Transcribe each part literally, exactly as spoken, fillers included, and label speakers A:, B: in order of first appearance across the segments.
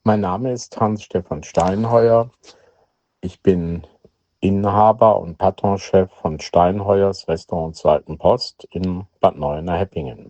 A: Mein Name ist Hans-Stefan Steinheuer. Ich bin Inhaber und Patronchef von Steinheuers Restaurant Zweiten Post in Bad Neuenahr-Heppingen.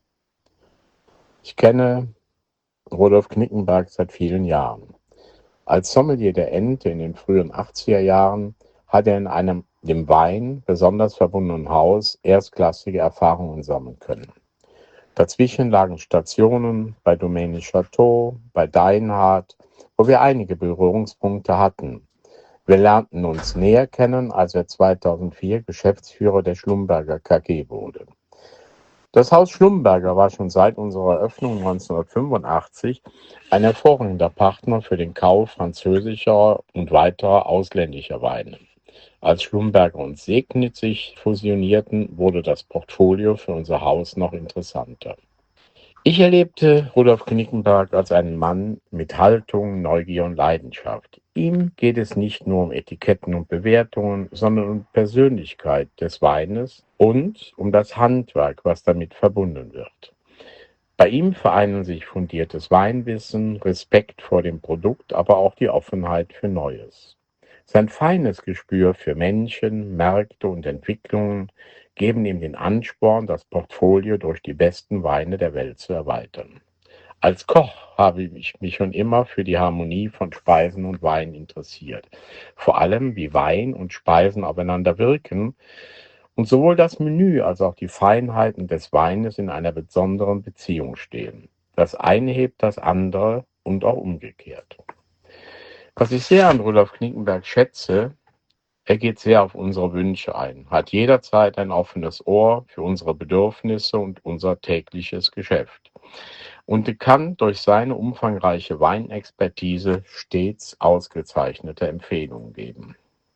A: Ich kenne Rudolf Knickenberg seit vielen Jahren. Als Sommelier der Ente in den frühen achtziger Jahren hat er in einem dem Wein besonders verbundenen Haus erstklassige Erfahrungen sammeln können. Dazwischen lagen Stationen bei Domaine Chateau, bei Deinhardt, wo wir einige Berührungspunkte hatten. Wir lernten uns näher kennen, als er zweitausendvier Geschäftsführer der Schlumberger K G wurde. Das Haus Schlumberger war schon seit unserer Eröffnung neunzehnhundertfünfundachtzig ein hervorragender Partner für den Kauf französischer und weiterer ausländischer Weine. Als Schlumberger und Segnitz sich fusionierten, wurde das Portfolio für unser Haus noch interessanter. Ich erlebte Rudolf Knickenberg als einen Mann mit Haltung, Neugier und Leidenschaft. Ihm geht es nicht nur um Etiketten und Bewertungen, sondern um Persönlichkeit des Weines und um das Handwerk, was damit verbunden wird. Bei ihm vereinen sich fundiertes Weinwissen, Respekt vor dem Produkt, aber auch die Offenheit für Neues. Sein feines Gespür für Menschen, Märkte und Entwicklungen geben ihm den Ansporn, das Portfolio durch die besten Weine der Welt zu erweitern. Als Koch habe ich mich schon immer für die Harmonie von Speisen und Wein interessiert. Vor allem, wie Wein und Speisen aufeinander wirken und sowohl das Menü als auch die Feinheiten des Weines in einer besonderen Beziehung stehen. Das eine hebt das andere und auch umgekehrt. Was ich sehr an Rudolf Knickenberg schätze, er geht sehr auf unsere Wünsche ein, hat jederzeit ein offenes Ohr für unsere Bedürfnisse und unser tägliches Geschäft und kann durch seine umfangreiche Weinexpertise stets ausgezeichnete Empfehlungen geben.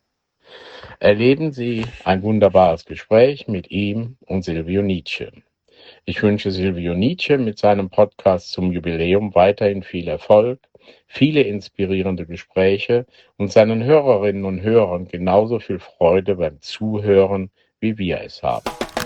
A: Erleben Sie ein wunderbares Gespräch mit ihm und Silvio Nietzsche. Ich wünsche Silvio Nietzsche mit seinem Podcast zum Jubiläum weiterhin viel Erfolg, viele inspirierende Gespräche und seinen Hörerinnen und Hörern genauso viel Freude beim Zuhören, wie wir es haben.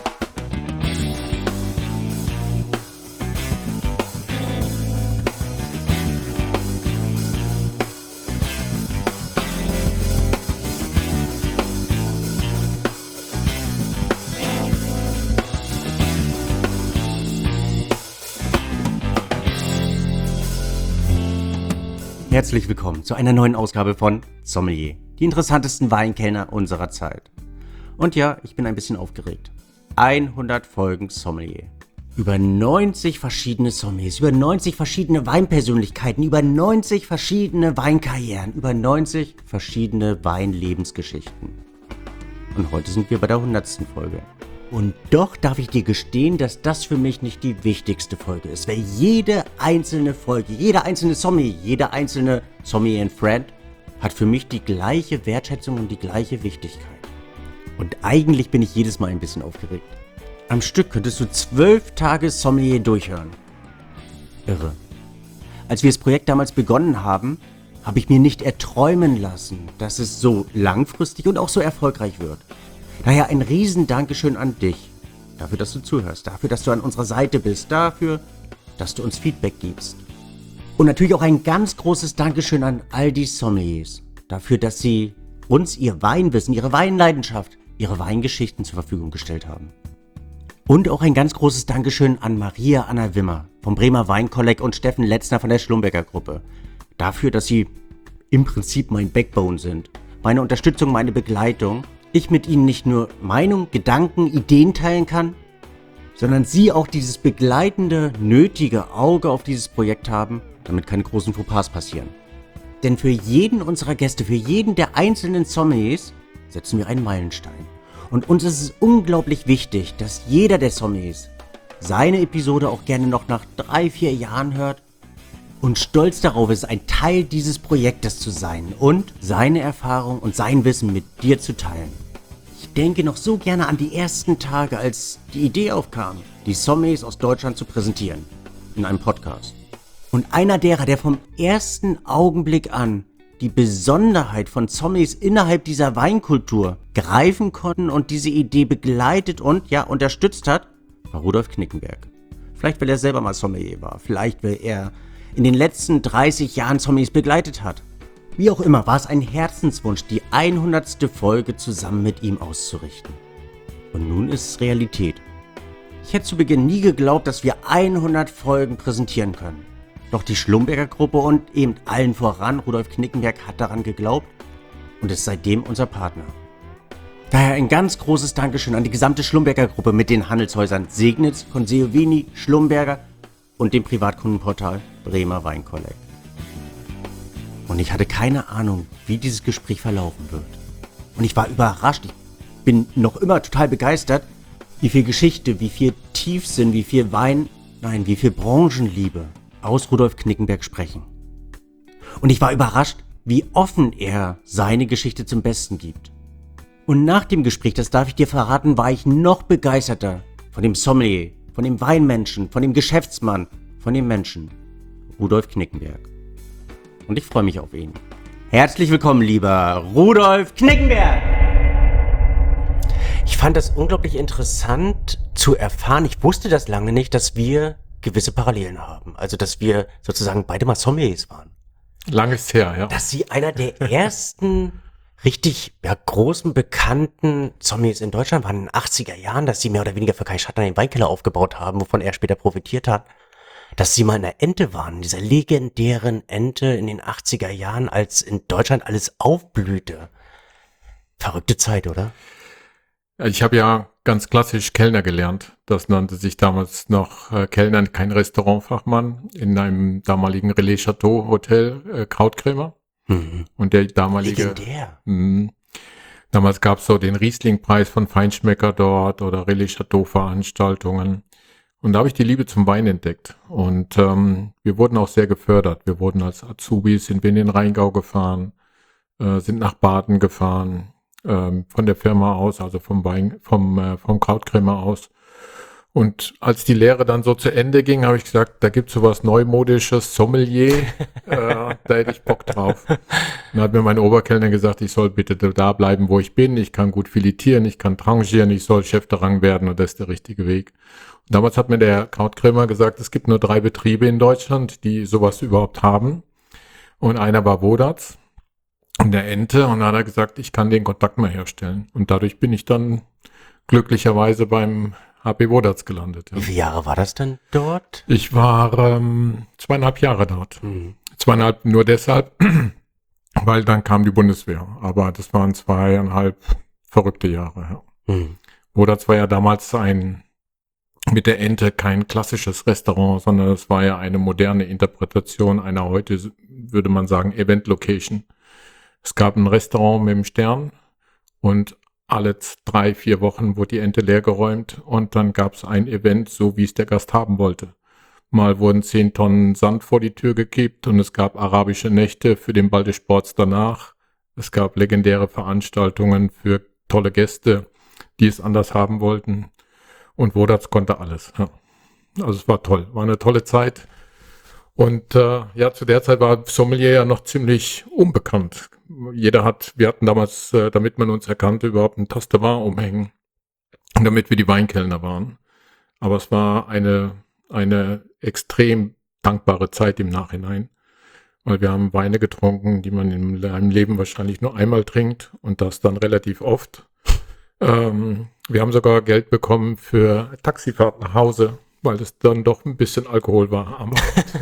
B: Herzlich willkommen zu einer neuen Ausgabe von Sommelier, die interessantesten Weinkellner unserer Zeit. Und ja, ich bin ein bisschen aufgeregt. hundert Folgen Sommelier. Über neunzig verschiedene Sommeliers, über neunzig verschiedene Weinpersönlichkeiten, über neunzig verschiedene Weinkarrieren, über neunzig verschiedene Weinlebensgeschichten. Und heute sind wir bei der hundertsten Folge. Und doch darf ich dir gestehen, dass das für mich nicht die wichtigste Folge ist, weil jede einzelne Folge, jeder einzelne Sommelier, jeder einzelne Sommelier and Friend hat für mich die gleiche Wertschätzung und die gleiche Wichtigkeit. Und eigentlich bin ich jedes Mal ein bisschen aufgeregt. Am Stück könntest du zwölf Tage Sommelier durchhören. Irre. Als wir das Projekt damals begonnen haben, habe ich mir nicht erträumen lassen, dass es so langfristig und auch so erfolgreich wird. Daher ein riesen Dankeschön an dich, dafür, dass du zuhörst, dafür, dass du an unserer Seite bist, dafür, dass du uns Feedback gibst. Und natürlich auch ein ganz großes Dankeschön an all die Sommeliers, dafür, dass sie uns ihr Weinwissen, ihre Weinleidenschaft, ihre Weingeschichten zur Verfügung gestellt haben. Und auch ein ganz großes Dankeschön an Maria Anna Wimmer vom Bremer Weinkolleg und Steffen Letzner von der Schlumberger Gruppe, dafür, dass sie im Prinzip mein Backbone sind, meine Unterstützung, meine Begleitung. Ich mit ihnen nicht nur Meinung, Gedanken, Ideen teilen kann, sondern sie auch dieses begleitende, nötige Auge auf dieses Projekt haben, damit keine großen Fauxpas passieren. Denn für jeden unserer Gäste, für jeden der einzelnen Sommeliers setzen wir einen Meilenstein. Und uns ist es unglaublich wichtig, dass jeder der Sommeliers seine Episode auch gerne noch nach drei, vier Jahren hört und stolz darauf ist, ein Teil dieses Projektes zu sein und seine Erfahrung und sein Wissen mit dir zu teilen. Ich denke noch so gerne an die ersten Tage, als die Idee aufkam, die Sommeliers aus Deutschland zu präsentieren in einem Podcast. Und einer derer, der vom ersten Augenblick an die Besonderheit von Sommeliers innerhalb dieser Weinkultur greifen konnten und diese Idee begleitet und ja unterstützt hat, war Rudolf Knickenberg. Vielleicht, weil er selber mal Sommelier war, vielleicht, weil er in den letzten dreißig Jahren Sommeliers begleitet hat. Wie auch immer, war es ein Herzenswunsch, die hundertste Folge zusammen mit ihm auszurichten. Und nun ist es Realität. Ich hätte zu Beginn nie geglaubt, dass wir hundert Folgen präsentieren können. Doch die Schlumberger Gruppe und eben allen voran Rudolf Knickenberg hat daran geglaubt und ist seitdem unser Partner. Daher ein ganz großes Dankeschön an die gesamte Schlumberger Gruppe mit den Handelshäusern Segnitz, Conseovini, Schlumberger und dem Privatkundenportal Bremer Wein Collect. Und ich hatte keine Ahnung, wie dieses Gespräch verlaufen wird. Und ich war überrascht, ich bin noch immer total begeistert, wie viel Geschichte, wie viel Tiefsinn, wie viel Wein, nein, wie viel Branchenliebe aus Rudolf Knickenberg sprechen. Und ich war überrascht, wie offen er seine Geschichte zum Besten gibt. Und nach dem Gespräch, das darf ich dir verraten, war ich noch begeisterter von dem Sommelier, von dem Weinmenschen, von dem Geschäftsmann, von dem Menschen, Rudolf Knickenberg. Und ich freue mich auf ihn. Herzlich willkommen, lieber Rudolf Knickenberg! Ich fand das unglaublich interessant zu erfahren. Ich wusste das lange nicht, dass wir gewisse Parallelen haben. Also, dass wir sozusagen beide mal Sommeliers waren.
C: Lang ist her, ja.
B: Dass Sie einer der ersten richtig ja, großen, bekannten Sommeliers in Deutschland waren in den achtziger Jahren, dass Sie mehr oder weniger für Kai Schattner den Weinkeller aufgebaut haben, wovon er später profitiert hat. Dass Sie mal in der Ente waren, dieser legendären Ente in den achtziger Jahren, als in Deutschland alles aufblühte. Verrückte Zeit, oder?
C: Ich habe ja ganz klassisch Kellner gelernt. Das nannte sich damals noch äh, Kellner, kein Restaurantfachmann, in einem damaligen Relais Chateau Hotel, äh, Krautkrämer.
B: Mhm.
C: Und der damalige...
B: Legendär.
C: Mh, damals gab es so den Riesling-Preis von Feinschmecker dort oder Relais Chateau-Veranstaltungen. Und da habe ich die Liebe zum Wein entdeckt. Und ähm, wir wurden auch sehr gefördert. Wir wurden als Azubis, sind wir in den Rheingau gefahren, äh, sind nach Baden gefahren, ähm, von der Firma aus, also vom Wein, vom, äh, vom Krautkrämer aus. Und als die Lehre dann so zu Ende ging, habe ich gesagt, da gibt's so was Neumodisches, Sommelier, äh, da hätte ich Bock drauf. Dann hat mir mein Oberkellner gesagt, ich soll bitte da bleiben, wo ich bin. Ich kann gut filetieren, ich kann trangieren, ich soll Chef de Rang werden und das ist der richtige Weg. Und damals hat mir der Krautkrämer gesagt, es gibt nur drei Betriebe in Deutschland, die sowas überhaupt haben. Und einer war Wodatz in der Ente und dann hat er gesagt, ich kann den Kontakt mal herstellen. Und dadurch bin ich dann glücklicherweise beim H P Wodatz gelandet. Ja.
B: Wie viele Jahre war das denn dort?
C: Ich war ähm, zweieinhalb Jahre dort.
B: Mhm.
C: Zweieinhalb nur deshalb, weil dann kam die Bundeswehr. Aber das waren zweieinhalb verrückte Jahre. Ja.
B: Mhm.
C: Wodatz war ja damals ein mit der Ente kein klassisches Restaurant, sondern es war ja eine moderne Interpretation einer heute, würde man sagen, Event-Location. Es gab ein Restaurant mit dem Stern und alle drei, vier Wochen wurde die Ente leergeräumt und dann gab es ein Event, so wie es der Gast haben wollte. Mal wurden zehn Tonnen Sand vor die Tür gekippt und es gab arabische Nächte für den Ball des Sports danach. Es gab legendäre Veranstaltungen für tolle Gäste, die es anders haben wollten. Und Wodatz konnte alles. Ja. Also es war toll, war eine tolle Zeit. Und äh, ja, zu der Zeit war Sommelier ja noch ziemlich unbekannt. Jeder hat, wir hatten damals, äh, damit man uns erkannte, überhaupt ein Taste Vin umhängen, damit wir die Weinkellner waren. Aber es war eine eine extrem dankbare Zeit im Nachhinein, weil wir haben Weine getrunken, die man in einem Leben wahrscheinlich nur einmal trinkt und das dann relativ oft. Ähm, wir haben sogar Geld bekommen für Taxifahrt nach Hause, weil es dann doch ein bisschen Alkohol war. Aber,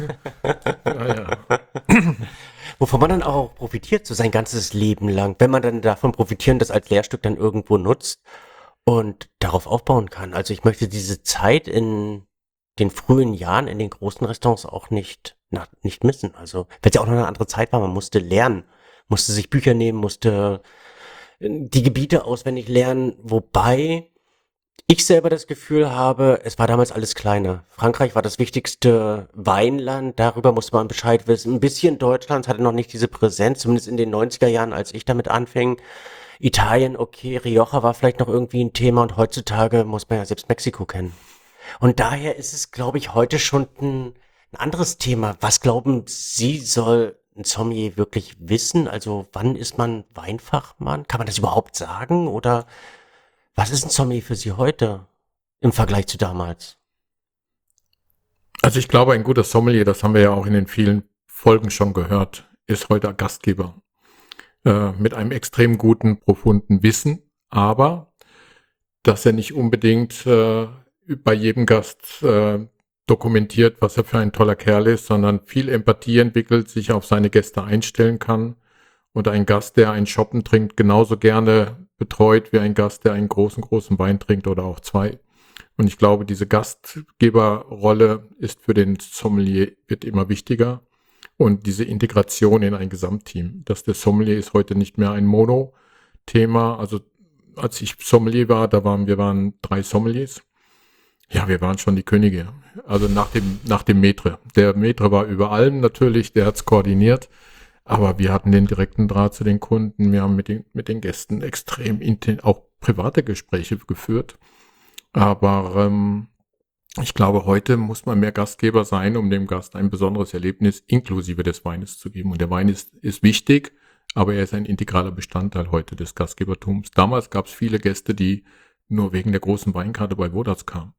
C: ja, ja.
B: Wovon man dann auch profitiert, so sein ganzes Leben lang, wenn man dann davon profitieren, das als Lehrstück dann irgendwo nutzt und darauf aufbauen kann. Also ich möchte diese Zeit in den frühen Jahren in den großen Restaurants auch nicht, na, nicht missen. Also weil es ja auch noch eine andere Zeit war, man musste lernen, musste sich Bücher nehmen, musste die Gebiete auswendig lernen, wobei ich selber das Gefühl habe, es war damals alles kleiner. Frankreich war das wichtigste Weinland, darüber musste man Bescheid wissen. Ein bisschen Deutschland hatte noch nicht diese Präsenz, zumindest in den neunziger Jahren, als ich damit anfing. Italien, okay, Rioja war vielleicht noch irgendwie ein Thema und heutzutage muss man ja selbst Mexiko kennen. Und daher ist es, glaube ich, heute schon ein, ein anderes Thema. Was glauben Sie, soll ein Sommelier wirklich wissen? Also wann ist man Weinfachmann? Kann man das überhaupt sagen? Oder was ist ein Sommelier für Sie heute im Vergleich zu damals?
C: Also ich glaube, ein guter Sommelier, das haben wir ja auch in den vielen Folgen schon gehört, ist heute Gastgeber. Äh, mit einem extrem guten, profunden Wissen, aber dass er nicht unbedingt äh, bei jedem Gast äh, dokumentiert, was er für ein toller Kerl ist, sondern viel Empathie entwickelt, sich auf seine Gäste einstellen kann. Und ein Gast, der einen Schoppen trinkt, genauso gerne betreut wie ein Gast, der einen großen, großen Wein trinkt oder auch zwei. Und ich glaube, diese Gastgeberrolle ist für den Sommelier, wird immer wichtiger. Und diese Integration in ein Gesamtteam, dass der Sommelier ist heute nicht mehr ein Mono-Thema. Also als ich Sommelier war, da waren wir waren drei Sommeliers. Ja, wir waren schon die Könige. Also nach dem nach dem Maitre. Der Maitre war über allem natürlich, der hat's koordiniert. Aber wir hatten den direkten Draht zu den Kunden. Wir haben mit den mit den Gästen extrem inten- auch private Gespräche geführt. Aber ähm, ich glaube, heute muss man mehr Gastgeber sein, um dem Gast ein besonderes Erlebnis inklusive des Weines zu geben. Und der Wein ist, ist wichtig, aber er ist ein integraler Bestandteil heute des Gastgebertums. Damals gab es viele Gäste, die nur wegen der großen Weinkarte bei Wodarts kamen.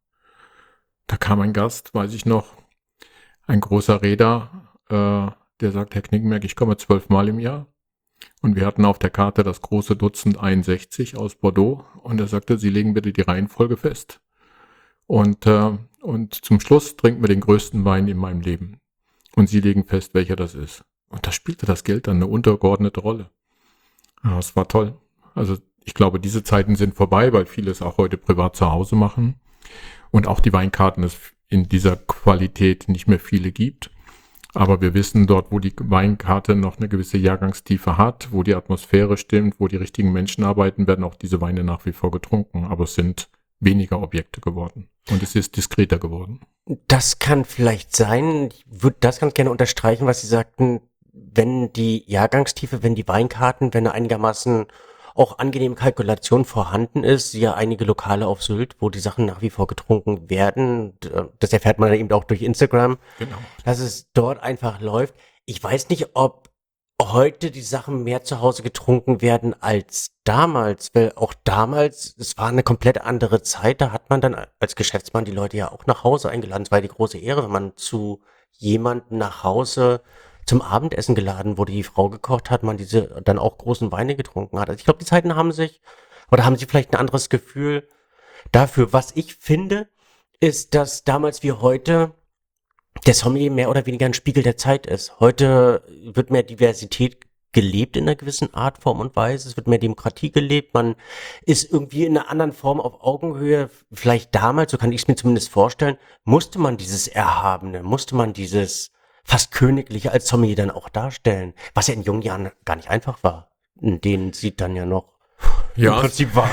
C: Da kam ein Gast, weiß ich noch, ein großer Reeder, äh, der sagt, Herr Knickenberg, ich komme zwölfmal im Jahr. Und wir hatten auf der Karte das große Dutzend einundsechzig aus Bordeaux. Und er sagte, Sie legen bitte die Reihenfolge fest. Und, äh, und zum Schluss trinken wir den größten Wein in meinem Leben. Und Sie legen fest, welcher das ist. Und da spielte das Geld dann eine untergeordnete Rolle. Ja, das war toll. Also ich glaube, diese Zeiten sind vorbei, weil viele es auch heute privat zu Hause machen. Und auch die Weinkarten es in dieser Qualität nicht mehr viele gibt. Aber wir wissen dort, wo die Weinkarte noch eine gewisse Jahrgangstiefe hat, wo die Atmosphäre stimmt, wo die richtigen Menschen arbeiten, werden auch diese Weine nach wie vor getrunken. Aber es sind weniger Objekte geworden. Und es ist diskreter geworden.
B: Das kann vielleicht sein. Ich würde das ganz gerne unterstreichen, was Sie sagten, wenn die Jahrgangstiefe, wenn die Weinkarten, wenn eine einigermaßen auch angenehme Kalkulation vorhanden ist, ja einige Lokale auf Sylt, wo die Sachen nach wie vor getrunken werden. Das erfährt man dann eben auch durch Instagram,
C: Genau.
B: dass es dort einfach läuft. Ich weiß nicht, ob heute die Sachen mehr zu Hause getrunken werden als damals, weil auch damals, es war eine komplett andere Zeit, da hat man dann als Geschäftsmann die Leute ja auch nach Hause eingeladen. Es war die große Ehre, wenn man zu jemandem nach Hause zum Abendessen geladen wurde, die Frau gekocht hat, man diese dann auch großen Weine getrunken hat. Also ich glaube, die Zeiten haben sich, oder haben sie vielleicht ein anderes Gefühl dafür. Was ich finde, ist, dass damals wie heute der Sommelier mehr oder weniger ein Spiegel der Zeit ist. Heute wird mehr Diversität gelebt in einer gewissen Art, Form und Weise. Es wird mehr Demokratie gelebt. Man ist irgendwie in einer anderen Form auf Augenhöhe. Vielleicht damals, so kann ich es mir zumindest vorstellen, musste man dieses Erhabene, musste man dieses fast königliche als Sommelier dann auch darstellen, was ja in jungen Jahren gar nicht einfach war. In denen sieht dann ja noch
C: ja,
B: im Prinzip war.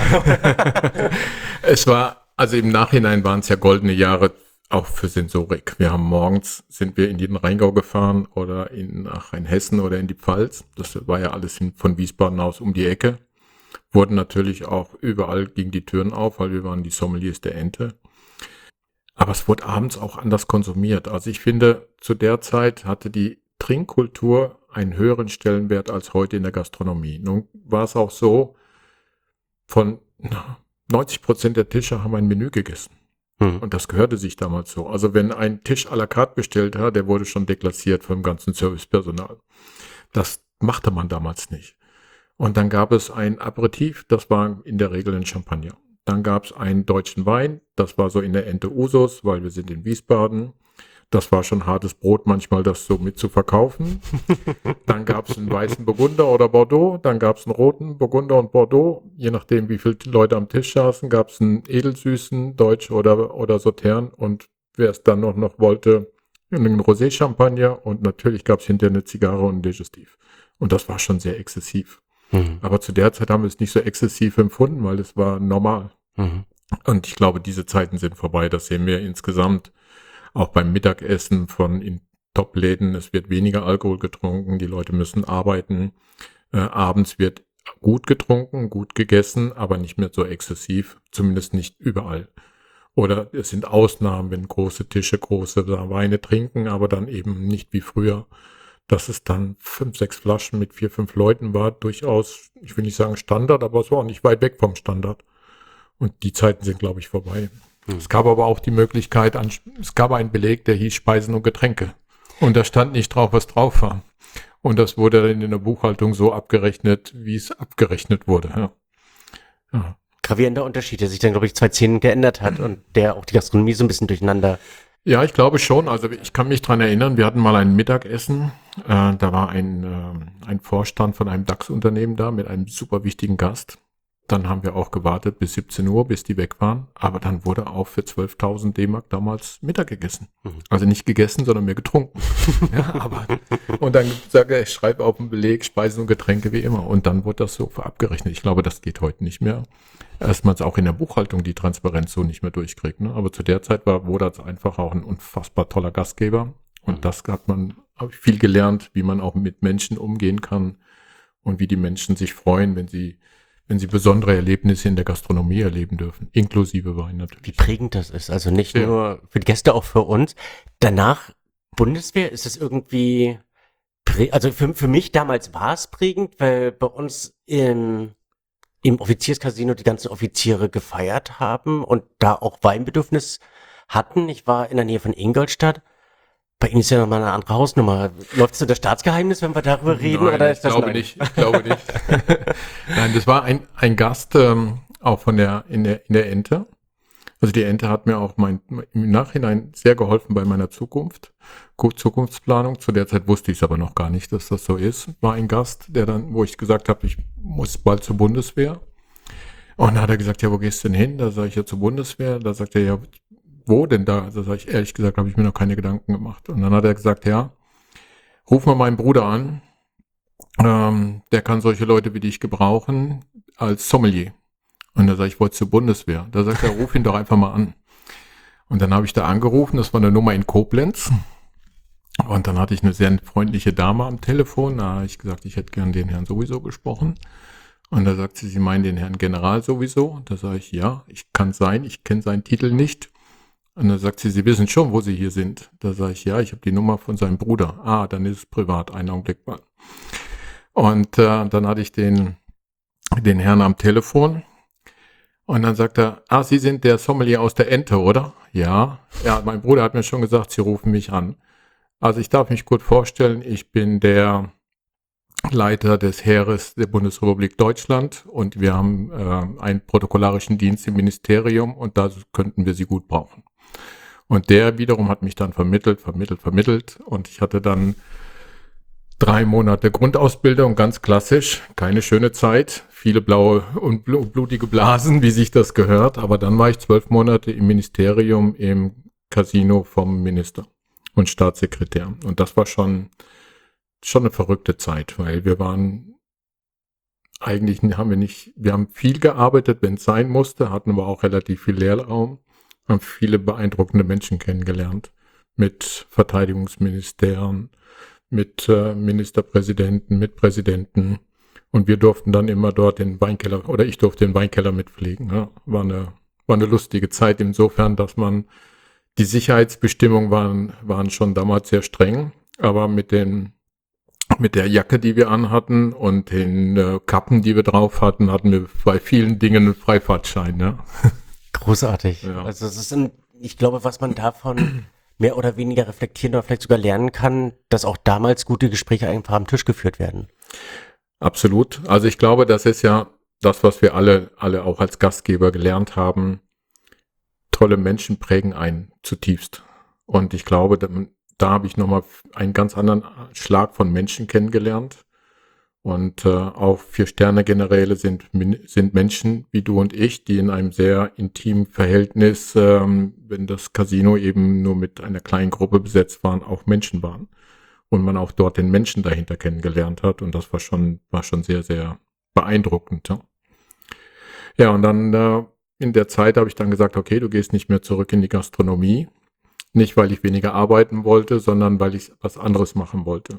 C: Es war, also im Nachhinein waren es ja goldene Jahre auch für Sensorik. Wir haben morgens, sind wir in den Rheingau gefahren oder in, nach Rheinhessen oder in die Pfalz. Das war ja alles in, von Wiesbaden aus um die Ecke. Wurden natürlich auch überall gegen die Türen auf, weil wir waren die Sommeliers der Ente. Aber es wurde abends auch anders konsumiert. Also ich finde, zu der Zeit hatte die Trinkkultur einen höheren Stellenwert als heute in der Gastronomie. Nun war es auch so, von neunzig Prozent der Tische haben ein Menü gegessen. Hm. Und das gehörte sich damals so. Also wenn ein Tisch à la carte bestellt hat, der wurde schon deklassiert vom ganzen Servicepersonal. Das machte man damals nicht. Und dann gab es ein Aperitif, das war in der Regel ein Champagner. Dann gab es einen deutschen Wein, das war so in der Ente Usus, weil wir sind in Wiesbaden. Das war schon hartes Brot, manchmal das so mit zu verkaufen. Dann gab es einen weißen Burgunder oder Bordeaux, dann gab es einen roten Burgunder und Bordeaux. Je nachdem, wie viele Leute am Tisch saßen, gab es einen edelsüßen, Deutsch oder, oder Sautern. Und wer es dann noch, noch wollte, einen Rosé-Champagner. Und natürlich gab es hinterher eine Zigarre und ein Digestiv. Und das war schon sehr exzessiv. Mhm. Aber zu der Zeit haben wir es nicht so exzessiv empfunden, weil es war normal. Mhm. Und ich glaube, diese Zeiten sind vorbei. Das sehen wir insgesamt auch beim Mittagessen von in Top-Läden. Es wird weniger Alkohol getrunken, die Leute müssen arbeiten. Äh, abends wird gut getrunken, gut gegessen, aber nicht mehr so exzessiv, zumindest nicht überall. Oder es sind Ausnahmen, wenn große Tische große Weine trinken, aber dann eben nicht wie früher. Dass es dann fünf, sechs Flaschen mit vier, fünf Leuten war, durchaus, ich will nicht sagen Standard, aber es war auch nicht weit weg vom Standard. Und die Zeiten sind, glaube ich, vorbei. Hm. Es gab aber auch die Möglichkeit, an, es gab einen Beleg, der hieß Speisen und Getränke. Und da stand nicht drauf, was drauf war. Und das wurde dann in der Buchhaltung so abgerechnet, wie es abgerechnet wurde. Ja.
B: Ja. Gravierender Unterschied, der sich dann, glaube ich, zweitausendzehn geändert hat und der auch die Gastronomie so ein bisschen durcheinander.
C: Ja, ich glaube schon. Also ich kann mich dran erinnern, wir hatten mal ein Mittagessen. Äh, da war ein, äh, ein Vorstand von einem DAX-Unternehmen da mit einem super wichtigen Gast. Dann haben wir auch gewartet bis siebzehn Uhr, bis die weg waren. Aber dann wurde auch für zwölftausend D-Mark damals Mittag gegessen. Mhm. Also nicht gegessen, sondern mehr getrunken. Ja, aber, und dann sagt er, ich schreibe auf den Beleg Speisen und Getränke wie immer. Und dann wurde das so abgerechnet. Ich glaube, das geht heute nicht mehr. Erstmals auch in der Buchhaltung die Transparenz so nicht mehr durchkriegt. Ne? Aber zu der Zeit war Wodatz einfach auch ein unfassbar toller Gastgeber. Und das hat man, habe ich viel gelernt, wie man auch mit Menschen umgehen kann und wie die Menschen sich freuen, wenn sie wenn sie besondere Erlebnisse in der Gastronomie erleben dürfen, inklusive Wein natürlich.
B: Wie prägend das ist, also nicht ja. nur für die Gäste, auch für uns. Danach Bundeswehr, ist es irgendwie, prä- also für, für mich damals war es prägend, weil bei uns im, im Offizierscasino die ganzen Offiziere gefeiert haben und da auch Weinbedürfnis hatten. Ich war in der Nähe von Ingolstadt. Bei Ihnen ist ja nochmal eine andere Hausnummer. Läuft es unter Staatsgeheimnis, wenn wir darüber reden?
C: Nein,
B: oder ist
C: ich
B: das
C: glaube
B: nein?
C: nicht. Ich glaube nicht. Nein, das war ein, ein Gast ähm, auch von der in der in der Ente. Also die Ente hat mir auch mein, im Nachhinein sehr geholfen bei meiner Zukunft, Gut, Zukunftsplanung. Zu der Zeit wusste ich es aber noch gar nicht, dass das so ist. War ein Gast, der dann, wo ich gesagt habe, ich muss bald zur Bundeswehr. Und dann hat er gesagt, ja, wo gehst du denn hin? Da sage ich ja zur Bundeswehr. Da sagt er, ja, wo denn da? Also sage ich, ehrlich gesagt, habe ich mir noch keine Gedanken gemacht. Und dann hat er gesagt, ja, ruf mal meinen Bruder an. Ähm, der kann solche Leute wie dich gebrauchen als Sommelier. Und da sage ich, ich wollte zur Bundeswehr. Da sagt er, ruf ihn doch einfach mal an. Und dann habe ich da angerufen, das war eine Nummer in Koblenz. Und dann hatte ich eine sehr freundliche Dame am Telefon. Da habe ich gesagt, ich hätte gern den Herrn sowieso gesprochen. Und da sagt sie, Sie meinen den Herrn General sowieso? Da sage ich, ja, ich kann sein, ich kenne seinen Titel nicht. Und dann sagt sie, Sie wissen schon, wo Sie hier sind. Da sage ich, ja, ich habe die Nummer von seinem Bruder. Ah, dann ist es privat, einen Augenblick mal. Und äh, dann hatte ich den, den Herrn am Telefon. Und dann sagt er, ah, Sie sind der Sommelier aus der Ente, oder? Ja. Ja, mein Bruder hat mir schon gesagt, Sie rufen mich an. Also ich darf mich gut vorstellen, ich bin der Leiter des Heeres der Bundesrepublik Deutschland und wir haben äh, einen protokollarischen Dienst im Ministerium und da könnten wir Sie gut brauchen. Und der wiederum hat mich dann vermittelt, vermittelt, vermittelt und ich hatte dann drei Monate Grundausbildung, ganz klassisch, keine schöne Zeit, viele blaue und blutige Blasen, wie sich das gehört, aber dann war ich zwölf Monate im Ministerium im Casino vom Minister und Staatssekretär und das war schon schon eine verrückte Zeit, weil wir waren eigentlich haben wir nicht, wir haben viel gearbeitet, wenn es sein musste, hatten aber auch relativ viel Leerraum, haben viele beeindruckende Menschen kennengelernt mit Verteidigungsministern, mit äh, Ministerpräsidenten, mit Präsidenten und wir durften dann immer dort den Weinkeller oder ich durfte den Weinkeller mitpflegen. Ja. War eine war eine lustige Zeit insofern, dass man die Sicherheitsbestimmungen waren waren schon damals sehr streng, aber mit den mit der Jacke, die wir anhatten und den äh, Kappen, die wir drauf hatten, hatten wir bei vielen Dingen einen Freifahrtschein. Ja.
B: Großartig.
C: Ja.
B: Also es ist ein, ich glaube, was man davon mehr oder weniger reflektieren oder vielleicht sogar lernen kann, dass auch damals gute Gespräche einfach am Tisch geführt werden.
C: Absolut. Also ich glaube, das ist ja das, was wir alle, alle auch als Gastgeber gelernt haben. Tolle Menschen prägen einen zutiefst. Und ich glaube, da, da habe ich nochmal einen ganz anderen Schlag von Menschen kennengelernt. Und äh, auch Vier-Sterne-Generäle sind, sind Menschen wie du und ich, die in einem sehr intimen Verhältnis, ähm, wenn das Casino eben nur mit einer kleinen Gruppe besetzt waren, auch Menschen waren. Und man auch dort den Menschen dahinter kennengelernt hat. Und das war schon, war schon sehr, sehr beeindruckend. Ja, ja und dann äh, in der Zeit habe ich dann gesagt, okay, du gehst nicht mehr zurück in die Gastronomie. Nicht, weil ich weniger arbeiten wollte, sondern weil ich was anderes machen wollte.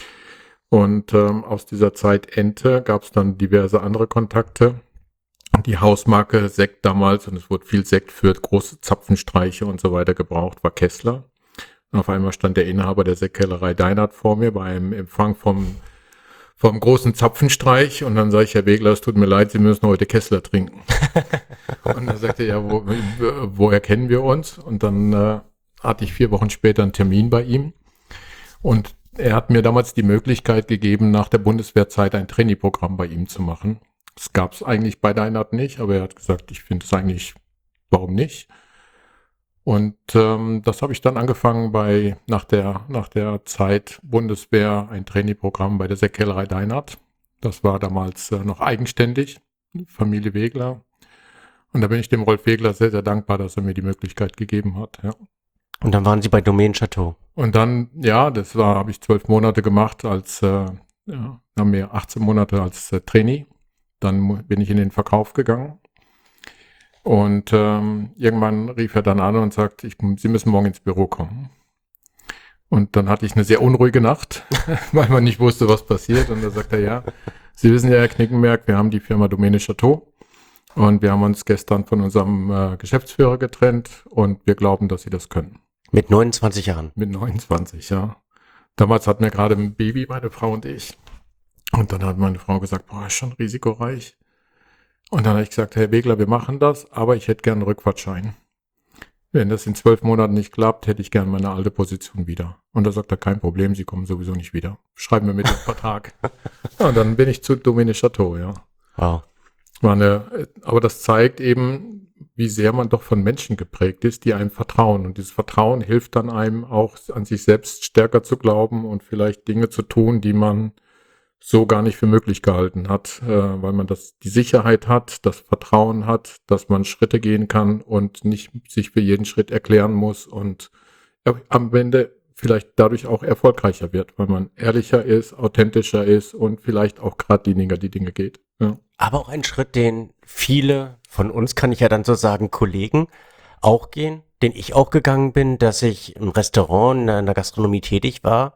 C: Und ähm, aus dieser Zeit Ente gab es dann diverse andere Kontakte. Die Hausmarke Sekt damals, und es wurde viel Sekt für große Zapfenstreiche und so weiter gebraucht, war Kessler. Und auf einmal stand der Inhaber der Sektkellerei Deinert vor mir bei einem Empfang vom vom großen Zapfenstreich und dann sage ich, Herr Wegler, es tut mir leid, Sie müssen heute Kessler trinken. Und dann sagte er, ja, wo, woher kennen wir uns? Und dann äh, hatte ich vier Wochen später einen Termin bei ihm und er hat mir damals die Möglichkeit gegeben, nach der Bundeswehrzeit ein Trainee-Programm bei ihm zu machen. Das gab es eigentlich bei Deinert nicht, aber er hat gesagt, ich finde es eigentlich, warum nicht? Und ähm, das habe ich dann angefangen bei nach der nach der Zeit Bundeswehr ein Trainee-Programm bei der Sektkellerei Deinert. Das war damals äh, noch eigenständig, Familie Wegler. Und da bin ich dem Rolf Wegler sehr, sehr dankbar, dass er mir die Möglichkeit gegeben hat. Ja.
B: Und dann waren Sie bei Domaine Chateau.
C: Und dann, ja, das war, habe ich zwölf Monate gemacht als, äh, ja, haben wir achtzehn Monate als äh, Trainee. Dann mu- bin ich in den Verkauf gegangen. Und ähm, irgendwann rief er dann an und sagt, ich, Sie müssen morgen ins Büro kommen. Und dann hatte ich eine sehr unruhige Nacht, weil man nicht wusste, was passiert. Und da sagt er, ja, Sie wissen ja, Herr Knickenberg, wir haben die Firma Domaine Chateau. Und wir haben uns gestern von unserem äh, Geschäftsführer getrennt und wir glauben, dass Sie das können.
B: Mit neunundzwanzig Jahren.
C: Mit neunundzwanzig, ja. Damals hatten wir gerade ein Baby, meine Frau und ich. Und dann hat meine Frau gesagt, boah, ist schon risikoreich. Und dann habe ich gesagt, Herr Wegler, wir machen das, aber ich hätte gerne einen Rückfahrtschein. Wenn das in zwölf Monaten nicht klappt, hätte ich gerne meine alte Position wieder. Und da sagt er, kein Problem, Sie kommen sowieso nicht wieder. Schreiben wir mit dem Vertrag. Ja, und dann bin ich zu Domaine Chateau, ja.
B: Wow.
C: War eine, aber das zeigt eben, wie sehr man doch von Menschen geprägt ist, die einem vertrauen. Und dieses Vertrauen hilft dann einem auch, an sich selbst stärker zu glauben und vielleicht Dinge zu tun, die man so gar nicht für möglich gehalten hat, äh, weil man das die Sicherheit hat, das Vertrauen hat, dass man Schritte gehen kann und nicht sich für jeden Schritt erklären muss und äh, am Ende vielleicht dadurch auch erfolgreicher wird, weil man ehrlicher ist, authentischer ist und vielleicht auch geradliniger die Dinge geht. Ja.
B: Aber auch ein Schritt, den viele von uns, kann ich ja dann so sagen, Kollegen auch gehen, den ich auch gegangen bin, dass ich im Restaurant, in der Gastronomie tätig war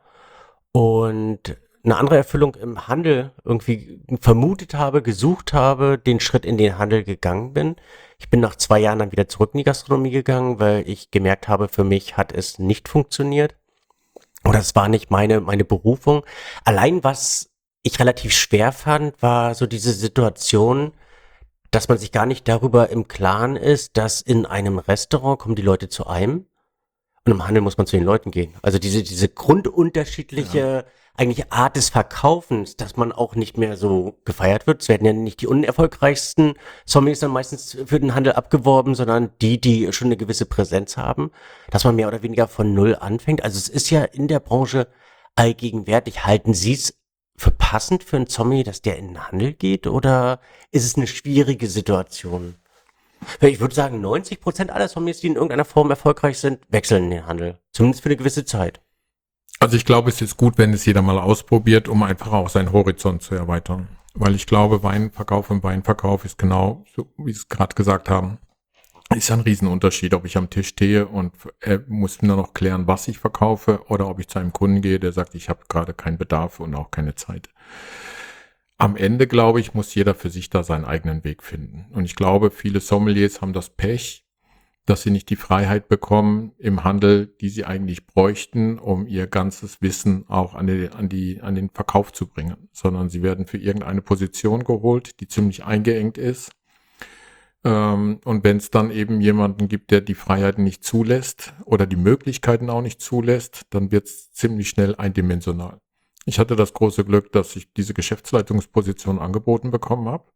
B: und eine andere Erfüllung im Handel irgendwie vermutet habe, gesucht habe, den Schritt in den Handel gegangen bin. Ich bin nach zwei Jahren dann wieder zurück in die Gastronomie gegangen, weil ich gemerkt habe, für mich hat es nicht funktioniert. Oder es war nicht meine, meine Berufung. Allein was ich relativ schwer fand, war so diese Situation, dass man sich gar nicht darüber im Klaren ist, dass in einem Restaurant kommen die Leute zu einem und im Handel muss man zu den Leuten gehen. Also diese, diese grundunterschiedliche ja. eigentlich Art des Verkaufens, dass man auch nicht mehr so gefeiert wird. Es werden ja nicht die unerfolgreichsten Sommeliers dann meistens für den Handel abgeworben, sondern die, die schon eine gewisse Präsenz haben, dass man mehr oder weniger von Null anfängt. Also es ist ja in der Branche allgegenwärtig. Halten Sie es für passend für einen Sommelier, dass der in den Handel geht, oder ist es eine schwierige Situation? Ich würde sagen, neunzig Prozent aller Sommeliers, die in irgendeiner Form erfolgreich sind, wechseln in den Handel. Zumindest für eine gewisse Zeit.
C: Also ich glaube, es ist gut, wenn es jeder mal ausprobiert, um einfach auch seinen Horizont zu erweitern. Weil ich glaube, Weinverkauf und Weinverkauf ist genau, so wie Sie es gerade gesagt haben, ist ein Riesenunterschied, ob ich am Tisch stehe und er muss nur noch klären, was ich verkaufe, oder ob ich zu einem Kunden gehe, der sagt, ich habe gerade keinen Bedarf und auch keine Zeit. Am Ende, glaube ich, muss jeder für sich da seinen eigenen Weg finden. Und ich glaube, viele Sommeliers haben das Pech, dass sie nicht die Freiheit bekommen im Handel, die sie eigentlich bräuchten, um ihr ganzes Wissen auch an, die, an, die, an den Verkauf zu bringen, sondern sie werden für irgendeine Position geholt, die ziemlich eingeengt ist. Ähm, und wenn es dann eben jemanden gibt, der die Freiheiten nicht zulässt oder die Möglichkeiten auch nicht zulässt, dann wird es ziemlich schnell eindimensional. Ich hatte das große Glück, dass ich diese Geschäftsleitungsposition angeboten bekommen habe.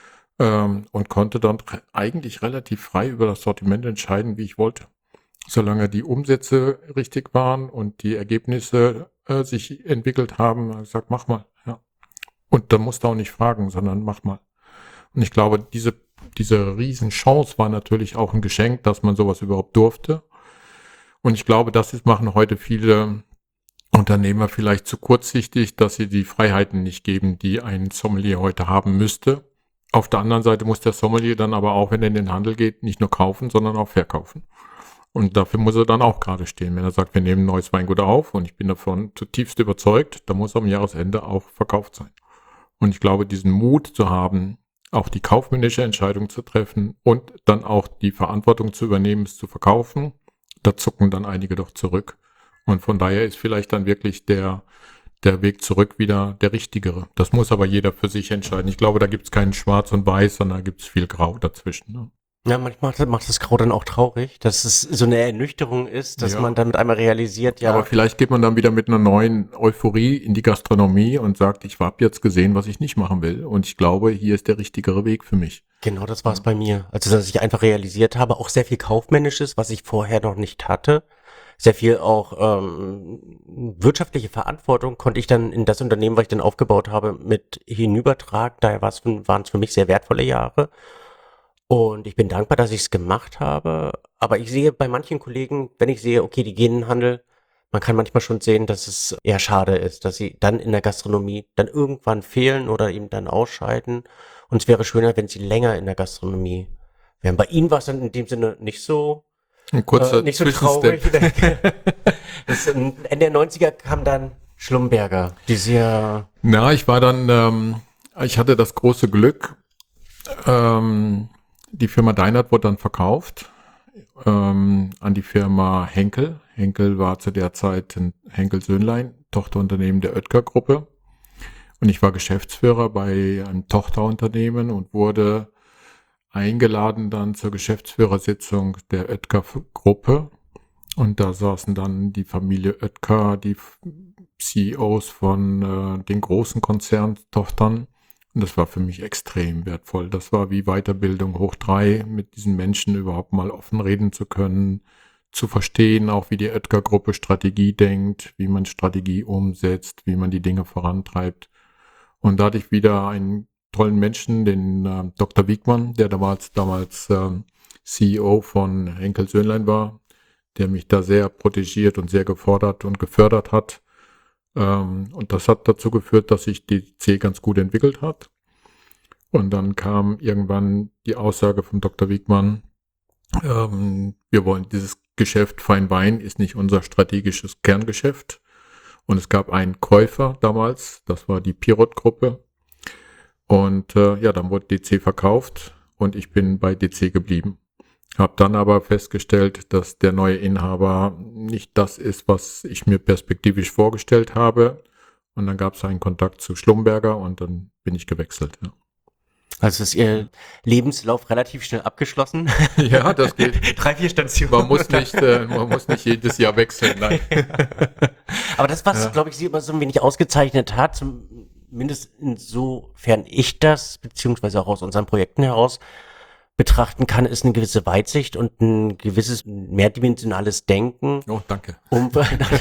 C: Und konnte dann eigentlich relativ frei über das Sortiment entscheiden, wie ich wollte. Solange die Umsätze richtig waren und die Ergebnisse äh, sich entwickelt haben, habe ich gesagt, mach mal. Ja. Und da musst du auch nicht fragen, sondern mach mal. Und ich glaube, diese, diese Riesenchance war natürlich auch ein Geschenk, dass man sowas überhaupt durfte. Und ich glaube, das ist, machen heute viele Unternehmer vielleicht zu kurzsichtig, dass sie die Freiheiten nicht geben, die ein Sommelier heute haben müsste. Auf der anderen Seite muss der Sommelier dann aber auch, wenn er in den Handel geht, nicht nur kaufen, sondern auch verkaufen. Und dafür muss er dann auch gerade stehen. Wenn er sagt, wir nehmen ein neues Weingut auf und ich bin davon zutiefst überzeugt, dann muss am Jahresende auch verkauft sein. Und ich glaube, diesen Mut zu haben, auch die kaufmännische Entscheidung zu treffen und dann auch die Verantwortung zu übernehmen, es zu verkaufen, da zucken dann einige doch zurück. Und von daher ist vielleicht dann wirklich der der Weg zurück wieder der richtigere. Das muss aber jeder für sich entscheiden. Ich glaube, da gibt es keinen Schwarz und Weiß, sondern da gibt es viel Grau dazwischen. Ne?
B: Ja, manchmal macht das Grau dann auch traurig, dass es so eine Ernüchterung ist, dass
C: Ja.
B: man dann mit einmal realisiert, ja.
C: Aber vielleicht geht man dann wieder mit einer neuen Euphorie in die Gastronomie und sagt, ich habe jetzt gesehen, was ich nicht machen will. Und ich glaube, hier ist der richtigere Weg für mich.
B: Genau, das war es bei mir. Also, dass ich einfach realisiert habe, auch sehr viel Kaufmännisches, was ich vorher noch nicht hatte. Sehr viel auch ähm, wirtschaftliche Verantwortung konnte ich dann in das Unternehmen, was ich dann aufgebaut habe, mit hinübertragen. Daher waren es für mich sehr wertvolle Jahre. Und ich bin dankbar, dass ich es gemacht habe. Aber ich sehe bei manchen Kollegen, wenn ich sehe, okay, die gehen in den Handel, man kann manchmal schon sehen, dass es eher schade ist, dass sie dann in der Gastronomie dann irgendwann fehlen oder eben dann ausscheiden. Und es wäre schöner, wenn sie länger in der Gastronomie wären. Bei Ihnen war es dann in dem Sinne nicht so,
C: Ein kurzer
B: äh, nicht so
C: Zwischenstep.
B: traurig. Das, Ende der neunziger kam dann Schlumberger, die sehr...
C: Na, ich war dann, ähm, ich hatte das große Glück, ähm, die Firma Deinert wurde dann verkauft ähm, an die Firma Henkel. Henkel war zu der Zeit ein Henkel Söhnlein, Tochterunternehmen der Oetker-Gruppe. Und ich war Geschäftsführer bei einem Tochterunternehmen und wurde eingeladen dann zur Geschäftsführersitzung der Oetker-Gruppe. Und da saßen dann die Familie Oetker, die C E Os von äh, den großen Konzerntochtern. Und das war für mich extrem wertvoll. Das war wie Weiterbildung hoch drei, mit diesen Menschen überhaupt mal offen reden zu können, zu verstehen, auch wie die Oetker-Gruppe Strategie denkt, wie man Strategie umsetzt, wie man die Dinge vorantreibt. Und da hatte ich wieder einen tollen Menschen, den äh, Doktor Wiegmann, der damals, damals äh, C E O von Henkel Söhnlein war, der mich da sehr protegiert und sehr gefordert und gefördert hat. Ähm, und das hat dazu geführt, dass sich D C ganz gut entwickelt hat. Und dann kam irgendwann die Aussage vom Doktor Wiegmann, ähm, wir wollen dieses Geschäft Feinwein ist nicht unser strategisches Kerngeschäft. Und es gab einen Käufer damals, das war die Pirot-Gruppe. Und äh, ja, dann wurde D C verkauft und ich bin bei D C geblieben. Habe dann aber festgestellt, dass der neue Inhaber nicht das ist, was ich mir perspektivisch vorgestellt habe. Und dann gab es einen Kontakt zu Schlumberger und dann bin ich gewechselt. Ja,
B: Also ist Ihr Lebenslauf relativ schnell abgeschlossen?
C: ja das geht.
B: Drei, vier Stationen.
C: Man muss nicht, äh, man muss nicht jedes Jahr wechseln. Nein.
B: Aber das, was,
C: Ja.
B: glaube ich, Sie immer so ein wenig ausgezeichnet hat, zumindest insofern ich das, beziehungsweise auch aus unseren Projekten heraus, betrachten kann, ist eine gewisse Weitsicht und ein gewisses mehrdimensionales Denken.
C: Oh, danke.
B: Um,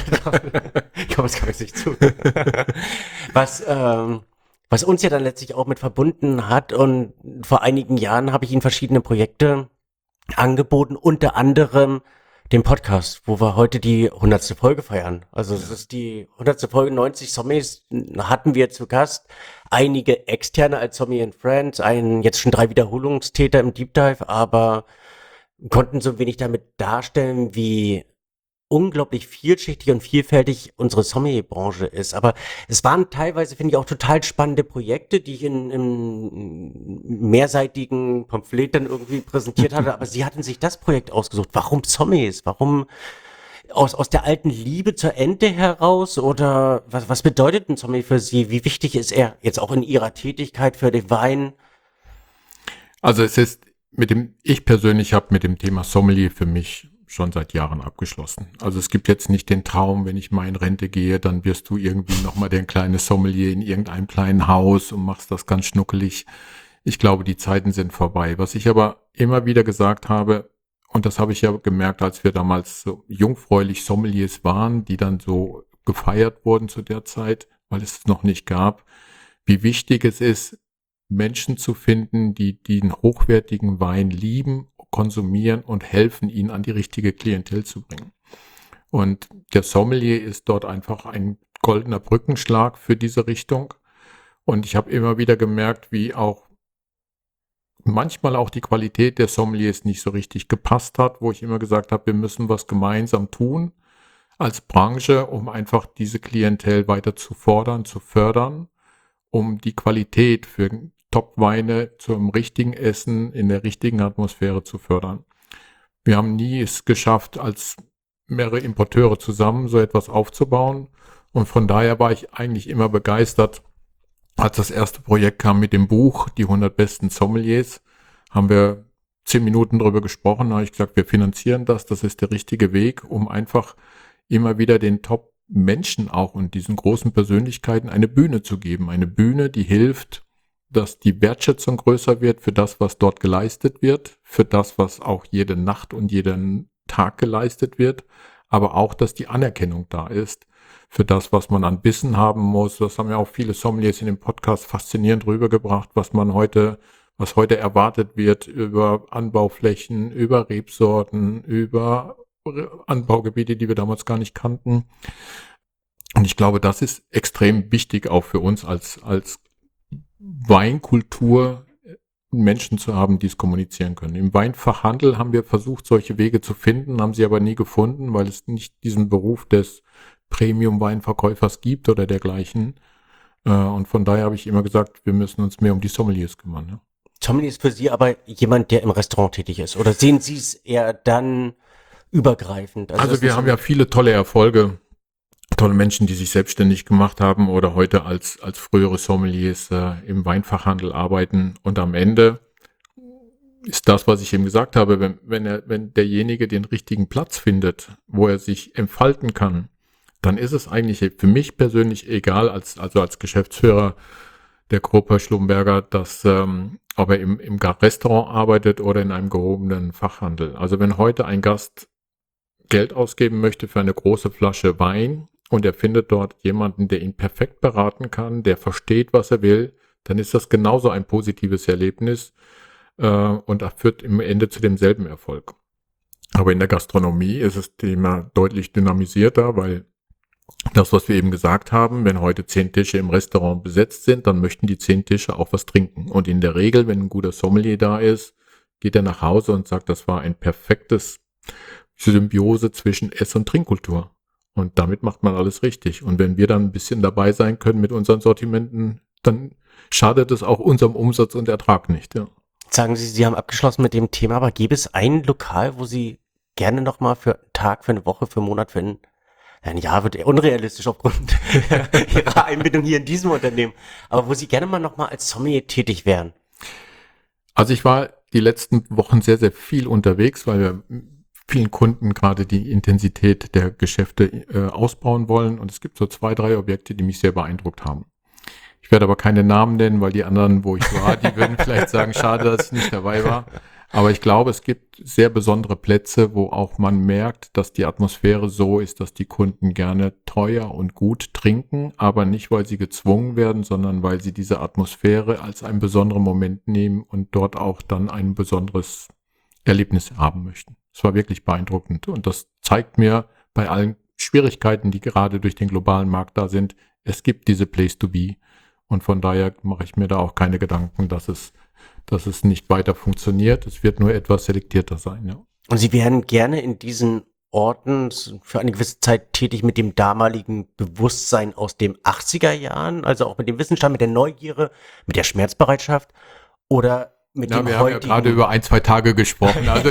B: ich komme es gar nicht zu. Was, ähm, was uns ja dann letztlich auch mit verbunden hat, und vor einigen Jahren habe ich Ihnen verschiedene Projekte angeboten, unter anderem den Podcast, wo wir heute die hundertste Folge feiern. Also es ist die hundertste Folge, neunzig Zombies hatten wir zu Gast. Einige Externe als Zombie and Friends, einen jetzt schon drei Wiederholungstäter im Deep Dive, aber konnten so wenig damit darstellen, wie unglaublich vielschichtig und vielfältig unsere Sommelier-Branche ist. Aber es waren teilweise, finde ich, auch total spannende Projekte, die ich in, in mehrseitigen Pamphlet dann irgendwie präsentiert hatte. Aber Sie hatten sich das Projekt ausgesucht. Warum Sommeliers? Warum aus, aus der alten Liebe zur Ente heraus? Oder was, was bedeutet ein Sommelier für Sie? Wie wichtig ist er jetzt auch in Ihrer Tätigkeit für den Wein?
C: Also es ist mit dem, ich persönlich habe mit dem Thema Sommelier für mich schon seit Jahren abgeschlossen. Also es gibt jetzt nicht den Traum, wenn ich mal in Rente gehe, dann wirst du irgendwie nochmal der kleine Sommelier in irgendeinem kleinen Haus und machst das ganz schnuckelig. Ich glaube, die Zeiten sind vorbei. Was ich aber immer wieder gesagt habe, und das habe ich ja gemerkt, als wir damals so jungfräulich Sommeliers waren, die dann so gefeiert wurden zu der Zeit, weil es es noch nicht gab, wie wichtig es ist, Menschen zu finden, die den hochwertigen Wein lieben, konsumieren und helfen, ihn an die richtige Klientel zu bringen. Und der Sommelier ist dort einfach ein goldener Brückenschlag für diese Richtung. Und ich habe immer wieder gemerkt, wie auch manchmal auch die Qualität der Sommeliers nicht so richtig gepasst hat, wo ich immer gesagt habe, wir müssen was gemeinsam tun als Branche, um einfach diese Klientel weiter zu fordern, zu fördern, um die Qualität für Top-Weine zum richtigen Essen in der richtigen Atmosphäre zu fördern. Wir haben nie es geschafft, als mehrere Importeure zusammen so etwas aufzubauen. Und von daher war ich eigentlich immer begeistert. Als das erste Projekt kam mit dem Buch, die hundert besten Sommeliers, haben wir zehn Minuten drüber gesprochen. Da habe ich gesagt, wir finanzieren das. Das ist der richtige Weg, um einfach immer wieder den Top-Menschen auch und diesen großen Persönlichkeiten eine Bühne zu geben. Eine Bühne, die hilft, dass die Wertschätzung größer wird für das, was dort geleistet wird, für das, was auch jede Nacht und jeden Tag geleistet wird, aber auch, dass die Anerkennung da ist für das, was man an Wissen haben muss. Das haben ja auch viele Sommeliers in dem Podcast faszinierend rübergebracht, was man heute, was heute erwartet wird über Anbauflächen, über Rebsorten, über Anbaugebiete, die wir damals gar nicht kannten. Und ich glaube, das ist extrem wichtig auch für uns als, als Weinkultur, Menschen zu haben, die es kommunizieren können. Im Weinfachhandel haben wir versucht, solche Wege zu finden, haben sie aber nie gefunden, weil es nicht diesen Beruf des Premium-Weinverkäufers gibt oder dergleichen. Und von daher habe ich immer gesagt, wir müssen uns mehr um die Sommeliers kümmern. Ja.
B: Sommelier ist für Sie aber jemand, der im Restaurant tätig ist. Oder sehen Sie es eher dann übergreifend?
C: Also, also wir haben ja viele tolle Erfolge, tolle Menschen, die sich selbstständig gemacht haben oder heute als, als frühere Sommeliers äh, im Weinfachhandel arbeiten. Und am Ende ist das, was ich eben gesagt habe, wenn, wenn, er, wenn derjenige den richtigen Platz findet, wo er sich entfalten kann, dann ist es eigentlich für mich persönlich egal, als, also als Geschäftsführer der Gruppe Schlumberger, dass ähm, ob er im, im Restaurant arbeitet oder in einem gehobenen Fachhandel. Also wenn heute ein Gast Geld ausgeben möchte für eine große Flasche Wein und er findet dort jemanden, der ihn perfekt beraten kann, der versteht, was er will, dann ist das genauso ein positives Erlebnis äh, und das führt im Ende zu demselben Erfolg. Aber in der Gastronomie ist das Thema deutlich dynamisierter, weil das, was wir eben gesagt haben, wenn heute zehn Tische im Restaurant besetzt sind, dann möchten die zehn Tische auch was trinken. Und in der Regel, wenn ein guter Sommelier da ist, geht er nach Hause und sagt, das war ein perfektes Symbiose zwischen Ess- und Trinkkultur. Und damit macht man alles richtig. Und wenn wir dann ein bisschen dabei sein können mit unseren Sortimenten, dann schadet es auch unserem Umsatz und Ertrag nicht. Ja.
B: Sagen Sie, Sie haben abgeschlossen mit dem Thema, aber gäbe es ein Lokal, wo Sie gerne nochmal für einen Tag, für eine Woche, für einen Monat, für ein, ein Jahr wird eher unrealistisch aufgrund Ihrer Einbindung hier in diesem Unternehmen, aber wo Sie gerne mal nochmal als Sommelier tätig wären?
C: Also ich war die letzten Wochen sehr, sehr viel unterwegs, weil wir vielen Kunden gerade die Intensität der Geschäfte äh, ausbauen wollen. Und es gibt so zwei, drei Objekte, die mich sehr beeindruckt haben. Ich werde aber keine Namen nennen, weil die anderen, wo ich war, die würden vielleicht sagen, schade, dass ich nicht dabei war. Aber ich glaube, es gibt sehr besondere Plätze, wo auch man merkt, dass die Atmosphäre so ist, dass die Kunden gerne teuer und gut trinken, aber nicht, weil sie gezwungen werden, sondern weil sie diese Atmosphäre als einen besonderen Moment nehmen und dort auch dann ein besonderes Erlebnis haben möchten. Es war wirklich beeindruckend und das zeigt mir bei allen Schwierigkeiten, die gerade durch den globalen Markt da sind, es gibt diese Place to be und von daher mache ich mir da auch keine Gedanken, dass es, dass es nicht weiter funktioniert. Es wird nur etwas selektierter sein. Ja.
B: Und Sie wären gerne in diesen Orten für eine gewisse Zeit tätig mit dem damaligen Bewusstsein aus den achtziger Jahren, also auch mit dem Wissensstand, mit der Neugierde, mit der Schmerzbereitschaft oder mit
C: ja,
B: dem
C: wir
B: heutigen...
C: haben ja gerade über ein, zwei Tage gesprochen. Also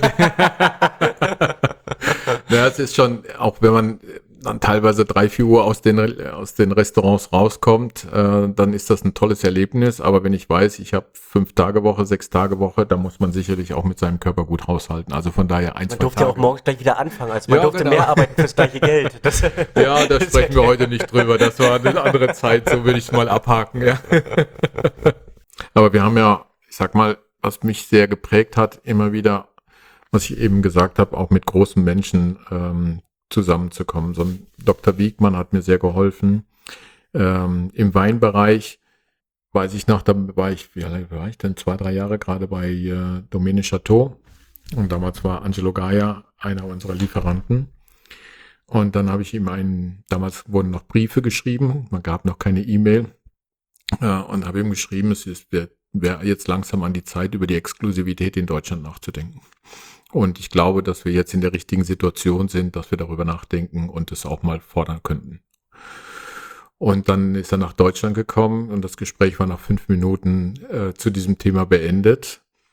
C: ja, es ist schon, auch wenn man dann teilweise drei, vier Uhr aus den, aus den Restaurants rauskommt, äh, dann ist das ein tolles Erlebnis. Aber wenn ich weiß, ich habe fünf Tage Woche, sechs Tage Woche, dann muss man sicherlich auch mit seinem Körper gut haushalten. Also von daher ein,
B: man
C: zwei
B: durfte
C: Tage.
B: ja auch morgens gleich wieder anfangen. Also man
C: ja,
B: durfte
C: genau.
B: mehr arbeiten fürs gleiche Geld. Das
C: ja, da sprechen wir heute nicht drüber. Das war eine andere Zeit, so würde ich es mal abhaken. Ja. Aber wir haben ja, ich sag mal, was mich sehr geprägt hat, immer wieder, was ich eben gesagt habe, auch mit großen Menschen ähm, zusammenzukommen. So ein Doktor Wiegmann hat mir sehr geholfen. Ähm, im Weinbereich weiß ich noch, da war ich, wie lange war ich denn? Zwei, drei Jahre gerade bei äh, Domaine Chateau. Und damals war Angelo Gaia einer unserer Lieferanten. Und dann habe ich ihm einen, damals wurden noch Briefe geschrieben, man gab noch keine E-Mail. Äh, und habe ihm geschrieben, es ist, wäre wär jetzt langsam an die Zeit, über die Exklusivität in Deutschland nachzudenken. Und ich glaube, dass wir jetzt in der richtigen Situation sind, dass wir darüber nachdenken und es auch mal fordern könnten. Und dann ist er nach Deutschland gekommen und das Gespräch war nach fünf Minuten äh, zu diesem Thema beendet.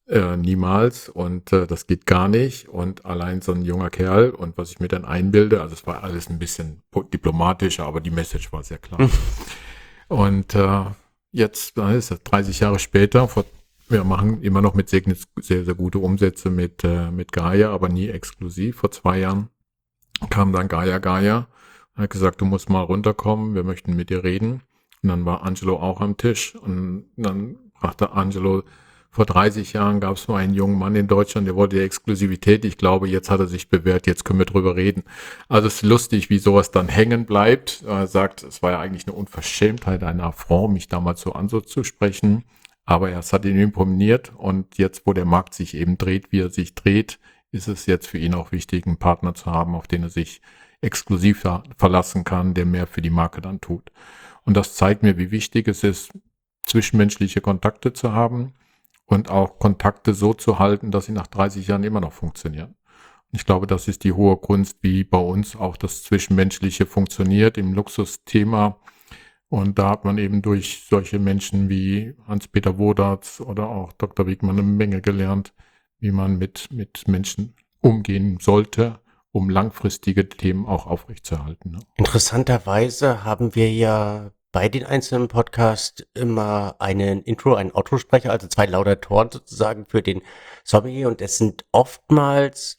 C: Äh, niemals und äh, das geht gar nicht und allein so ein junger Kerl und was ich mir dann einbilde, also es war alles ein bisschen po- diplomatischer, aber die Message war sehr klar. Und äh, jetzt da ist es dreißig Jahre später, vor, wir machen immer noch mit Signitz sehr, sehr gute Umsätze mit, äh, mit Gaia, aber nie exklusiv. Vor zwei Jahren kam dann Gaia Gaia und hat gesagt, du musst mal runterkommen, wir möchten mit dir reden. Und dann war Angelo auch am Tisch und dann brachte Angelo, vor dreißig Jahren gab es mal einen jungen Mann in Deutschland, der wollte die Exklusivität. Ich glaube, jetzt hat er sich bewährt, jetzt können wir drüber reden. Also es ist lustig, wie sowas dann hängen bleibt. Er sagt, es war ja eigentlich eine Unverschämtheit, ein Affront, mich damals so anzusprechen. Aber es hat ihn imponiert und jetzt, wo der Markt sich eben dreht, wie er sich dreht, ist es jetzt für ihn auch wichtig, einen Partner zu haben, auf den er sich exklusiv verlassen kann, der mehr für die Marke dann tut. Und das zeigt mir, wie wichtig es ist, zwischenmenschliche Kontakte zu haben und auch Kontakte so zu halten, dass sie nach dreißig Jahren immer noch funktionieren. Und ich glaube, das ist die hohe Kunst, wie bei uns auch das Zwischenmenschliche funktioniert im Luxusthema. Und da hat man eben durch solche Menschen wie Hans-Peter Wodarz oder auch Doktor Wigmann eine Menge gelernt, wie man mit, mit Menschen umgehen sollte, um langfristige Themen auch aufrechtzuerhalten. Ne?
B: Interessanterweise haben wir ja bei den einzelnen Podcasts immer einen Intro, einen Autosprecher, also zwei Laudatoren sozusagen für den Sommelier und es sind oftmals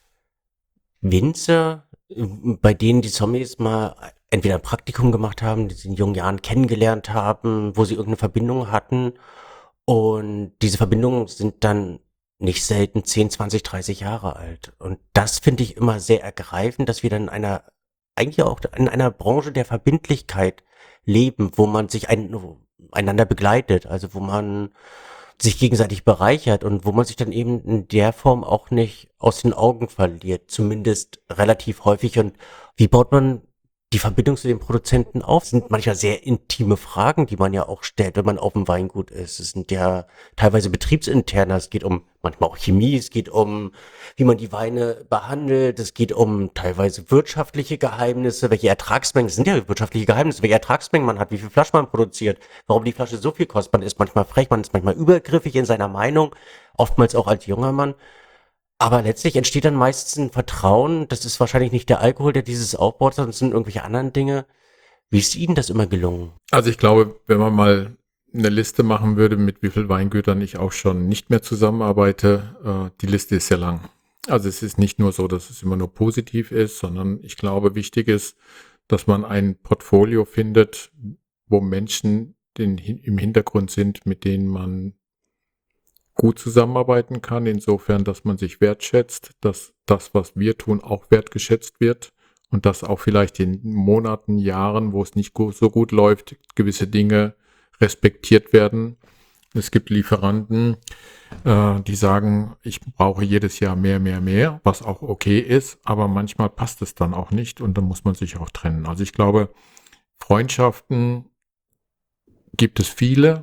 B: Winzer, bei denen die Sommeliers mal entweder ein Praktikum gemacht haben, die sie in jungen Jahren kennengelernt haben, wo sie irgendeine Verbindung hatten und diese Verbindungen sind dann nicht selten zehn, zwanzig, dreißig Jahre alt. Und das finde ich immer sehr ergreifend, dass wir dann in einer, eigentlich auch in einer Branche der Verbindlichkeit leben, wo man sich ein, einander begleitet, also wo man sich gegenseitig bereichert und wo man sich dann eben in der Form auch nicht aus den Augen verliert, zumindest relativ häufig. Und wie baut man die Verbindung zu den Produzenten auf? Das sind manchmal sehr intime Fragen, die man ja auch stellt, wenn man auf dem Weingut ist. Es sind ja teilweise betriebsinterne, es geht um manchmal auch Chemie, es geht um, wie man die Weine behandelt, es geht um teilweise wirtschaftliche Geheimnisse, welche Ertragsmengen, es sind ja wirtschaftliche Geheimnisse, welche Ertragsmengen man hat, wie viel Flaschen man produziert, warum die Flasche so viel kostet. Man ist manchmal frech, man ist manchmal übergriffig in seiner Meinung, oftmals auch als junger Mann. Aber letztlich entsteht dann meistens ein Vertrauen. Das ist wahrscheinlich nicht der Alkohol, der dieses aufbaut, sondern es sind irgendwelche anderen Dinge. Wie ist Ihnen das immer gelungen?
C: Also ich glaube, wenn man mal eine Liste machen würde, mit wie viel Weingütern ich auch schon nicht mehr zusammenarbeite, äh, die Liste ist sehr lang. Also es ist nicht nur so, dass es immer nur positiv ist, sondern ich glaube, wichtig ist, dass man ein Portfolio findet, wo Menschen den, im Hintergrund sind, mit denen man gut zusammenarbeiten kann, insofern, dass man sich wertschätzt, dass das, was wir tun, auch wertgeschätzt wird und dass auch vielleicht in Monaten, Jahren, wo es nicht so gut läuft, gewisse Dinge respektiert werden. Es gibt Lieferanten, äh, die sagen, ich brauche jedes Jahr mehr, mehr, mehr, was auch okay ist, aber manchmal passt es dann auch nicht und dann muss man sich auch trennen. Also ich glaube, Freundschaften gibt es viele.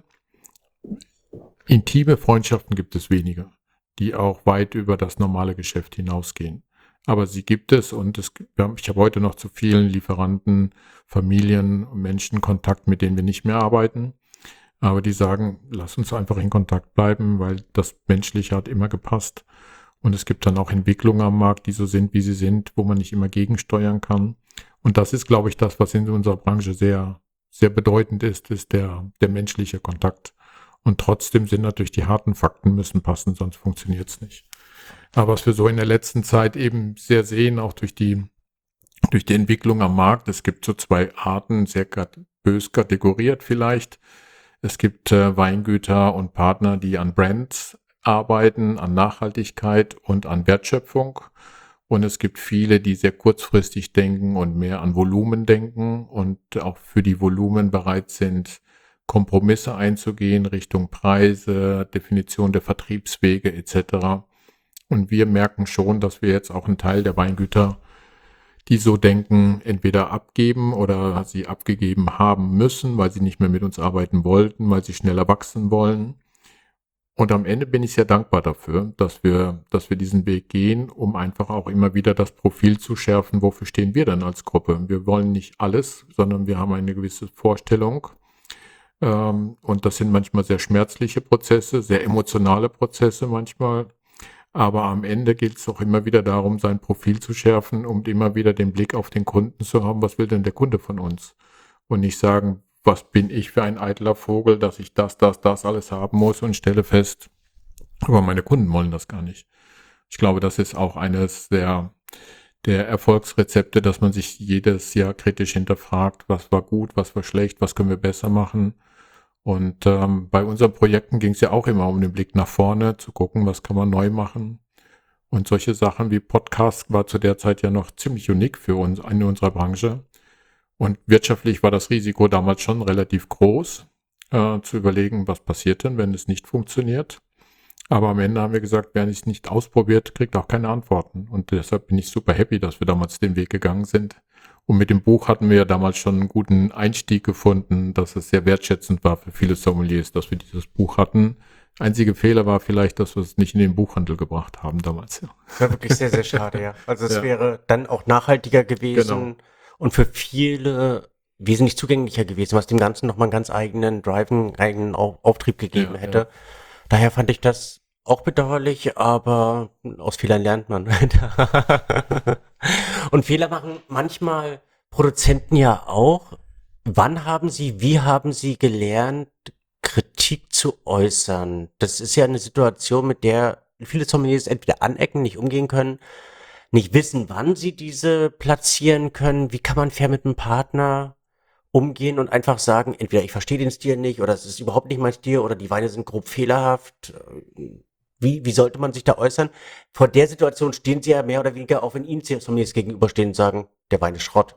C: Intime Freundschaften gibt es weniger, die auch weit über das normale Geschäft hinausgehen. Aber sie gibt es und es, ich habe heute noch zu vielen Lieferanten, Familien und Menschen Kontakt, mit denen wir nicht mehr arbeiten. Aber die sagen, lass uns einfach in Kontakt bleiben, weil das Menschliche hat immer gepasst. Und es gibt dann auch Entwicklungen am Markt, die so sind, wie sie sind, wo man nicht immer gegensteuern kann. Und das ist, glaube ich, das, was in unserer Branche sehr, sehr bedeutend ist, ist der, der menschliche Kontakt. Und trotzdem sind natürlich die harten Fakten müssen passen, sonst funktioniert es nicht. Aber was wir so in der letzten Zeit eben sehr sehen, auch durch die, durch die Entwicklung am Markt, es gibt so zwei Arten, sehr bös kategoriert vielleicht. Es gibt äh, Weingüter und Partner, die an Brands arbeiten, an Nachhaltigkeit und an Wertschöpfung. Und es gibt viele, die sehr kurzfristig denken und mehr an Volumen denken und auch für die Volumen bereit sind, Kompromisse einzugehen Richtung Preise, Definition der Vertriebswege et cetera. Und wir merken schon, dass wir jetzt auch einen Teil der Weingüter, die so denken, entweder abgeben oder sie abgegeben haben müssen, weil sie nicht mehr mit uns arbeiten wollten, weil sie schneller wachsen wollen. Und am Ende bin ich sehr dankbar dafür, dass wir, dass wir diesen Weg gehen, um einfach auch immer wieder das Profil zu schärfen, wofür stehen wir denn als Gruppe. Wir wollen nicht alles, sondern wir haben eine gewisse Vorstellung, Ähm, und das sind manchmal sehr schmerzliche Prozesse, sehr emotionale Prozesse manchmal. Aber am Ende geht es auch immer wieder darum, sein Profil zu schärfen, um immer wieder den Blick auf den Kunden zu haben. Was will denn der Kunde von uns? Und nicht sagen, was bin ich für ein eitler Vogel, dass ich das, das, das alles haben muss und stelle fest, aber meine Kunden wollen das gar nicht. Ich glaube, das ist auch eines der, der Erfolgsrezepte, dass man sich jedes Jahr kritisch hinterfragt, was war gut, was war schlecht, was können wir besser machen. Und ähm, bei unseren Projekten ging es ja auch immer um den Blick nach vorne, zu gucken, was kann man neu machen. Und solche Sachen wie Podcast war zu der Zeit ja noch ziemlich unique für uns in unserer Branche. Und wirtschaftlich war das Risiko damals schon relativ groß, äh, zu überlegen, was passiert denn, wenn es nicht funktioniert. Aber am Ende haben wir gesagt, wer es nicht ausprobiert, kriegt auch keine Antworten. Und deshalb bin ich super happy, dass wir damals den Weg gegangen sind. Und mit dem Buch hatten wir ja damals schon einen guten Einstieg gefunden, dass es sehr wertschätzend war für viele Sommeliers, dass wir dieses Buch hatten. Einzige Fehler war vielleicht, dass wir es nicht in den Buchhandel gebracht haben damals. Ja.
B: Das war wirklich sehr, sehr schade, ja. Also es
C: Ja.
B: wäre dann auch nachhaltiger gewesen
C: Genau.
B: und für viele wesentlich zugänglicher gewesen, was dem Ganzen nochmal einen ganz eigenen Drive, einen eigenen Au- Auftrieb gegeben
C: Ja,
B: hätte.
C: ja.
B: Daher fand ich das auch bedauerlich, aber aus Fehlern lernt man. Und Fehler machen manchmal Produzenten ja auch. Wann haben Sie, wie haben Sie gelernt, Kritik zu äußern? Das ist ja eine Situation, mit der viele Sommeliers entweder anecken, nicht umgehen können, nicht wissen, wann sie diese platzieren können. Wie kann man fair mit einem Partner umgehen und einfach sagen, entweder ich verstehe den Stil nicht oder es ist überhaupt nicht mein Stil oder die Weine sind grob fehlerhaft. Wie, wie sollte man sich da äußern? Vor der Situation stehen Sie ja mehr oder weniger, auch wenn Ihnen Sommeliers gegenüberstehen und sagen, der Wein ist Schrott.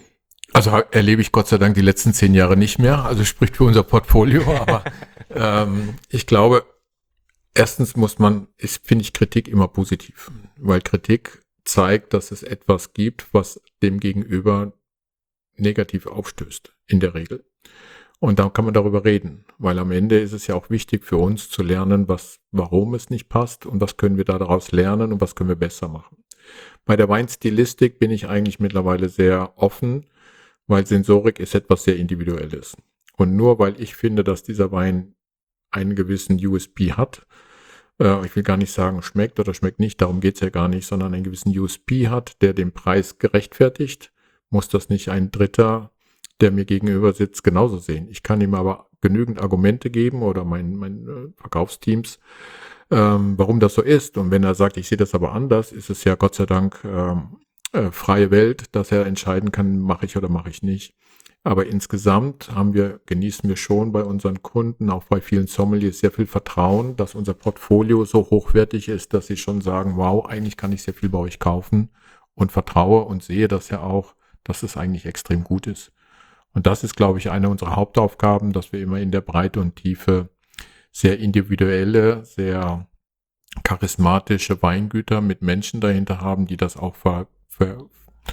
C: Also erlebe ich Gott sei Dank die letzten zehn Jahre nicht mehr. Also spricht für unser Portfolio. Aber ähm, ich glaube, erstens muss man, ist, finde ich Kritik immer positiv. Weil Kritik zeigt, dass es etwas gibt, was dem Gegenüber negativ aufstößt, in der Regel. Und dann kann man darüber reden, weil am Ende ist es ja auch wichtig für uns zu lernen, was, warum es nicht passt und was können wir daraus lernen und was können wir besser machen. Bei der Weinstilistik bin ich eigentlich mittlerweile sehr offen, weil Sensorik ist etwas sehr Individuelles. Und nur weil ich finde, dass dieser Wein einen gewissen U S P hat, äh, ich will gar nicht sagen, schmeckt oder schmeckt nicht, darum geht's ja gar nicht, sondern einen gewissen U S P hat, der den Preis gerechtfertigt, muss das nicht ein Dritter, der mir gegenüber sitzt, genauso sehen. Ich kann ihm aber genügend Argumente geben oder mein, mein äh, Verkaufsteams, ähm, warum das so ist. Und wenn er sagt, ich sehe das aber anders, ist es ja Gott sei Dank ähm, äh, freie Welt, dass er entscheiden kann, mache ich oder mache ich nicht. Aber insgesamt haben wir, genießen wir schon bei unseren Kunden, auch bei vielen Sommeliers, sehr viel Vertrauen, dass unser Portfolio so hochwertig ist, dass sie schon sagen, wow, eigentlich kann ich sehr viel bei euch kaufen und vertraue und sehe das ja auch, dass es eigentlich extrem gut ist. Und das ist, glaube ich, eine unserer Hauptaufgaben, dass wir immer in der Breite und Tiefe sehr individuelle, sehr charismatische Weingüter mit Menschen dahinter haben, die das auch ver, ver,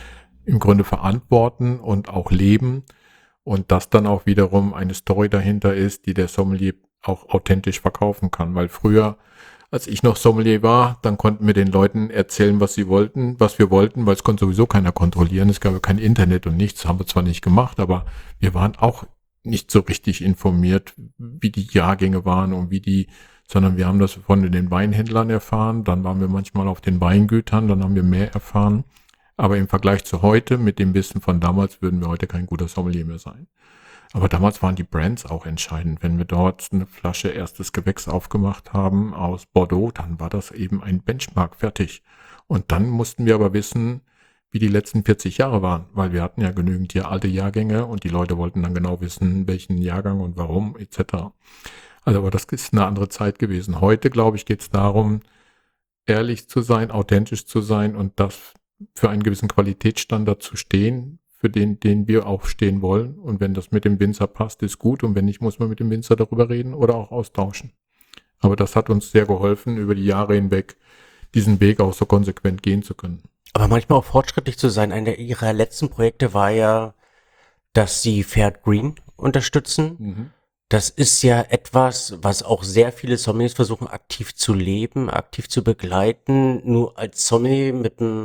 C: im Grunde verantworten und auch leben. Und das dann auch wiederum eine Story dahinter ist, die der Sommelier auch authentisch verkaufen kann. Weil früher, als ich noch Sommelier war, dann konnten wir den Leuten erzählen, was sie wollten, was wir wollten, weil es konnte sowieso keiner kontrollieren. Es gab ja kein Internet und nichts, haben wir zwar nicht gemacht, aber wir waren auch nicht so richtig informiert, wie die Jahrgänge waren und wie die, sondern wir haben das von den Weinhändlern erfahren, dann waren wir manchmal auf den Weingütern, dann haben wir mehr erfahren. Aber im Vergleich zu heute, mit dem Wissen von damals, würden wir heute kein guter Sommelier mehr sein. Aber damals waren die Brands auch entscheidend. Wenn wir dort eine Flasche erstes Gewächs aufgemacht haben aus Bordeaux, dann war das eben ein Benchmark fertig. Und dann mussten wir aber wissen, wie die letzten vierzig Jahre waren, weil wir hatten ja genügend hier alte Jahrgänge und die Leute wollten dann genau wissen, welchen Jahrgang und warum et cetera. Also aber das ist eine andere Zeit gewesen. Heute, glaube ich, geht es darum, ehrlich zu sein, authentisch zu sein und das für einen gewissen Qualitätsstandard zu stehen, für den, den wir auch stehen wollen. Und wenn das mit dem Winzer passt, ist gut. Und wenn nicht, muss man mit dem Winzer darüber reden oder auch austauschen. Aber das hat uns sehr geholfen, über die Jahre hinweg diesen Weg auch so konsequent gehen zu können.
B: Aber manchmal auch fortschrittlich zu sein. Einer Ihrer letzten Projekte war ja, dass Sie Fair Green unterstützen.
C: Mhm.
B: Das ist ja etwas, was auch sehr viele Sommeliers versuchen aktiv zu leben, aktiv zu begleiten. Nur als Sommelier mit einem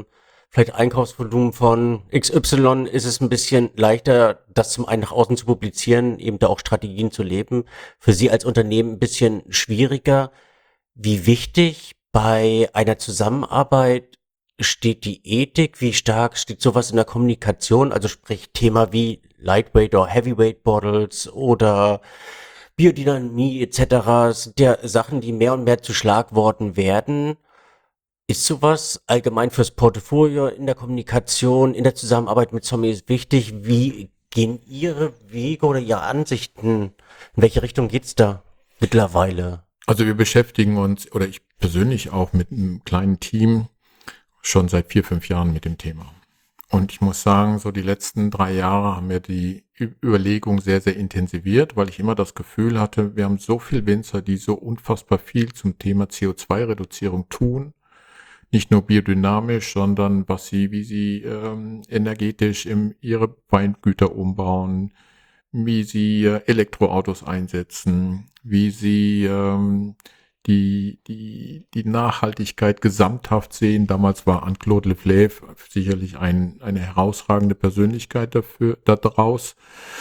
B: vielleicht Einkaufsvolumen von X Y ist es ein bisschen leichter, das zum einen nach außen zu publizieren, eben da auch Strategien zu leben. Für Sie als Unternehmen ein bisschen schwieriger. Wie wichtig bei einer Zusammenarbeit steht die Ethik? Wie stark steht sowas in der Kommunikation? Also sprich Thema wie Lightweight oder Heavyweight Bottles oder Biodynamie et cetera sind ja Sachen, die mehr und mehr zu Schlagworten werden. Ist sowas allgemein fürs Portfolio in der Kommunikation, in der Zusammenarbeit mit Sommeliers wichtig? Wie gehen Ihre Wege oder Ihre Ansichten? In welche Richtung geht's da mittlerweile?
C: Also wir beschäftigen uns, oder ich persönlich auch mit einem kleinen Team, schon seit vier, fünf Jahren mit dem Thema. Und ich muss sagen, so die letzten drei Jahre haben wir die Ü- Überlegung sehr, sehr intensiviert, weil ich immer das Gefühl hatte, wir haben so viel Winzer, die so unfassbar viel zum Thema C O zwei Reduzierung tun. Nicht nur biodynamisch, sondern was sie, wie sie ähm, energetisch im, ihre Weingüter umbauen, wie sie äh, Elektroautos einsetzen, wie sie ähm, die, die, die Nachhaltigkeit gesamthaft sehen. Damals war Anne-Claude Leflaive sicherlich ein, eine herausragende Persönlichkeit dafür, da draus.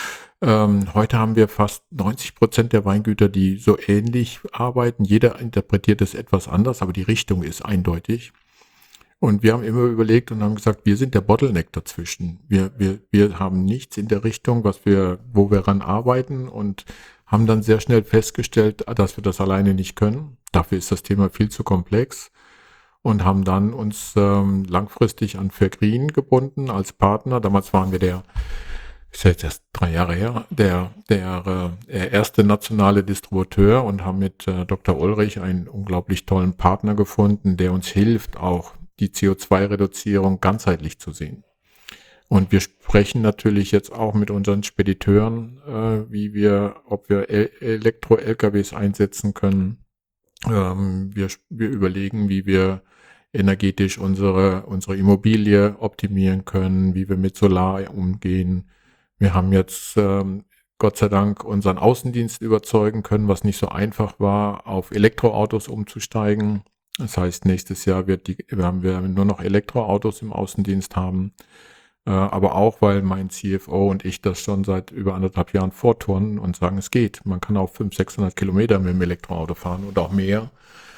C: Ähm, heute haben wir fast neunzig Prozent der Weingüter, die so ähnlich arbeiten. Jeder interpretiert es etwas anders, aber die Richtung ist eindeutig. Und wir haben immer überlegt und haben gesagt, wir sind der Bottleneck dazwischen. Wir, wir, wir haben nichts in der Richtung, was wir, wo wir ran arbeiten und haben dann sehr schnell festgestellt, dass wir das alleine nicht können. Dafür ist das Thema viel zu komplex und haben dann uns ähm, langfristig an Fairgreen gebunden als Partner. Damals waren wir der, ist jetzt erst drei Jahre her, der, der äh, erste nationale Distributeur und haben mit äh, Doktor Ulrich einen unglaublich tollen Partner gefunden, der uns hilft, auch die C O zwei Reduzierung ganzheitlich zu sehen. Und wir sprechen natürlich jetzt auch mit unseren Spediteuren, äh, wie wir, ob wir El- Elektro-L K Ws einsetzen können. Ähm, wir, wir überlegen, wie wir energetisch unsere, unsere Immobilie optimieren können, wie wir mit Solar umgehen. Wir haben jetzt ähm, Gott sei Dank unseren Außendienst überzeugen können, was nicht so einfach war, auf Elektroautos umzusteigen. Das heißt, nächstes Jahr wird die, werden wir nur noch Elektroautos im Außendienst haben. Äh, aber auch, weil mein C F O und ich das schon seit über anderthalb Jahren vorturnen und sagen, es geht. Man kann auch fünfhundert, sechshundert Kilometer mit dem Elektroauto fahren und auch mehr.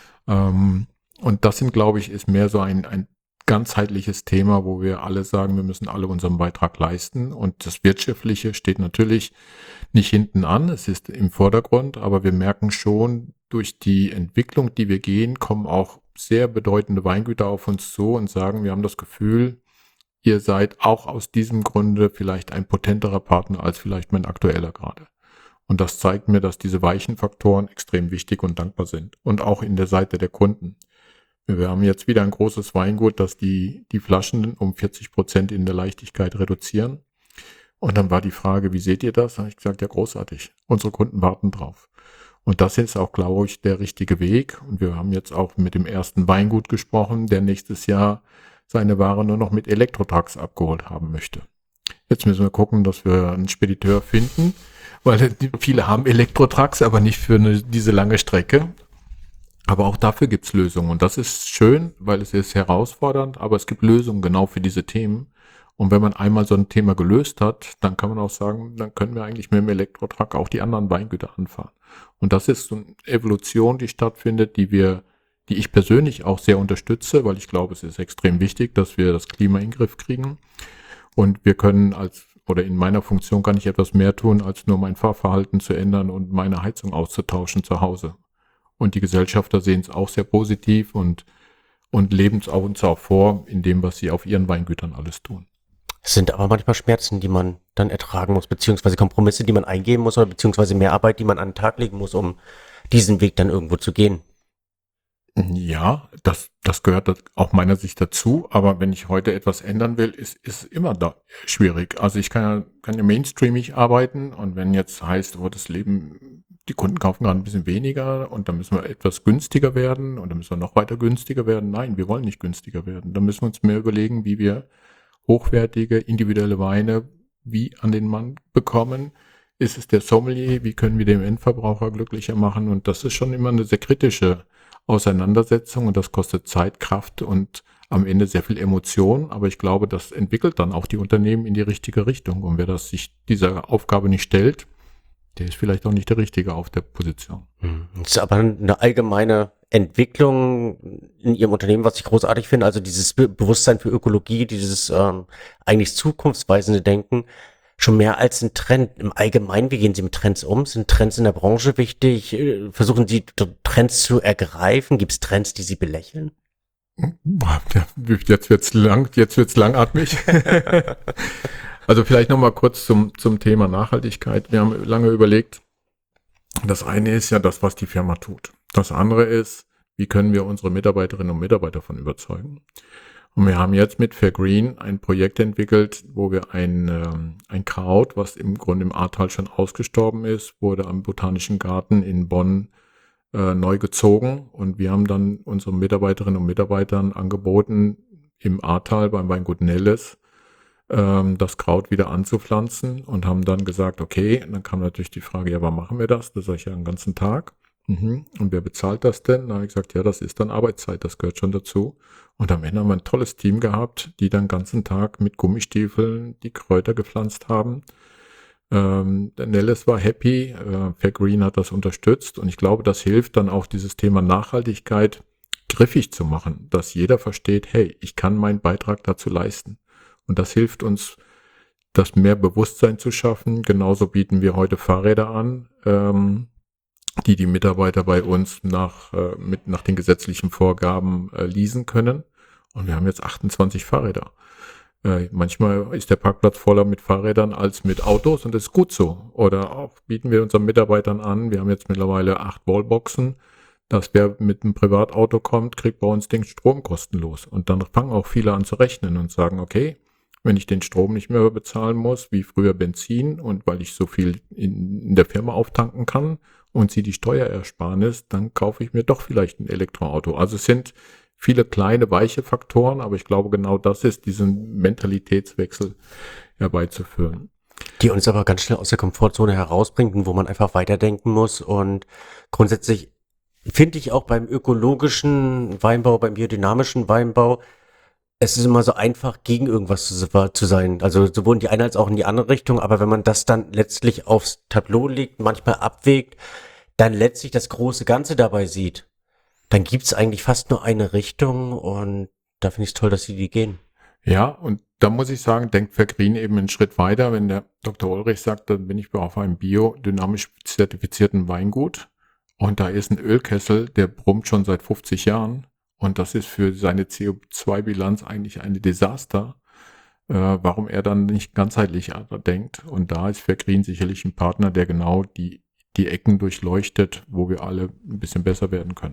C: Ähm, und das sind, glaube ich, ist mehr so ein, ein ganzheitliches Thema, wo wir alle sagen, wir müssen alle unseren Beitrag leisten. Und das Wirtschaftliche steht natürlich nicht hinten an, es ist im Vordergrund, aber wir merken schon, durch die Entwicklung, die wir gehen, kommen auch sehr bedeutende Weingüter auf uns zu und sagen, wir haben das Gefühl, ihr seid auch aus diesem Grunde vielleicht ein potenterer Partner als vielleicht mein aktueller gerade. Und das zeigt mir, dass diese weichen Faktoren extrem wichtig und dankbar sind. Und auch in der Seite der Kunden. Wir haben jetzt wieder ein großes Weingut, das die, die Flaschen um vierzig Prozent in der Leichtigkeit reduzieren. Und dann war die Frage, wie seht ihr das? Da habe ich gesagt, ja, großartig. Unsere Kunden warten drauf. Und das ist auch, glaube ich, der richtige Weg. Und wir haben jetzt auch mit dem ersten Weingut gesprochen, der nächstes Jahr seine Ware nur noch mit Elektrotrucks abgeholt haben möchte. Jetzt müssen wir gucken, dass wir einen Spediteur finden, weil viele haben Elektrotrucks, aber nicht für eine, diese lange Strecke. Aber auch dafür gibt es Lösungen. Und das ist schön, weil es ist herausfordernd, aber es gibt Lösungen genau für diese Themen. Und wenn man einmal so ein Thema gelöst hat, dann kann man auch sagen, dann können wir eigentlich mit dem Elektrotruck auch die anderen Weingüter anfahren. Und das ist so eine Evolution, die stattfindet, die wir, die ich persönlich auch sehr unterstütze, weil ich glaube, es ist extrem wichtig, dass wir das Klima in den Griff kriegen. Und wir können als, oder in meiner Funktion kann ich etwas mehr tun, als nur mein Fahrverhalten zu ändern und meine Heizung auszutauschen zu Hause. Und die Gesellschafter sehen es auch sehr positiv und, und leben es auch uns auch vor, in dem, was sie auf ihren Weingütern alles tun.
B: Es sind aber manchmal Schmerzen, die man dann ertragen muss, beziehungsweise Kompromisse, die man eingehen muss, oder beziehungsweise mehr Arbeit, die man an den Tag legen muss, um diesen Weg dann irgendwo zu gehen.
C: Ja, das, das gehört auch meiner Sicht dazu, aber wenn ich heute etwas ändern will, ist, ist immer da schwierig. Also ich kann ja, kann ja mainstreamig arbeiten und wenn jetzt heißt, oh, das Leben, die Kunden kaufen gerade ein bisschen weniger und dann müssen wir etwas günstiger werden und dann müssen wir noch weiter günstiger werden. Nein, wir wollen nicht günstiger werden. Da müssen wir uns mehr überlegen, wie wir hochwertige, individuelle Weine wie an den Mann bekommen. Ist es der Sommelier? Wie können wir den Endverbraucher glücklicher machen? Und das ist schon immer eine sehr kritische Auseinandersetzung und das kostet Zeit, Kraft und am Ende sehr viel Emotion. Aber ich glaube, das entwickelt dann auch die Unternehmen in die richtige Richtung. Und wer das sich dieser Aufgabe nicht stellt, der ist vielleicht auch nicht der Richtige auf der Position.
B: Das ist aber eine allgemeine Entwicklung in Ihrem Unternehmen, was ich großartig finde. Also dieses Be- Bewusstsein für Ökologie, dieses ähm, eigentlich zukunftsweisende Denken, schon mehr als ein Trend. Im Allgemeinen, wie gehen Sie mit Trends um? Sind Trends in der Branche wichtig? Äh, Versuchen Sie d- Trends zu ergreifen? Gibt es Trends, die Sie belächeln?
C: Boah, ja, Jetzt wird's lang, jetzt wird's langatmig. Also vielleicht noch mal kurz zum, zum Thema Nachhaltigkeit. Wir haben lange überlegt, das eine ist ja das, was die Firma tut. Das andere ist, wie können wir unsere Mitarbeiterinnen und Mitarbeiter davon überzeugen? Und wir haben jetzt mit Fair Green ein Projekt entwickelt, wo wir ein, ähm, ein Kraut, was im Grunde im Ahrtal schon ausgestorben ist, wurde am Botanischen Garten in Bonn äh, neu gezogen. Und wir haben dann unseren Mitarbeiterinnen und Mitarbeitern angeboten, im Ahrtal beim Weingut Nelles ähm, das Kraut wieder anzupflanzen und haben dann gesagt, okay, und dann kam natürlich die Frage, ja, wann machen wir das? Das sage ich ja den ganzen Tag. Mhm. Und wer bezahlt das denn? Dann habe ich gesagt, ja, das ist dann Arbeitszeit, das gehört schon dazu. Und am Ende haben wir ein tolles Team gehabt, die dann den ganzen Tag mit Gummistiefeln die Kräuter gepflanzt haben. Ähm, der Nelles war happy, äh, Fair Green hat das unterstützt und ich glaube, das hilft dann auch, dieses Thema Nachhaltigkeit griffig zu machen, dass jeder versteht, hey, ich kann meinen Beitrag dazu leisten. Und das hilft uns, das mehr Bewusstsein zu schaffen. Genauso bieten wir heute Fahrräder an, ähm, die die Mitarbeiter bei uns nach, äh, mit, nach den gesetzlichen Vorgaben äh, leasen können. Und wir haben jetzt achtundzwanzig Fahrräder. Äh, manchmal ist der Parkplatz voller mit Fahrrädern als mit Autos und das ist gut so. Oder auch bieten wir unseren Mitarbeitern an, wir haben jetzt mittlerweile acht Wallboxen, dass wer mit einem Privatauto kommt, kriegt bei uns den Strom kostenlos. Und dann fangen auch viele an zu rechnen und sagen, okay, wenn ich den Strom nicht mehr bezahlen muss, wie früher Benzin und weil ich so viel in, in der Firma auftanken kann und sie die Steuerersparnis, dann kaufe ich mir doch vielleicht ein Elektroauto. Also es sind viele kleine, weiche Faktoren, aber ich glaube, genau das ist, diesen Mentalitätswechsel herbeizuführen.
B: Die uns aber ganz schnell aus der Komfortzone herausbringt und wo man einfach weiterdenken muss. Und grundsätzlich finde ich auch beim ökologischen Weinbau, beim biodynamischen Weinbau, es ist immer so einfach, gegen irgendwas zu, zu sein. Also sowohl in die eine als auch in die andere Richtung. Aber wenn man das dann letztlich aufs Tableau legt, manchmal abwägt, dann letztlich das große Ganze dabei sieht, dann gibt's eigentlich fast nur eine Richtung. Und da finde ich es toll, dass sie die gehen.
C: Ja, und da muss ich sagen, denkt Fair Green eben einen Schritt weiter. Wenn der Doktor Ulrich sagt, dann bin ich auf einem biodynamisch zertifizierten Weingut. Und da ist ein Ölkessel, der brummt schon seit fünfzig Jahren. Und das ist für seine C O zwei Bilanz eigentlich ein Desaster, äh, warum er dann nicht ganzheitlich denkt. Und da ist Fair Green sicherlich ein Partner, der genau die, die Ecken durchleuchtet, wo wir alle ein bisschen besser werden können.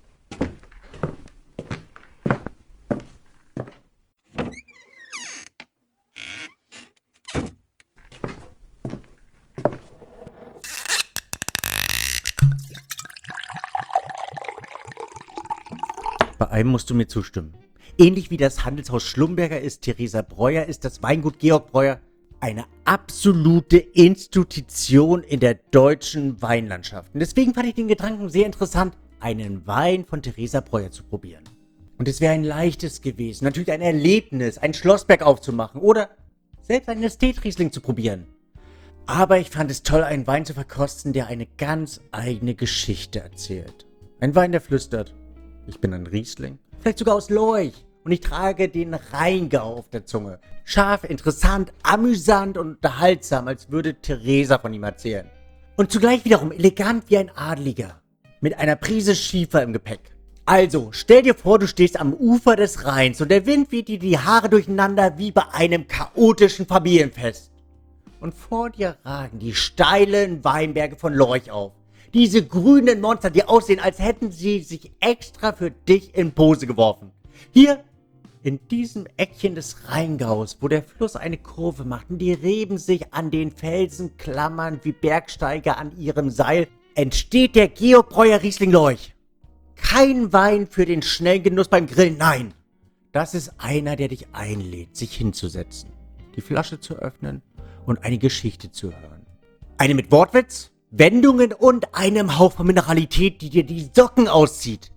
B: Bei einem musst du mir zustimmen. Ähnlich wie das Handelshaus Schlumberger ist Theresa Breuer, ist das Weingut Georg Breuer eine absolute Institution in der deutschen Weinlandschaft. Und deswegen fand ich den Gedanken sehr interessant, einen Wein von Theresa Breuer zu probieren. Und es wäre ein leichtes gewesen, natürlich ein Erlebnis, ein Schlossberg aufzumachen oder selbst einen Estate-Riesling zu probieren. Aber ich fand es toll, einen Wein zu verkosten, der eine ganz eigene Geschichte erzählt. Ein Wein, der flüstert: Ich bin ein Riesling, vielleicht sogar aus Lorch, und ich trage den Rheingau auf der Zunge. Scharf, interessant, amüsant und unterhaltsam, als würde Theresa von ihm erzählen. Und zugleich wiederum elegant wie ein Adliger, mit einer Prise Schiefer im Gepäck. Also, stell dir vor, du stehst am Ufer des Rheins und der Wind weht dir die Haare durcheinander wie bei einem chaotischen Familienfest. Und vor dir ragen die steilen Weinberge von Lorch auf. Diese grünen Monster, die aussehen, als hätten sie sich extra für dich in Pose geworfen. Hier, in diesem Eckchen des Rheingaus, wo der Fluss eine Kurve macht und die Reben sich an den Felsen klammern wie Bergsteiger an ihrem Seil, entsteht der Georg Breuer Riesling Lorch. Kein Wein für den schnellen Genuss beim Grillen, nein. Das ist einer, der dich einlädt, sich hinzusetzen, die Flasche zu öffnen und eine Geschichte zu hören. Eine mit Wortwitz, Wendungen und einem Hauch von Mineralität, die dir die Socken auszieht.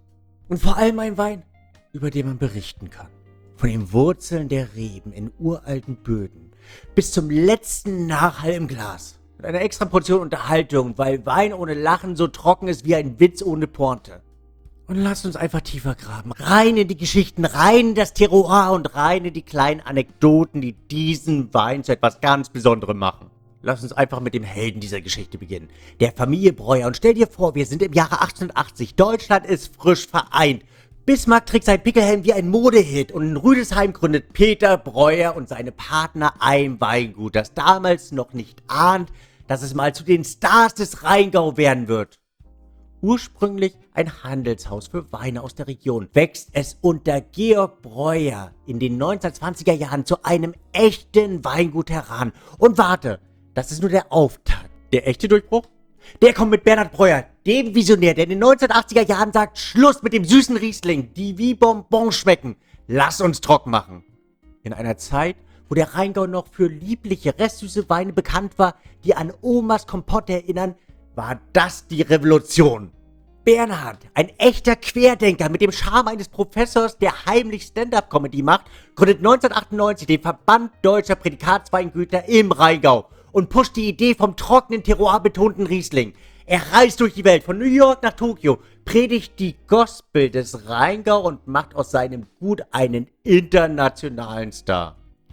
B: Und vor allem ein Wein, über den man berichten kann. Von den Wurzeln der Reben in uralten Böden bis zum letzten Nachhall im Glas. Mit einer extra Portion Unterhaltung, weil Wein ohne Lachen so trocken ist wie ein Witz ohne Pointe. Und lasst uns einfach tiefer graben. Rein in die Geschichten, rein in das Terroir und rein in die kleinen Anekdoten, die diesen Wein zu etwas ganz Besonderem machen. Lass uns einfach mit dem Helden dieser Geschichte beginnen. Der Familie Breuer. Und stell dir vor, wir sind im Jahre achtzehnhundertachtzig. Deutschland ist frisch vereint. Bismarck trägt sein Pickelhelm wie ein Modehit. Und in Rüdesheim gründet Peter Breuer und seine Partner ein Weingut, das damals noch nicht ahnt, dass es mal zu den Stars des Rheingau werden wird. Ursprünglich ein Handelshaus für Weine aus der Region, wächst es unter Georg Breuer in den neunzehnhundertzwanziger Jahren zu einem echten Weingut heran. Und warte, das ist nur der Auftakt. Der echte Durchbruch? Der kommt mit Bernhard Breuer, dem Visionär, der in den neunzehnhundertachtziger Jahren sagt, Schluss mit dem süßen Riesling, die wie Bonbons schmecken. Lass uns trocken machen. In einer Zeit, wo der Rheingau noch für liebliche, restsüße Weine bekannt war, die an Omas Kompott erinnern, war das die Revolution. Bernhard, ein echter Querdenker mit dem Charme eines Professors, der heimlich Stand-Up-Comedy macht, gründet neunzehnhundertachtundneunzig den Verband Deutscher Prädikatsweingüter im Rheingau und pusht die Idee vom trockenen, terroirbetonten Riesling. Er reist durch die Welt, von New York nach Tokio, predigt die Gospel des Rheingau und macht aus seinem Gut einen internationalen Star.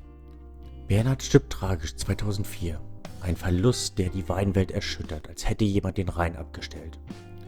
B: Bernhard stirbt tragisch zweitausendvier. Ein Verlust, der die Weinwelt erschüttert, als hätte jemand den Rhein abgestellt.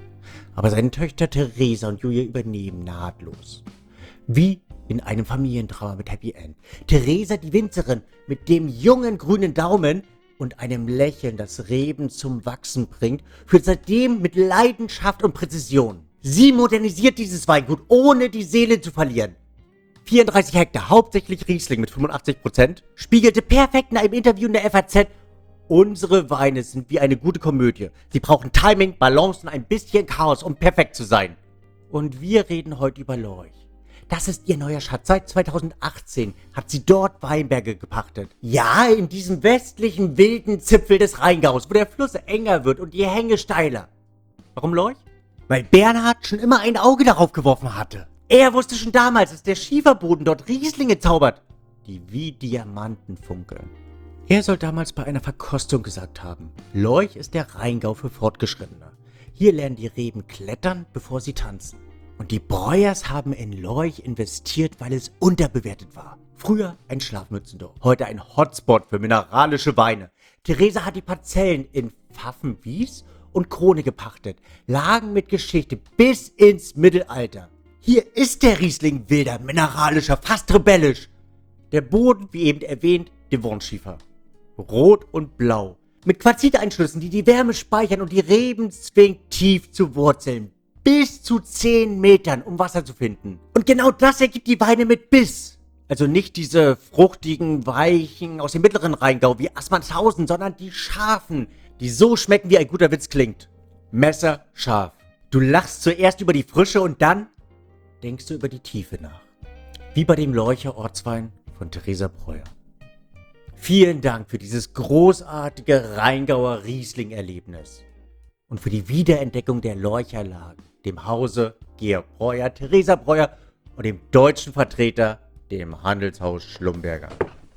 B: Aber seine Töchter Theresa und Julia übernehmen nahtlos. Wie in einem Familiendrama mit Happy End. Theresa, die Winzerin, mit dem jungen grünen Daumen und einem Lächeln, das Reben zum Wachsen bringt, führt seitdem mit Leidenschaft und Präzision. Sie modernisiert dieses Weingut, ohne die Seele zu verlieren. vierunddreißig Hektar, hauptsächlich Riesling mit fünfundachtzig Prozent, spiegelte perfekt in einem Interview in der F A Z: Unsere Weine sind wie eine gute Komödie. Sie brauchen Timing, Balance und ein bisschen Chaos, um perfekt zu sein. Und wir reden heute über Lorch. Das ist ihr neuer Schatz. Seit zweitausendachtzehn hat sie dort Weinberge gepachtet. Ja, in diesem westlichen, wilden Zipfel des Rheingaus, wo der Fluss enger wird und die Hänge steiler. Warum Lorch? Weil Bernhard schon immer ein Auge darauf geworfen hatte. Er wusste schon damals, dass der Schieferboden dort Rieslinge zaubert, die wie Diamanten funkeln. Er soll damals bei einer Verkostung gesagt haben, Lorch ist der Rheingau für Fortgeschrittene. Hier lernen die Reben klettern, bevor sie tanzen. Und die Breuers haben in Lorch investiert, weil es unterbewertet war. Früher ein Schlafmützendorf, heute ein Hotspot für mineralische Weine. Theresa hat die Parzellen in Pfaffenwies und Krone gepachtet, lagen mit Geschichte bis ins Mittelalter. Hier ist der Riesling wilder, mineralischer, fast rebellisch. Der Boden, wie eben erwähnt, Devonschiefer. Rot und blau. Mit Quarziteinschlüssen, die die Wärme speichern und die Reben zwingt tief zu Wurzeln. Bis zu zehn Metern, um Wasser zu finden. Und genau das ergibt die Weine mit Biss. Also nicht diese fruchtigen, weichen aus dem mittleren Rheingau wie Assmannshausen, sondern die scharfen, die so schmecken, wie ein guter Witz klingt. Messerscharf. Du lachst zuerst über die Frische und dann denkst du über die Tiefe nach. Wie bei dem Lorcher Ortswein von Theresa Breuer. Vielen Dank für dieses großartige Rheingauer Riesling-Erlebnis und für die Wiederentdeckung der Lorcher Lagen, dem Hause Georg Breuer, Theresa Breuer und dem deutschen Vertreter, dem Handelshaus Schlumberger.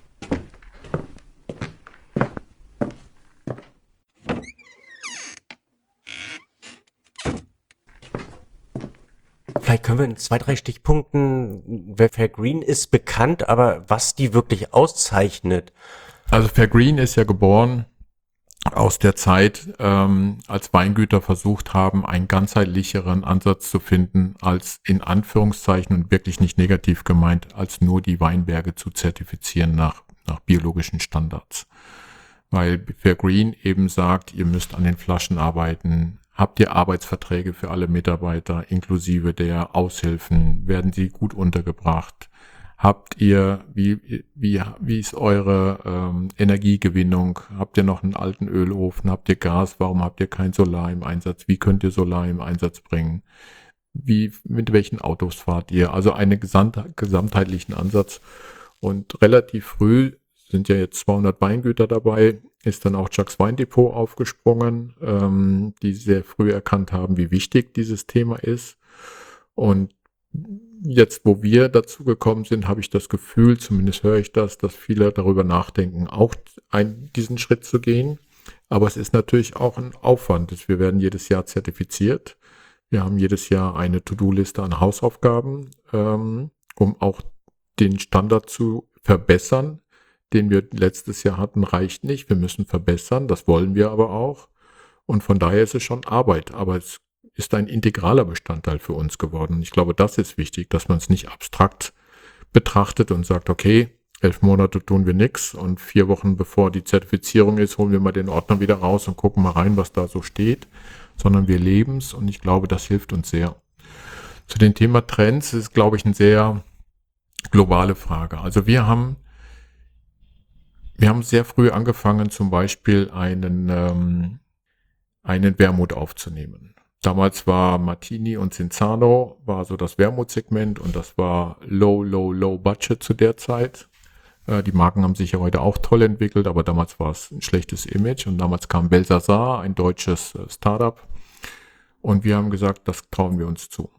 B: Vielleicht können wir in zwei, drei Stichpunkten, wer Fair Green ist bekannt, aber was die wirklich auszeichnet.
C: Also Fair Green ist ja geboren aus der Zeit, ähm, als Weingüter versucht haben, einen ganzheitlicheren Ansatz zu finden, als in Anführungszeichen und wirklich nicht negativ gemeint, als nur die Weinberge zu zertifizieren nach, nach biologischen Standards. Weil Fair Green eben sagt, ihr müsst an den Flaschen arbeiten. Habt ihr Arbeitsverträge für alle Mitarbeiter, inklusive der Aushilfen? Werden sie gut untergebracht? Habt ihr, wie, wie, wie ist eure ähm, Energiegewinnung? Habt ihr noch einen alten Ölofen? Habt ihr Gas? Warum habt ihr kein Solar im Einsatz? Wie könnt ihr Solar im Einsatz bringen? Wie, mit welchen Autos fahrt ihr? Also einen gesamt, gesamtheitlichen Ansatz. Und relativ früh sind ja jetzt zweihundert Weingüter dabei, ist dann auch Chucks Weindepot aufgesprungen, ähm, die sehr früh erkannt haben, wie wichtig dieses Thema ist. Und jetzt, wo wir dazu gekommen sind, habe ich das Gefühl, zumindest höre ich das, dass viele darüber nachdenken, auch einen, diesen Schritt zu gehen. Aber es ist natürlich auch ein Aufwand. Wir werden jedes Jahr zertifiziert. Wir haben jedes Jahr eine To-Do-Liste an Hausaufgaben, ähm, um auch den Standard zu verbessern, den wir letztes Jahr hatten, reicht nicht. Wir müssen verbessern, das wollen wir aber auch. Und von daher ist es schon Arbeit, aber es ist ein integraler Bestandteil für uns geworden. Und ich glaube, das ist wichtig, dass man es nicht abstrakt betrachtet und sagt, okay, elf Monate tun wir nichts und vier Wochen bevor die Zertifizierung ist, holen wir mal den Ordner wieder raus und gucken mal rein, was da so steht, sondern wir leben es und ich glaube, das hilft uns sehr. Zu dem Thema Trends ist, glaube ich, eine sehr globale Frage. Also wir haben wir haben sehr früh angefangen, zum Beispiel einen ähm, einen Wermut aufzunehmen. Damals war Martini und Cinzano war so das Wermutsegment und das war low, low, low budget zu der Zeit. Äh, die Marken haben sich ja heute auch toll entwickelt, aber damals war es ein schlechtes Image und damals kam Belsazar, ein deutsches äh, Startup und wir haben gesagt, das trauen wir uns zu.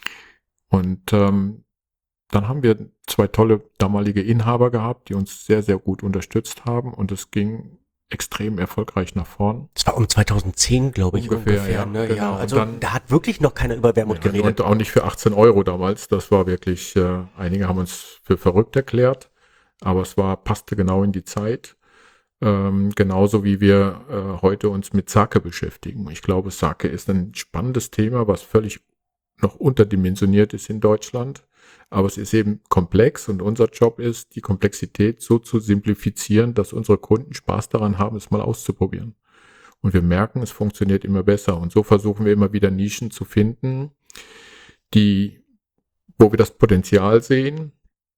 C: Und ähm, dann haben wir zwei tolle damalige Inhaber gehabt, die uns sehr, sehr gut unterstützt haben und es ging extrem erfolgreich nach vorn.
B: Das war um zweitausendzehn, glaube ich,
C: ungefähr.
B: ungefähr
C: Ja,
B: ne?
C: genau.
B: Ja, also
C: dann,
B: da hat wirklich noch keiner über Wermut
C: ja,
B: geredet.
C: und auch nicht für achtzehn Euro damals. Das war wirklich, äh, einige haben uns für verrückt erklärt, aber es war, passte genau in die Zeit. Ähm, genauso wie wir äh, heute uns mit Sake beschäftigen. Ich glaube, Sake ist ein spannendes Thema, was völlig noch unterdimensioniert ist in Deutschland. Aber es ist eben komplex und unser Job ist, die Komplexität so zu simplifizieren, dass unsere Kunden Spaß daran haben, es mal auszuprobieren. Und wir merken, es funktioniert immer besser. Und so versuchen wir immer wieder Nischen zu finden, die, wo wir das Potenzial sehen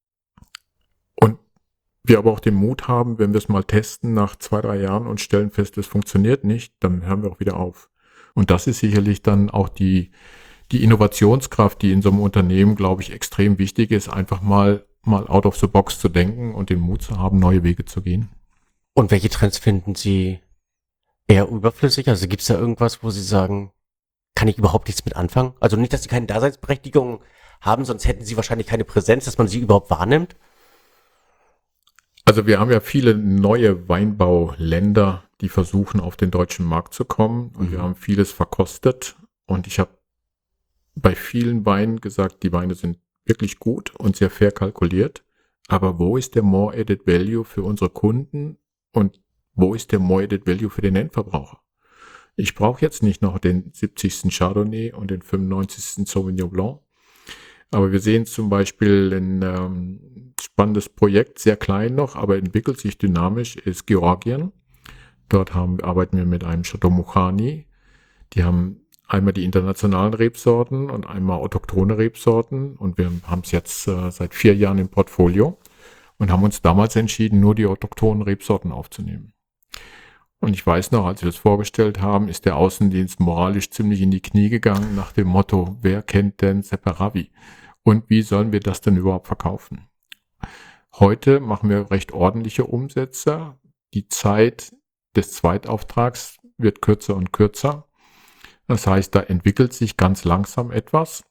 C: und wir aber auch den Mut haben, wenn wir es mal testen nach zwei, drei Jahren und stellen fest, es funktioniert nicht, dann hören wir auch wieder auf. Und das ist sicherlich dann auch die Die Innovationskraft, die in so einem Unternehmen, glaube ich, extrem wichtig ist, einfach mal, mal out of the box zu denken und den Mut zu haben, neue Wege zu gehen.
B: Und welche Trends finden Sie eher überflüssig? Also gibt es da irgendwas, wo Sie sagen, kann ich überhaupt nichts mit anfangen? Also nicht, dass Sie keine Daseinsberechtigung haben, sonst hätten Sie wahrscheinlich keine Präsenz, dass man sie überhaupt wahrnimmt.
C: Also wir haben ja viele neue Weinbauländer, die versuchen, auf den deutschen Markt zu kommen. Und
B: Mhm.
C: wir haben vieles verkostet. Und ich habe bei vielen Weinen gesagt, die Weine sind wirklich gut und sehr fair kalkuliert. Aber wo ist der More Added Value für unsere Kunden und wo ist der More Added Value für den Endverbraucher? Ich brauche jetzt nicht noch den siebzigsten Chardonnay und den fünfundneunzigsten Sauvignon Blanc. Aber wir sehen zum Beispiel ein ähm, spannendes Projekt, sehr klein noch, aber entwickelt sich dynamisch, ist Georgien. Dort haben, arbeiten wir mit einem Chateau Mouchani. Die haben einmal die internationalen Rebsorten und einmal autochthone Rebsorten. Und wir haben es jetzt äh, seit vier Jahren im Portfolio und haben uns damals entschieden, nur die autochthonen Rebsorten aufzunehmen. Und ich weiß noch, als wir es vorgestellt haben, ist der Außendienst moralisch ziemlich in die Knie gegangen nach dem Motto, wer kennt denn Separavi? Und wie sollen wir das denn überhaupt verkaufen? Heute machen wir recht ordentliche Umsätze. Die Zeit des Zweitauftrags wird kürzer und kürzer. Das heißt, da entwickelt sich ganz langsam etwas.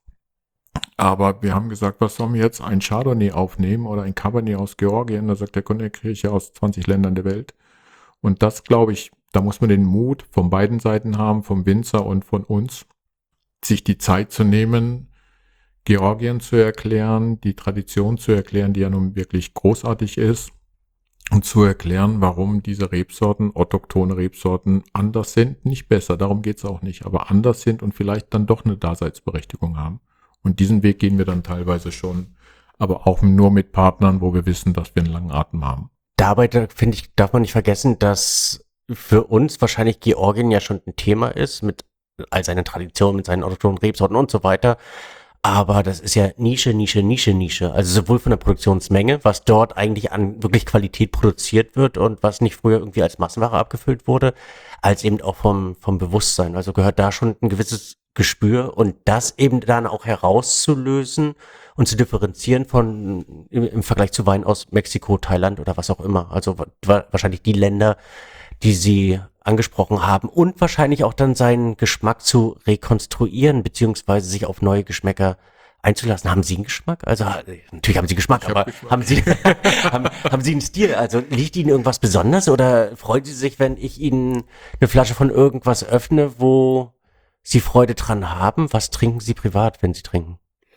C: Aber wir haben gesagt, was sollen wir jetzt? Ein Chardonnay aufnehmen oder ein Cabernet aus Georgien? Da sagt der Kunde, kriege ich ja aus zwanzig Ländern der Welt. Und das, glaube ich, da muss man den Mut von beiden Seiten haben, vom Winzer und von uns, sich die Zeit zu nehmen, Georgien zu erklären, die Tradition zu erklären, die ja nun wirklich großartig ist, und zu erklären, warum diese Rebsorten, autochthone Rebsorten, anders sind. Nicht besser, darum geht's auch nicht, aber anders sind und vielleicht dann doch eine Daseinsberechtigung haben. Und diesen Weg gehen wir dann teilweise schon, aber auch nur mit Partnern, wo wir wissen, dass wir einen langen Atem haben.
B: Dabei, da, finde ich, darf man nicht vergessen, dass für uns wahrscheinlich Georgien ja schon ein Thema ist, mit all seinen Traditionen, mit seinen autochthonen Rebsorten und so weiter. Aber das ist ja Nische, Nische, Nische, Nische. Also sowohl von der Produktionsmenge, was dort eigentlich an wirklich Qualität produziert wird und was nicht früher irgendwie als Massenware abgefüllt wurde, als eben auch vom, vom Bewusstsein. Also gehört da schon ein gewisses Gespür und das eben dann auch herauszulösen und zu differenzieren von im, im Vergleich zu Wein aus Mexiko, Thailand oder was auch immer. Also wa- wahrscheinlich die Länder, die Sie angesprochen haben und wahrscheinlich auch dann seinen Geschmack zu rekonstruieren beziehungsweise sich auf neue Geschmäcker einzulassen. Haben Sie einen Geschmack? Also äh, natürlich haben Sie Geschmack,
C: Ich hab
B: aber
C: Geschmack.
B: haben Sie haben, haben Sie einen Stil? Also liegt Ihnen irgendwas besonders oder freuen Sie sich, wenn ich Ihnen eine Flasche von irgendwas öffne, wo Sie Freude dran haben? Was trinken Sie privat, wenn Sie trinken?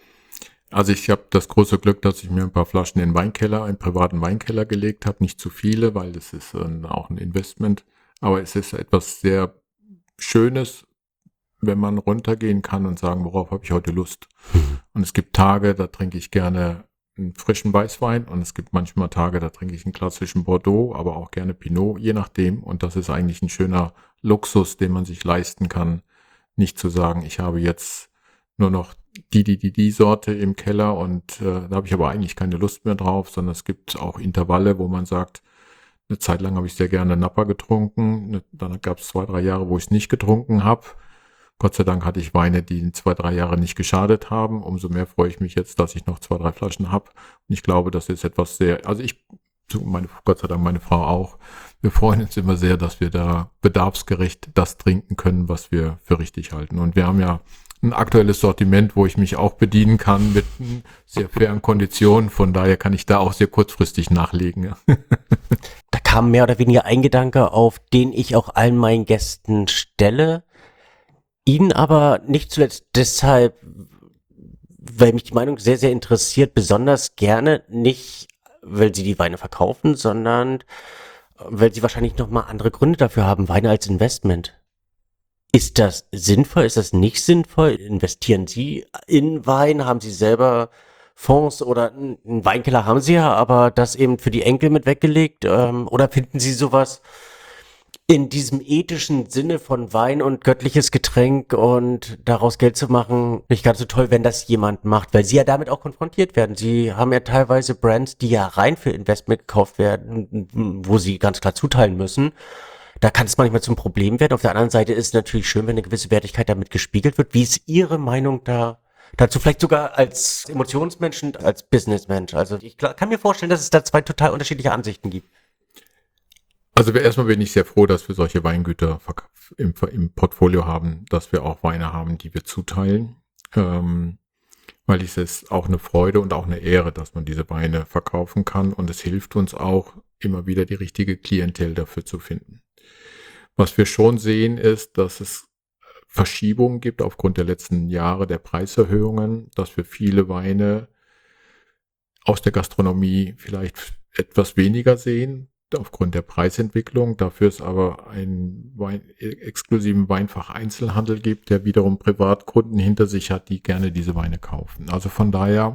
C: Also ich habe das große Glück, dass ich mir ein paar Flaschen in den Weinkeller, einen privaten Weinkeller gelegt habe. Nicht zu viele, weil das ist äh, auch ein Investment. Aber es ist etwas sehr Schönes, wenn man runtergehen kann und sagen, worauf habe ich heute Lust. Und es gibt Tage, da trinke ich gerne einen frischen Weißwein und es gibt manchmal Tage, da trinke ich einen klassischen Bordeaux, aber auch gerne Pinot, je nachdem. Und das ist eigentlich ein schöner Luxus, den man sich leisten kann, nicht zu sagen, ich habe jetzt nur noch die, die, die, die Sorte im Keller und äh, da habe ich aber eigentlich keine Lust mehr drauf, sondern es gibt auch Intervalle, wo man sagt, eine Zeit lang habe ich sehr gerne Napa getrunken, dann gab es zwei, drei Jahre, wo ich es nicht getrunken habe. Gott sei Dank hatte ich Weine, die in zwei, drei Jahre nicht geschadet haben. Umso mehr freue ich mich jetzt, dass ich noch zwei, drei Flaschen habe. Und ich glaube, das ist etwas sehr, also ich, meine, Gott sei Dank meine Frau auch, wir freuen uns immer sehr, dass wir da bedarfsgerecht das trinken können, was wir für richtig halten. Und wir haben ja ein aktuelles Sortiment, wo ich mich auch bedienen kann mit sehr fairen Konditionen. Von daher kann ich da auch sehr kurzfristig nachlegen. Ja.
B: Da kam mehr oder weniger ein Gedanke, auf den ich auch allen meinen Gästen stelle. Ihnen aber nicht zuletzt deshalb, weil mich die Meinung sehr, sehr interessiert, besonders gerne, nicht weil Sie die Weine verkaufen, sondern weil Sie wahrscheinlich nochmal andere Gründe dafür haben, Weine als Investment. Ist das sinnvoll? Ist das nicht sinnvoll? Investieren Sie in Wein? Haben Sie selber Fonds oder einen Weinkeller haben Sie ja, aber das eben für die Enkel mit weggelegt? Ähm, oder finden Sie sowas in diesem ethischen Sinne von Wein und göttliches Getränk und daraus Geld zu machen, nicht ganz so toll, wenn das jemand macht, weil Sie ja damit auch konfrontiert werden. Sie haben ja teilweise Brands, die ja rein für Investment gekauft werden, wo Sie ganz klar zuteilen müssen. Da kann es manchmal zum Problem werden. Auf der anderen Seite ist es natürlich schön, wenn eine gewisse Wertigkeit damit gespiegelt wird. Wie ist Ihre Meinung da dazu? Vielleicht sogar als Emotionsmensch, als Businessmensch. Also ich kann mir vorstellen, dass es da zwei total unterschiedliche Ansichten gibt.
C: Also erstmal bin ich sehr froh, dass wir solche Weingüter im, im Portfolio haben, dass wir auch Weine haben, die wir zuteilen. Ähm, weil es ist auch eine Freude und auch eine Ehre, dass man diese Weine verkaufen kann. Und es hilft uns auch, immer wieder die richtige Klientel dafür zu finden. Was wir schon sehen, ist, dass es Verschiebungen gibt aufgrund der letzten Jahre der Preiserhöhungen, dass wir viele Weine aus der Gastronomie vielleicht etwas weniger sehen, aufgrund der Preisentwicklung. Dafür es aber einen Wein, exklusiven Weinfach-Einzelhandel gibt, der wiederum Privatkunden hinter sich hat, die gerne diese Weine kaufen. Also von daher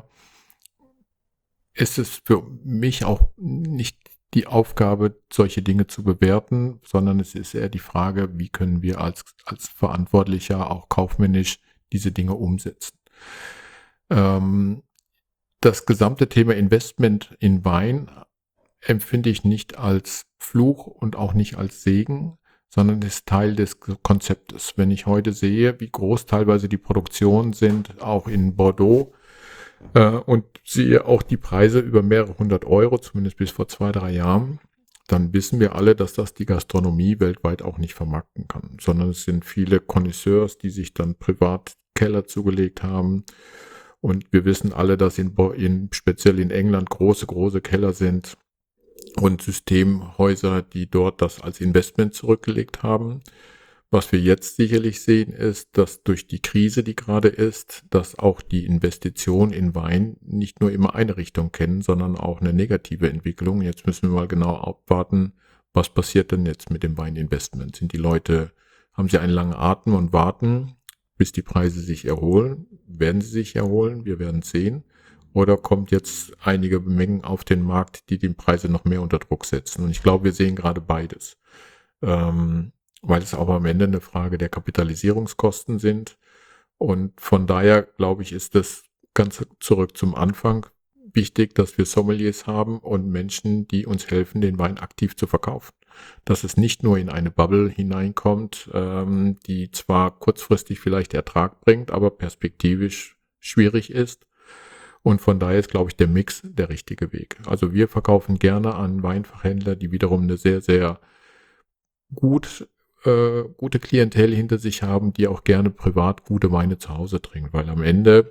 C: ist es für mich auch nicht die Aufgabe, solche Dinge zu bewerten, sondern es ist eher die Frage, wie können wir als, als Verantwortlicher auch kaufmännisch diese Dinge umsetzen. Ähm, das gesamte Thema Investment in Wein empfinde ich nicht als Fluch und auch nicht als Segen, sondern ist Teil des Konzeptes. Wenn ich heute sehe, wie groß teilweise die Produktionen sind, auch in Bordeaux, äh, und sehe auch die Preise über mehrere hundert Euro, zumindest bis vor zwei, drei Jahren, dann wissen wir alle, dass das die Gastronomie weltweit auch nicht vermarkten kann, sondern es sind viele Connoisseurs, die sich dann privat Keller zugelegt haben. Und wir wissen alle, dass in, in speziell in England große, große Keller sind und Systemhäuser, die dort das als Investment zurückgelegt haben. Was wir jetzt sicherlich sehen, ist, dass durch die Krise, die gerade ist, dass auch die Investitionen in Wein nicht nur immer eine Richtung kennen, sondern auch eine negative Entwicklung. Jetzt müssen wir mal genau abwarten, was passiert denn jetzt mit dem Weininvestment? Sind die Leute, haben sie einen langen Atem und warten, bis die Preise sich erholen? Werden sie sich erholen? Wir werden sehen. Oder kommt jetzt einige Mengen auf den Markt, die die Preise noch mehr unter Druck setzen? Und ich glaube, wir sehen gerade beides. Ähm, weil es auch am Ende eine Frage der Kapitalisierungskosten sind. Und von daher, glaube ich, ist das ganz zurück zum Anfang wichtig, dass wir Sommeliers haben und Menschen, die uns helfen, den Wein aktiv zu verkaufen. Dass es nicht nur in eine Bubble hineinkommt, ähm, die zwar kurzfristig vielleicht Ertrag bringt, aber perspektivisch schwierig ist. Und von daher ist, glaube ich, der Mix der richtige Weg. Also wir verkaufen gerne an Weinfachhändler, die wiederum eine sehr, sehr gut äh, gute Klientel hinter sich haben, die auch gerne privat gute Weine zu Hause trinken, weil am Ende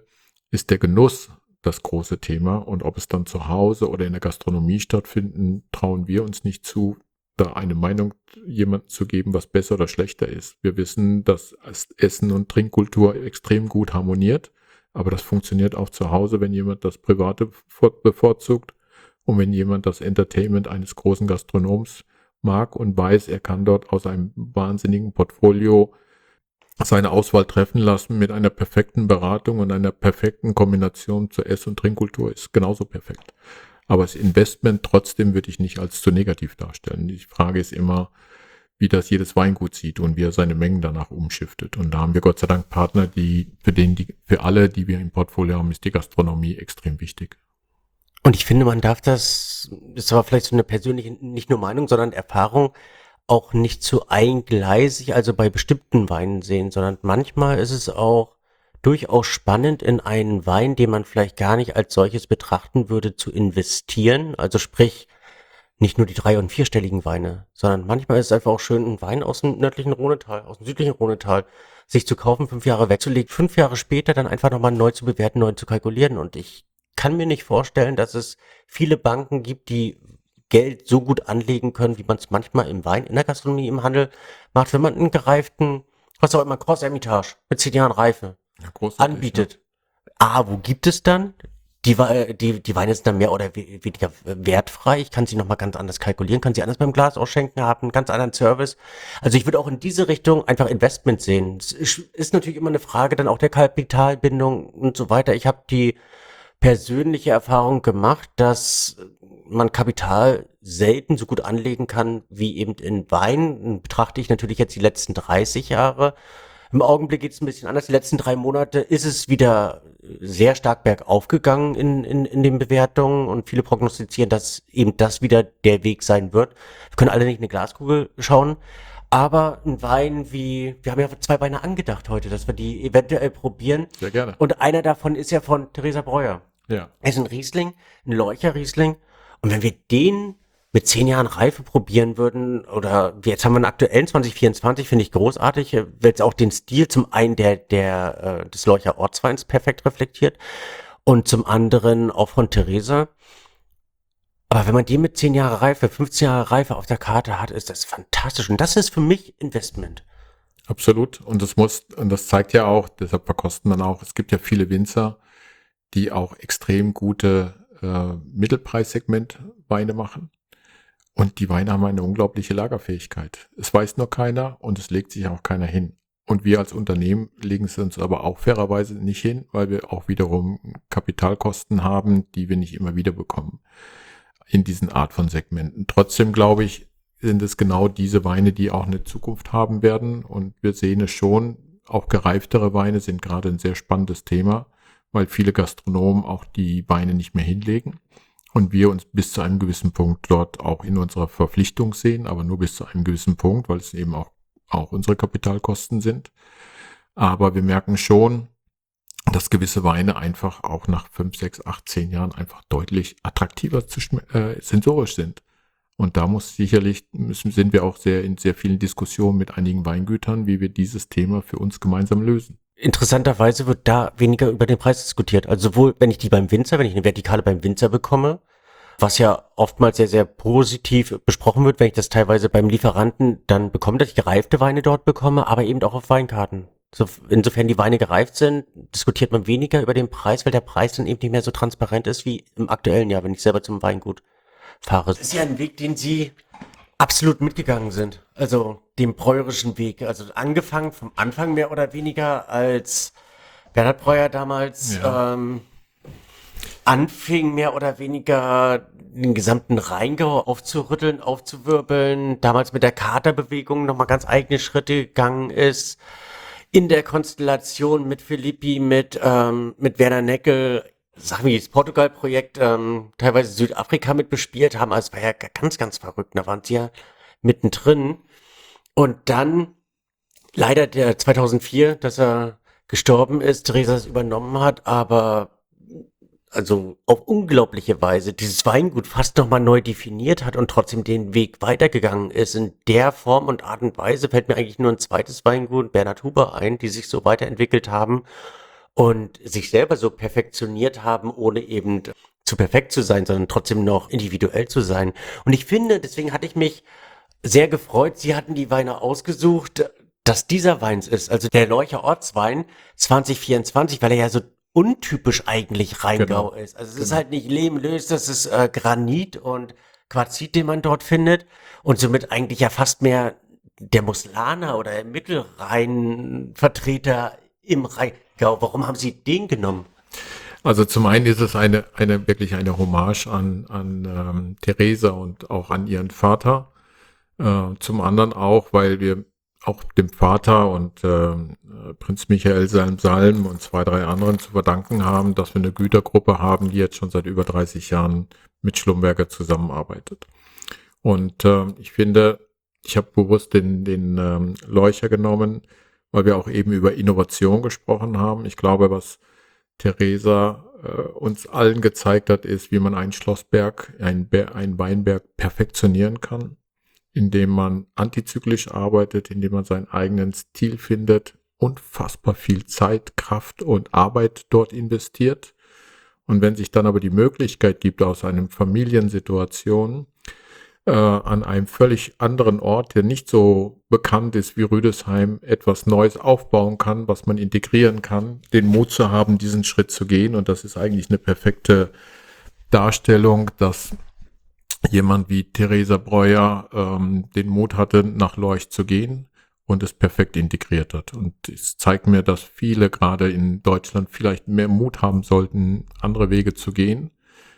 C: ist der Genuss das große Thema. Und ob es dann zu Hause oder in der Gastronomie stattfinden, trauen wir uns nicht zu, da eine Meinung jemandem zu geben, was besser oder schlechter ist. Wir wissen, dass Essen und Trinkkultur extrem gut harmoniert, aber das funktioniert auch zu Hause, wenn jemand das Private bevorzugt und wenn jemand das Entertainment eines großen Gastronoms mag und weiß, er kann dort aus einem wahnsinnigen Portfolio seine Auswahl treffen lassen mit einer perfekten Beratung und einer perfekten Kombination zur Ess- und Trinkkultur, ist genauso perfekt. Aber das Investment trotzdem würde ich nicht als zu negativ darstellen. Die Frage ist immer, wie das jedes Weingut sieht und wie er seine Mengen danach umschiftet. Und da haben wir Gott sei Dank Partner, die für den, die, für alle, die wir im Portfolio haben, ist die Gastronomie extrem wichtig.
B: Und ich finde, man darf das, ist aber vielleicht so eine persönliche, nicht nur Meinung, sondern Erfahrung, auch nicht zu eingleisig, also bei bestimmten Weinen sehen, sondern manchmal ist es auch durchaus spannend, in einen Wein, den man vielleicht gar nicht als solches betrachten würde, zu investieren. Also sprich, nicht nur die drei- und vierstelligen Weine, sondern manchmal ist es einfach auch schön, einen Wein aus dem nördlichen Rhonetal, aus dem südlichen Rhonetal, sich zu kaufen, fünf Jahre wegzulegen, fünf Jahre später dann einfach nochmal neu zu bewerten, neu zu kalkulieren. Und ich kann mir nicht vorstellen, dass es viele Banken gibt, die Geld so gut anlegen können, wie man es manchmal im Wein, in der Gastronomie, im Handel macht, wenn man einen gereiften, was auch immer, Cross Hermitage mit zehn Jahren Reife
C: Ja, großartig,
B: anbietet. A, wo gibt es dann? Die, Wei- die, die Weine sind dann mehr oder we- weniger wertfrei. Ich kann sie nochmal ganz anders kalkulieren, kann sie anders beim Glas ausschenken, haben einen ganz anderen Service. Also ich würde auch in diese Richtung einfach Investment sehen. Es ist, ist natürlich immer eine Frage dann auch der Kapitalbindung und so weiter. Ich habe die persönliche Erfahrung gemacht, dass man Kapital selten so gut anlegen kann wie eben in Wein. Betrachte ich natürlich jetzt die letzten dreißig Jahre. Im Augenblick geht es ein bisschen anders. Die letzten drei Monate ist es wieder sehr stark bergauf gegangen in, in, in den Bewertungen und viele prognostizieren, dass eben das wieder der Weg sein wird. Wir können alle nicht in eine Glaskugel schauen, aber ein Wein wie, wir haben ja zwei Weine angedacht heute, dass wir die eventuell probieren.
C: Sehr gerne.
B: Und einer davon ist ja von Theresa Breuer.
C: Ja.
B: Er ist ein Riesling, ein Leucher-Riesling. Und wenn wir den mit zehn Jahren Reife probieren würden, oder jetzt haben wir einen aktuellen zwanzig vierundzwanzig, finde ich großartig, weil es auch den Stil zum einen der, der, äh, des Leucher Ortsweins perfekt reflektiert und zum anderen auch von Theresa. Aber wenn man den mit zehn Jahre Reife, fünfzehn Jahre Reife auf der Karte hat, ist das fantastisch. Und das ist für mich Investment.
C: Absolut. Und das muss, und das zeigt ja auch, deshalb verkosten man auch, es gibt ja viele Winzer, die auch extrem gute äh, Mittelpreissegment-Weine machen. Und die Weine haben eine unglaubliche Lagerfähigkeit. Es weiß nur keiner und es legt sich auch keiner hin. Und wir als Unternehmen legen es uns aber auch fairerweise nicht hin, weil wir auch wiederum Kapitalkosten haben, die wir nicht immer wieder bekommen in diesen Art von Segmenten. Trotzdem glaube ich, sind es genau diese Weine, die auch eine Zukunft haben werden. Und wir sehen es schon, auch gereiftere Weine sind gerade ein sehr spannendes Thema, weil viele Gastronomen auch die Weine nicht mehr hinlegen. Und wir uns bis zu einem gewissen Punkt dort auch in unserer Verpflichtung sehen, aber nur bis zu einem gewissen Punkt, weil es eben auch, auch unsere Kapitalkosten sind. Aber wir merken schon, dass gewisse Weine einfach auch nach fünf, sechs, acht, zehn Jahren einfach deutlich attraktiver zu äh, sensorisch sind. Und da muss sicherlich, müssen, sind wir auch sehr in sehr vielen Diskussionen mit einigen Weingütern, wie wir dieses Thema für uns gemeinsam lösen.
B: Interessanterweise wird da weniger über den Preis diskutiert. Also sowohl, wenn ich die beim Winzer, wenn ich eine Vertikale beim Winzer bekomme, was ja oftmals sehr, sehr positiv besprochen wird, wenn ich das teilweise beim Lieferanten dann bekomme, dass ich gereifte Weine dort bekomme, aber eben auch auf Weinkarten. So, insofern die Weine gereift sind, diskutiert man weniger über den Preis, weil der Preis dann eben nicht mehr so transparent ist wie im aktuellen Jahr, wenn ich selber zum Weingut fahre. Das ist ja ein Weg, den Sie absolut mitgegangen sind. Also dem breuerischen Weg. Also angefangen vom Anfang mehr oder weniger, als Bernhard Breuer damals
C: Ja.
B: ähm, anfing, mehr oder weniger den gesamten Rheingau aufzurütteln, aufzuwirbeln, damals mit der Katerbewegung nochmal ganz eigene Schritte gegangen ist, in der Konstellation mit Filippi, mit, ähm, mit Werner Neckel, sag wie das Portugal-Projekt, ähm, teilweise Südafrika mit bespielt haben. Also es war ja ganz, ganz verrückt. Da waren sie ja mittendrin. Und dann leider der zweitausendvier, dass er gestorben ist, Theresa es übernommen hat, aber also auf unglaubliche Weise dieses Weingut fast nochmal neu definiert hat und trotzdem den Weg weitergegangen ist. In der Form und Art und Weise fällt mir eigentlich nur ein zweites Weingut, Bernhard Huber, ein, die sich so weiterentwickelt haben und sich selber so perfektioniert haben, ohne eben zu perfekt zu sein, sondern trotzdem noch individuell zu sein. Und ich finde, deswegen hatte ich mich sehr gefreut, Sie hatten die Weine ausgesucht, dass dieser Wein es ist, also der Leucher Ortswein zwanzig vierundzwanzig, weil er ja so untypisch eigentlich Rheingau
C: Genau.
B: ist. Also es ist
C: Genau.
B: halt nicht Lehmlös, das ist äh, Granit und Quarzit, den man dort findet und somit eigentlich ja fast mehr der Muslaner oder der Mittelrhein-Vertreter im Rheingau. Warum haben Sie den genommen?
C: Also zum einen ist es eine, eine wirklich eine Hommage an, an ähm, Theresa und auch an ihren Vater. Äh, zum anderen auch, weil wir auch dem Vater und ähm, äh, Prinz Michael Salm-Salm und zwei, drei anderen zu verdanken haben, dass wir eine Gütergruppe haben, die jetzt schon seit über dreißig Jahren mit Schlumberger zusammenarbeitet. Und äh, ich finde, ich habe bewusst den, den ähm, Leucher genommen, weil wir auch eben über Innovation gesprochen haben. Ich glaube, was Theresa äh, uns allen gezeigt hat, ist, wie man einen Schlossberg, einen, einen Weinberg perfektionieren kann, indem man antizyklisch arbeitet, indem man seinen eigenen Stil findet, unfassbar viel Zeit, Kraft und Arbeit dort investiert. Und wenn sich dann aber die Möglichkeit gibt, aus einer Familiensituation äh, an einem völlig anderen Ort, der nicht so bekannt ist wie Rüdesheim, etwas Neues aufbauen kann, was man integrieren kann, den Mut zu haben, diesen Schritt zu gehen. Und das ist eigentlich eine perfekte Darstellung, dass jemand wie Theresa Breuer ähm, den Mut hatte, nach Leuch zu gehen und es perfekt integriert hat. Und es zeigt mir, dass viele gerade in Deutschland vielleicht mehr Mut haben sollten, andere Wege zu gehen.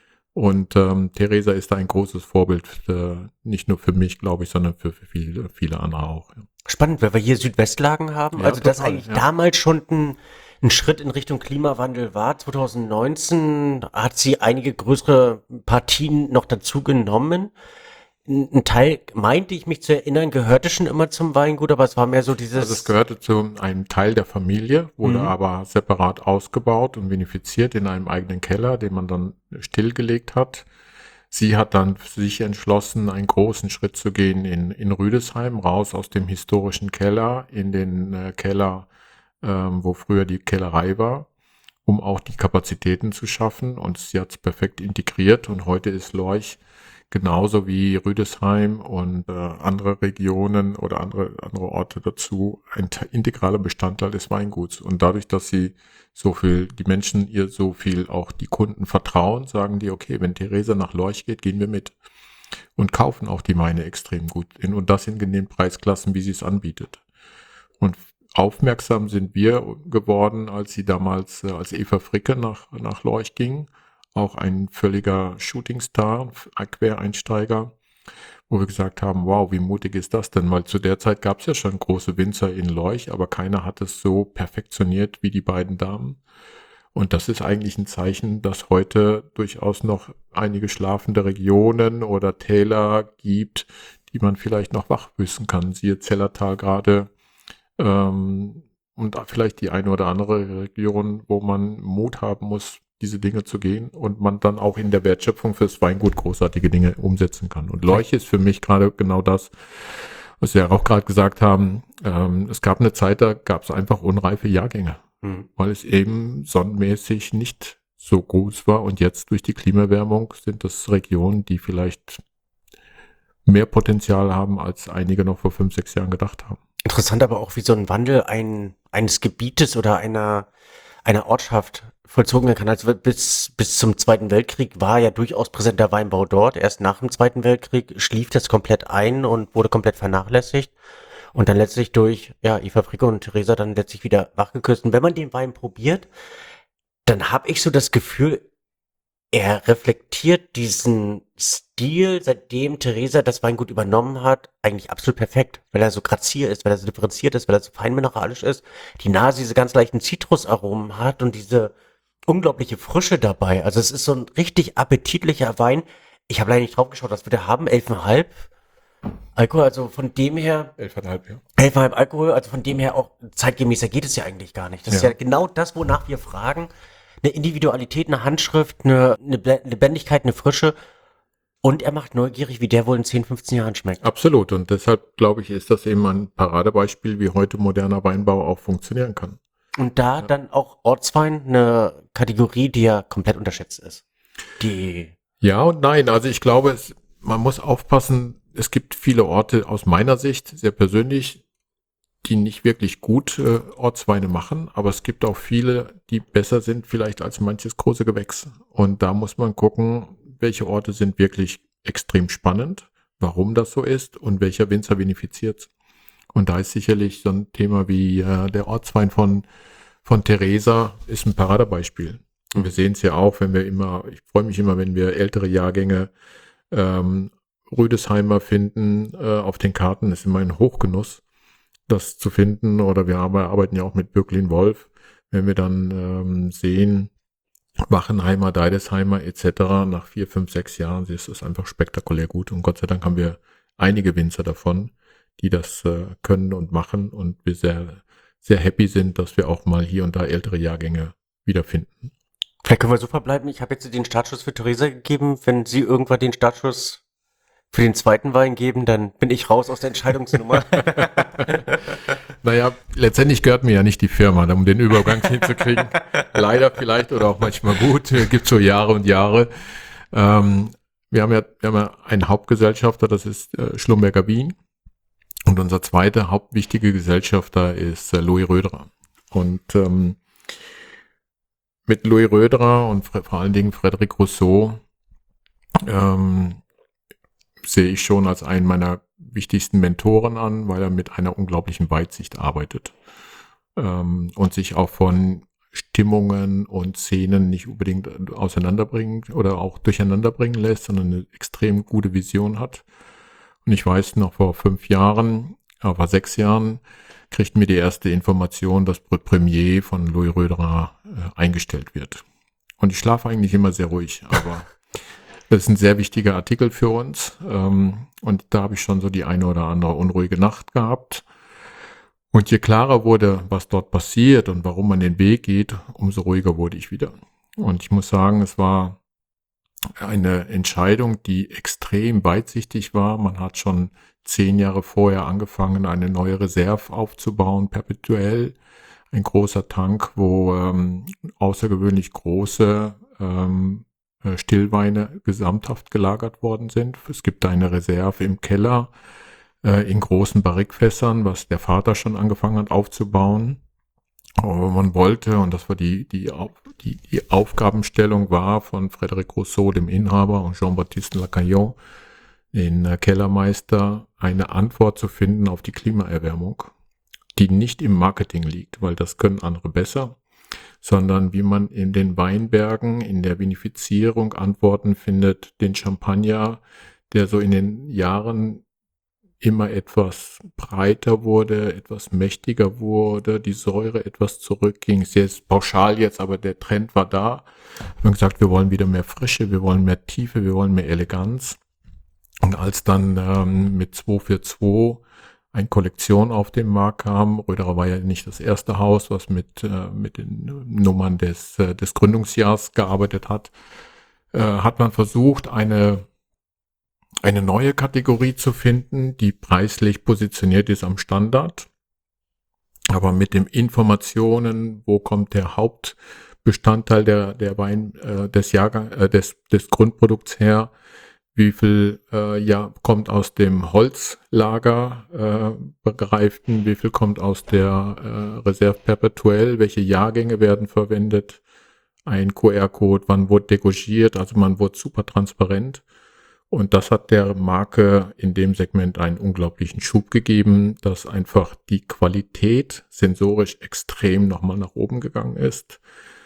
C: Und ähm, Theresa ist da ein großes Vorbild, für, nicht nur für mich, glaube ich, sondern für, für viele, viele andere auch. Ja.
B: Spannend, weil wir hier Südwestlagen haben.
C: Ja,
B: also das
C: total,
B: eigentlich
C: ja.
B: damals schon ein, ein Schritt in Richtung Klimawandel war. zwanzig neunzehn hat sie einige größere Partien noch dazu genommen. Ein, ein Teil, meinte ich mich zu erinnern, gehörte schon immer zum Weingut, aber es war mehr so dieses...
C: Also es gehörte zu einem Teil der Familie, wurde
B: Mhm.
C: aber separat ausgebaut und vinifiziert in einem eigenen Keller, den man dann stillgelegt hat. Sie hat dann für sich entschlossen, einen großen Schritt zu gehen in, in Rüdesheim, raus aus dem historischen Keller in den äh, Keller, ähm, wo früher die Kellerei war, um auch die Kapazitäten zu schaffen. Und sie hat es perfekt integriert und heute ist Leuch genauso wie Rüdesheim und äh, andere Regionen oder andere, andere Orte dazu ein integraler Bestandteil des Weinguts. Und dadurch, dass sie so viel, die Menschen ihr so viel, auch die Kunden vertrauen, sagen die, okay, wenn Theresa nach Leuch geht, gehen wir mit. Und kaufen auch die Weine extrem gut in und das in den Preisklassen, wie sie es anbietet. Und aufmerksam sind wir geworden, als sie damals, äh, als Eva Fricke nach, nach Leuch ging, auch ein völliger Shootingstar, Quereinsteiger, wo wir gesagt haben, wow, wie mutig ist das denn? Weil zu der Zeit gab es ja schon große Winzer in Leuch, aber keiner hat es so perfektioniert wie die beiden Damen. Und das ist eigentlich ein Zeichen, dass heute durchaus noch einige schlafende Regionen oder Täler gibt, die man vielleicht noch wachwüssen kann. Siehe Zellertal gerade ähm, und vielleicht die eine oder andere Region, wo man Mut haben muss, diese Dinge zu gehen und man dann auch in der Wertschöpfung fürs Weingut großartige Dinge umsetzen kann. Und Leuch ist für mich gerade genau das, was wir ja auch gerade gesagt haben. Ähm, es gab eine Zeit, da gab es einfach unreife Jahrgänge,
B: Mhm.
C: weil es eben sonnenmäßig nicht so groß war. Und jetzt durch die Klimaerwärmung sind das Regionen, die vielleicht mehr Potenzial haben, als einige noch vor fünf, sechs Jahren gedacht haben.
B: Interessant aber auch, wie so ein Wandel ein, eines Gebietes oder einer, einer Ortschaft vollzogen werden kann. Also bis, bis zum Zweiten Weltkrieg war ja durchaus präsent der Weinbau dort. Erst nach dem Zweiten Weltkrieg schlief das komplett ein und wurde komplett vernachlässigt. Und dann letztlich durch, ja, Eva Fricke und Theresa dann letztlich wieder wachgeküsst. Und wenn man den Wein probiert, dann habe ich so das Gefühl, er reflektiert diesen Stil, seitdem Theresa das Weingut übernommen hat, eigentlich absolut perfekt, weil er so grazier ist, weil er so differenziert ist, weil er so feinmineralisch ist, die Nase diese ganz leichten Zitrusaromen hat und diese unglaubliche Frische dabei. Also es ist so ein richtig appetitlicher Wein. Ich habe leider nicht drauf geschaut, was wir da haben, elf Komma fünf Alkohol, also von dem her,
C: Elfeinhalb, ja.
B: elf Komma fünf Alkohol, also von dem her auch zeitgemäßer geht es ja eigentlich gar nicht. Das ist
C: Ja.
B: ja genau das, wonach wir fragen. Eine Individualität, eine Handschrift, eine, eine Lebendigkeit, eine Frische. Und er macht neugierig, wie der wohl in zehn, fünfzehn Jahren schmeckt.
C: Absolut. Und deshalb, glaube ich, ist das eben ein Paradebeispiel, wie heute moderner Weinbau auch funktionieren kann.
B: Und da
C: Ja.
B: dann auch Ortswein eine Kategorie, die ja komplett unterschätzt ist. Die,
C: Ja und nein. Also ich glaube, es, man muss aufpassen. Es gibt viele Orte aus meiner Sicht, sehr persönlich, die nicht wirklich gut äh, Ortsweine machen, aber es gibt auch viele, die besser sind vielleicht als manches große Gewächs. Und da muss man gucken, welche Orte sind wirklich extrem spannend, warum das so ist und welcher Winzer vinifiziert. Und da ist sicherlich so ein Thema wie äh, der Ortswein von, von Theresa ist ein Paradebeispiel. Und wir sehen es ja auch, wenn wir immer, ich freue mich immer, wenn wir ältere Jahrgänge ähm, Rüdesheimer finden äh, auf den Karten, ist immer ein Hochgenuss, das zu finden. Oder wir arbeiten ja auch mit Bürklin Wolf, wenn wir dann ähm, sehen, Wachenheimer, Deidesheimer et cetera. Nach vier, fünf, sechs Jahren ist es einfach spektakulär gut. Und Gott sei Dank haben wir einige Winzer davon, die das äh, können und machen. Und wir sehr, sehr happy sind, dass wir auch mal hier und da ältere Jahrgänge wiederfinden.
B: vielleicht können wir so verbleiben. Ich habe jetzt den Startschuss für Theresa gegeben. Wenn Sie irgendwann den Startschuss für den zweiten Wein geben, dann bin ich raus aus der Entscheidungsnummer.
C: Naja, letztendlich gehört mir ja nicht die Firma, um den Übergang hinzukriegen. Leider vielleicht oder auch manchmal gut. Gibt so Jahre und Jahre. Ähm, wir haben ja, wir haben ja einen Hauptgesellschafter, das ist äh, Schlumberger Wien. Und unser zweiter hauptwichtiger Gesellschafter ist äh, Louis Röderer. Und ähm, mit Louis Röderer und vor allen Dingen Frédéric Rousseau ähm, sehe ich schon als einen meiner wichtigsten Mentoren an, weil er mit einer unglaublichen Weitsicht arbeitet ähm, und sich auch von Stimmungen und Szenen nicht unbedingt auseinanderbringen oder auch durcheinander bringen lässt, sondern eine extrem gute Vision hat. Und ich weiß noch vor fünf Jahren, äh, vor sechs Jahren, kriegten wir die erste Information, dass Brut Premier von Louis Röderer äh, eingestellt wird. Und ich schlafe eigentlich immer sehr ruhig, aber das ist ein sehr wichtiger Artikel für uns. Ähm, und da habe ich schon so die eine oder andere unruhige Nacht gehabt. Und je klarer wurde, was dort passiert und warum man den Weg geht, umso ruhiger wurde ich wieder. Und ich muss sagen, es war eine Entscheidung, die extrem weitsichtig war. Man hat schon zehn Jahre vorher angefangen, eine neue Reserve aufzubauen, perpetuell. Ein großer Tank, wo ähm, außergewöhnlich große ähm, Stillweine gesamthaft gelagert worden sind. Es gibt eine Reserve im Keller äh, in großen Barrikfässern, was der Vater schon angefangen hat aufzubauen. Aber man wollte, und das war die, die, die, die Aufgabenstellung war von Frédéric Rousseau, dem Inhaber, und Jean-Baptiste Lacaillon, den äh, Kellermeister, eine Antwort zu finden auf die Klimaerwärmung, die nicht im Marketing liegt, weil das können andere besser, sondern wie man in den Weinbergen, in der Vinifizierung Antworten findet, den Champagner, der so in den Jahren immer etwas breiter wurde, etwas mächtiger wurde, die Säure etwas zurückging. Sehr pauschal jetzt, aber der Trend war da. Wir haben gesagt, wir wollen wieder mehr Frische, wir wollen mehr Tiefe, wir wollen mehr Eleganz. Und als dann ähm, mit zwei vier zwei eine Kollektion auf den Markt kam. Röderer war ja nicht das erste Haus, was mit, äh, mit den Nummern des, äh, des Gründungsjahrs gearbeitet hat. Äh, hat man versucht, eine, eine neue Kategorie zu finden, die preislich positioniert ist am Standard, aber mit den Informationen, wo kommt der Hauptbestandteil der, der Wein, äh, des Jahrgang, äh, des, des Grundprodukts her, wie viel äh, ja kommt aus dem Holzlager äh, begreiften, wie viel kommt aus der äh, Reserve perpetuell, welche Jahrgänge werden verwendet, ein Q R-Code, wann wurde degorgiert, also man wurde super transparent. Und das hat der Marke in dem Segment einen unglaublichen Schub gegeben, dass einfach die Qualität sensorisch extrem nochmal nach oben gegangen ist.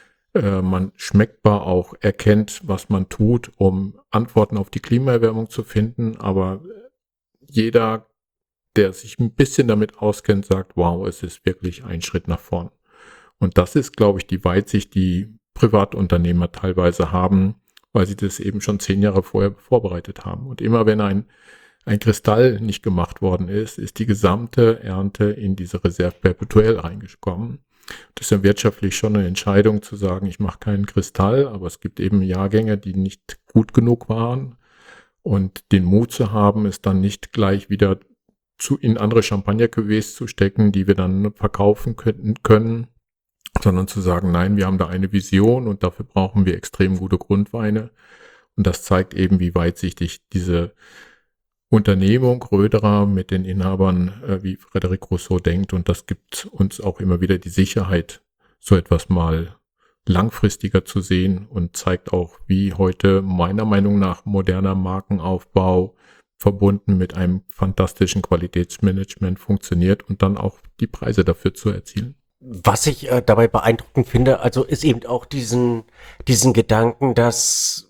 C: Man schmeckbar auch erkennt, was man tut, um Antworten auf die Klimaerwärmung zu finden. Aber jeder, der sich ein bisschen damit auskennt, sagt, wow, es ist wirklich ein Schritt nach vorn. Und das ist, glaube ich, die Weitsicht, die Privatunternehmer teilweise haben, weil sie das eben schon zehn Jahre vorher vorbereitet haben. Und immer wenn ein, ein Kristall nicht gemacht worden ist, ist die gesamte Ernte in diese Reserve perpetuell reingekommen. Das ist ja wirtschaftlich schon eine Entscheidung zu sagen, ich mache keinen Kristall, aber es gibt eben Jahrgänge, die nicht gut genug waren. Und den Mut zu haben, es dann nicht gleich wieder zu, in andere Champagner-Cuvées zu stecken, die wir dann verkaufen können, können sondern zu sagen, nein, wir haben da eine Vision und dafür brauchen wir extrem gute Grundweine. Und das zeigt eben, wie weitsichtig diese Unternehmung Röderer mit den Inhabern äh, wie Frédéric Rousseau denkt. Und das gibt uns auch immer wieder die Sicherheit, so etwas mal langfristiger zu sehen und zeigt auch, wie heute meiner Meinung nach moderner Markenaufbau verbunden mit einem fantastischen Qualitätsmanagement funktioniert und dann auch die Preise dafür zu erzielen.
B: Was ich äh, dabei beeindruckend finde, also ist eben auch diesen, diesen Gedanken, dass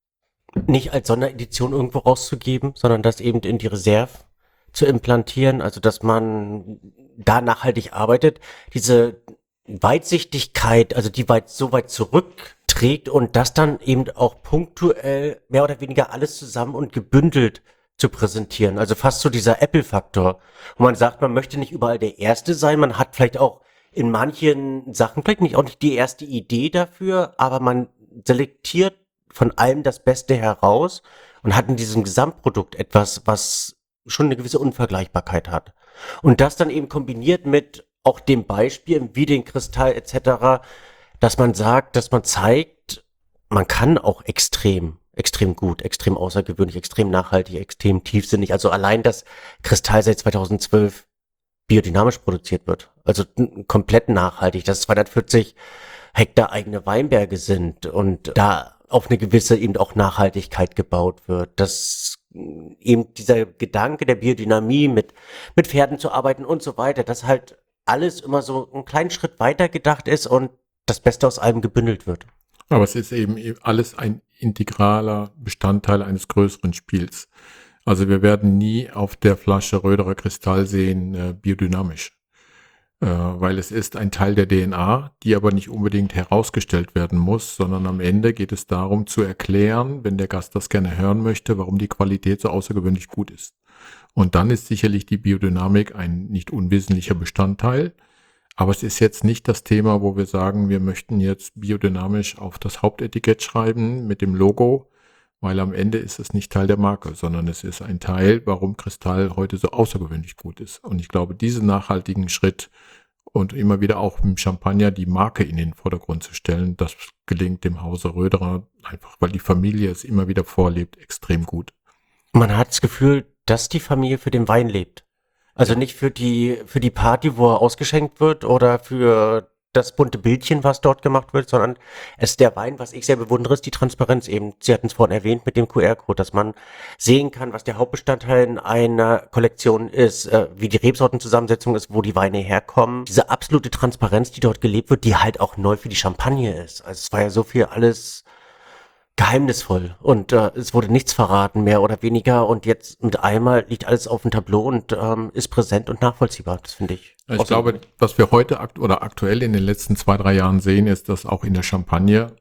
B: nicht als Sonderedition irgendwo rauszugeben, sondern das eben in die Reserve zu implantieren, also dass man da nachhaltig arbeitet, diese Weitsichtigkeit, also die weit so weit zurückträgt und das dann eben auch punktuell mehr oder weniger alles zusammen und gebündelt zu präsentieren. Also fast so dieser Apple-Faktor, wo man sagt, man möchte nicht überall der Erste sein, man hat vielleicht auch in manchen Sachen vielleicht nicht auch nicht die erste Idee dafür, aber man selektiert von allem das Beste heraus und hat in diesem Gesamtprodukt etwas, was schon eine gewisse Unvergleichbarkeit hat. Und das dann eben kombiniert mit auch dem Beispiel wie den Kristall et cetera, dass man sagt, dass man zeigt, man kann auch extrem, extrem gut, extrem außergewöhnlich, extrem nachhaltig, extrem tiefsinnig. Also allein, dass Kristall seit zweitausendzwölf biodynamisch produziert wird, also komplett nachhaltig, dass zweihundertvierzig Hektar eigene Weinberge sind und da auf eine gewisse eben auch Nachhaltigkeit gebaut wird, dass eben dieser Gedanke der Biodynamie mit, mit Pferden zu arbeiten und so weiter, dass halt alles immer so einen kleinen Schritt weiter gedacht ist und das Beste aus allem gebündelt wird.
C: Aber es ist eben alles ein integraler Bestandteil eines größeren Spiels. Also wir werden nie auf der Flasche Röderer Kristall sehen, äh, biodynamisch. Äh, weil es ist ein Teil der D N A, die aber nicht unbedingt herausgestellt werden muss, sondern am Ende geht es darum zu erklären, wenn der Gast das gerne hören möchte, warum die Qualität so außergewöhnlich gut ist. Und dann ist sicherlich die Biodynamik ein nicht unwesentlicher Bestandteil. Aber es ist jetzt nicht das Thema, wo wir sagen, wir möchten jetzt biodynamisch auf das Hauptetikett schreiben mit dem Logo, weil am Ende ist es nicht Teil der Marke, sondern es ist ein Teil, warum Kristall heute so außergewöhnlich gut ist. Und ich glaube, diesen nachhaltigen Schritt und immer wieder auch im Champagner die Marke in den Vordergrund zu stellen, das gelingt dem Hause Röderer einfach, weil die Familie es immer wieder vorlebt, extrem gut.
B: Man hat das Gefühl, dass die Familie für den Wein lebt. Also nicht für die, für die Party, wo er ausgeschenkt wird oder für das bunte Bildchen, was dort gemacht wird, sondern es ist der Wein, was ich sehr bewundere, ist die Transparenz eben. Sie hatten es vorhin erwähnt mit dem Q R-Code, dass man sehen kann, was der Hauptbestandteil in einer Kollektion ist, äh, wie die Rebsortenzusammensetzung ist, wo die Weine herkommen. Diese absolute Transparenz, die dort gelebt wird, die halt auch neu für die Champagne ist. Also es war ja so viel alles geheimnisvoll und äh, es wurde nichts verraten, mehr oder weniger, und jetzt mit einmal liegt alles auf dem Tableau und ähm, ist präsent und nachvollziehbar, das finde ich.
C: Ich glaube, was wir heute akt- oder aktuell in den letzten zwei, drei Jahren sehen, ist, dass auch in der Champagne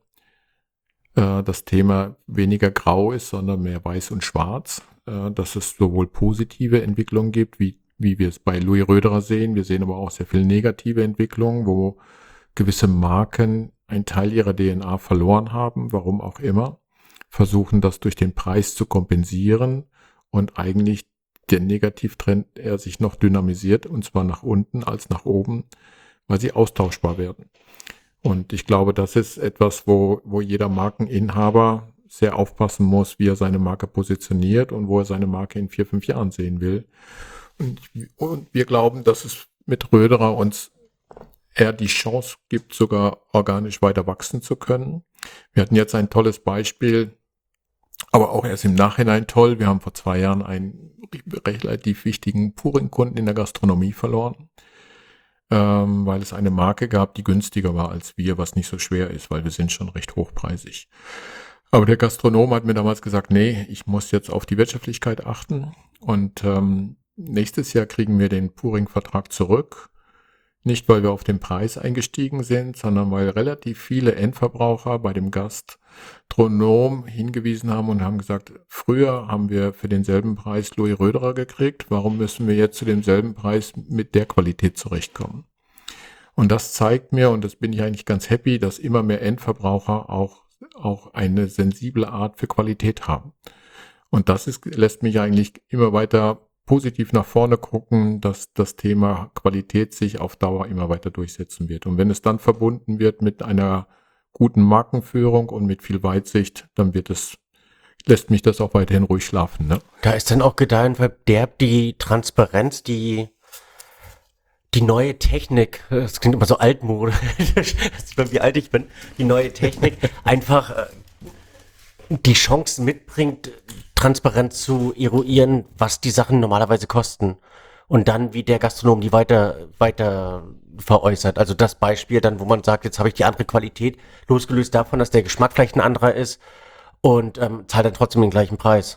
C: äh, das Thema weniger grau ist, sondern mehr weiß und schwarz, äh, dass es sowohl positive Entwicklungen gibt, wie, wie wir es bei Louis Röderer sehen, wir sehen aber auch sehr viel negative Entwicklungen, wo gewisse Marken einen Teil ihrer D N A verloren haben, warum auch immer, versuchen das durch den Preis zu kompensieren und eigentlich der Negativtrend eher sich noch dynamisiert, und zwar nach unten als nach oben, weil sie austauschbar werden. Und ich glaube, das ist etwas, wo, wo jeder Markeninhaber sehr aufpassen muss, wie er seine Marke positioniert und wo er seine Marke in vier, fünf Jahren sehen will. Und, und wir glauben, dass es mit Röderer uns er die Chance gibt, sogar organisch weiter wachsen zu können. Wir hatten jetzt ein tolles Beispiel, aber auch erst im Nachhinein toll. Wir haben vor zwei Jahren einen relativ wichtigen Puring-Kunden in der Gastronomie verloren, ähm, weil es eine Marke gab, die günstiger war als wir, was nicht so schwer ist, weil wir sind schon recht hochpreisig. Aber der Gastronom hat mir damals gesagt, nee, ich muss jetzt auf die Wirtschaftlichkeit achten und ähm, nächstes Jahr kriegen wir den Puring-Vertrag zurück. Nicht, weil wir auf den Preis eingestiegen sind, sondern weil relativ viele Endverbraucher bei dem Gastronom hingewiesen haben und haben gesagt, früher haben wir für denselben Preis Louis Röderer gekriegt, warum müssen wir jetzt zu demselben Preis mit der Qualität zurechtkommen? Und das zeigt mir, und das bin ich eigentlich ganz happy, dass immer mehr Endverbraucher auch, auch eine sensible Art für Qualität haben. Und das ist, lässt mich eigentlich immer weiter positiv nach vorne gucken, dass das Thema Qualität sich auf Dauer immer weiter durchsetzen wird. Und wenn es dann verbunden wird mit einer guten Markenführung und mit viel Weitsicht, dann wird es, lässt mich das auch weiterhin ruhig schlafen. Ne?
B: Da ist dann auch Gedeihen verderbt die Transparenz, die die neue Technik, das klingt immer so altmodisch, wie alt ich bin, die neue Technik einfach äh, die Chance mitbringt, transparent zu eruieren, was die Sachen normalerweise kosten. Und dann, wie der Gastronom die weiter, weiter veräußert. Also das Beispiel dann, wo man sagt, jetzt habe ich die andere Qualität, losgelöst davon, dass der Geschmack vielleicht ein anderer ist und ähm, zahlt dann trotzdem den gleichen Preis.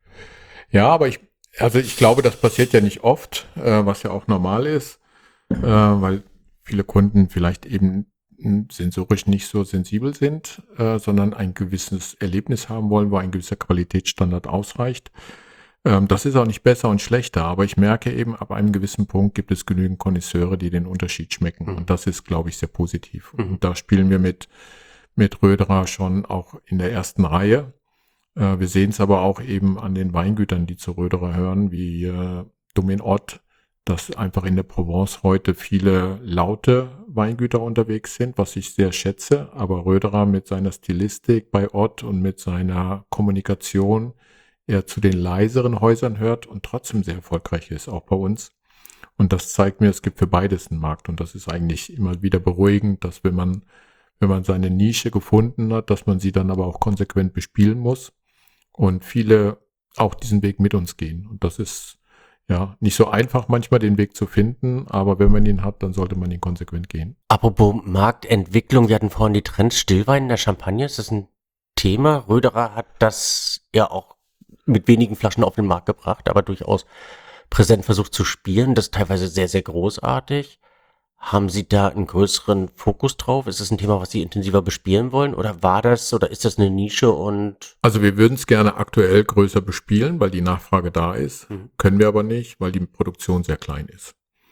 C: Ja, aber ich, also ich glaube, das passiert ja nicht oft, äh, was ja auch normal ist, äh, weil viele Kunden vielleicht eben sensorisch nicht so sensibel sind, äh, sondern ein gewisses Erlebnis haben wollen, wo ein gewisser Qualitätsstandard ausreicht. Ähm, das ist auch nicht besser und schlechter, aber ich merke eben, ab einem gewissen Punkt gibt es genügend Connoisseure, die den Unterschied schmecken. Mhm. Und das ist, glaube ich, sehr positiv. Mhm. Und da spielen wir mit, mit Röderer schon auch in der ersten Reihe. Äh, wir sehen es aber auch eben an den Weingütern, die zu Röderer hören, wie äh, Domaine Ott, dass einfach in der Provence heute viele laute Weingüter unterwegs sind, was ich sehr schätze. Aber Röderer mit seiner Stilistik bei Ott und mit seiner Kommunikation eher zu den leiseren Häusern hört und trotzdem sehr erfolgreich ist, auch bei uns. Und das zeigt mir, es gibt für beides einen Markt. Und das ist eigentlich immer wieder beruhigend, dass wenn man, wenn man seine Nische gefunden hat, dass man sie dann aber auch konsequent bespielen muss. Und viele auch diesen Weg mit uns gehen. Und das ist ja nicht so einfach manchmal den Weg zu finden, aber wenn man ihn hat, dann sollte man ihn konsequent gehen.
B: Apropos Marktentwicklung, wir hatten vorhin die Trends Stillwein in der Champagne, ist das ein Thema? Röderer hat das ja auch mit wenigen Flaschen auf den Markt gebracht, aber durchaus präsent versucht zu spielen, das ist teilweise sehr, sehr großartig. Haben Sie da einen größeren Fokus drauf? Ist das ein Thema, was Sie intensiver bespielen wollen? Oder war das, oder ist das eine Nische und?
C: Also wir würden es gerne aktuell größer bespielen, weil die Nachfrage da ist. Mhm. Können wir aber nicht, weil die Produktion sehr klein ist.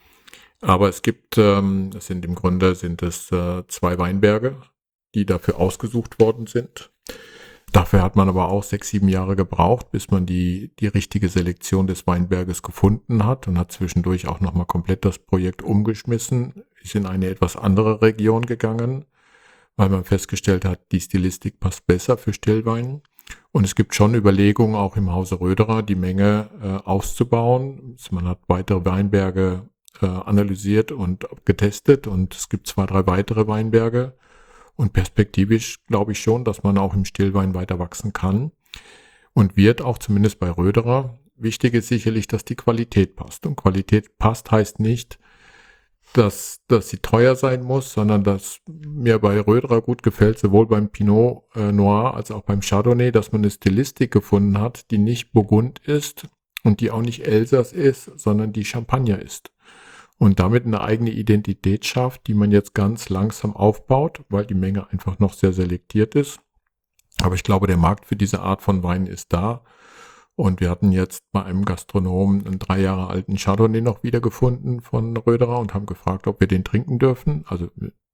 C: Aber es gibt, ähm, das sind im Grunde sind es äh, zwei Weinberge, die dafür ausgesucht worden sind. Dafür hat man aber auch sechs, sieben Jahre gebraucht, bis man die, die richtige Selektion des Weinberges gefunden hat und hat zwischendurch auch nochmal komplett das Projekt umgeschmissen, ist in eine etwas andere Region gegangen, weil man festgestellt hat, die Stilistik passt besser für Stillwein. Und es gibt schon Überlegungen, auch im Hause Röderer, die Menge äh, auszubauen. Man hat weitere Weinberge äh, analysiert und getestet und es gibt zwei, drei weitere Weinberge. Und perspektivisch glaube ich schon, dass man auch im Stillwein weiter wachsen kann und wird auch zumindest bei Röderer. Wichtig ist sicherlich, dass die Qualität passt. Und Qualität passt heißt nicht, dass, dass sie teuer sein muss, sondern dass mir bei Röderer gut gefällt, sowohl beim Pinot äh, Noir als auch beim Chardonnay, dass man eine Stilistik gefunden hat, die nicht Burgund ist und die auch nicht Elsass ist, sondern die Champagner ist. Und damit eine eigene Identität schafft, die man jetzt ganz langsam aufbaut, weil die Menge einfach noch sehr selektiert ist. Aber ich glaube, der Markt für diese Art von Wein ist da. Und wir hatten jetzt bei einem Gastronomen einen drei Jahre alten Chardonnay noch wiedergefunden von Röderer und haben gefragt, ob wir den trinken dürfen. Also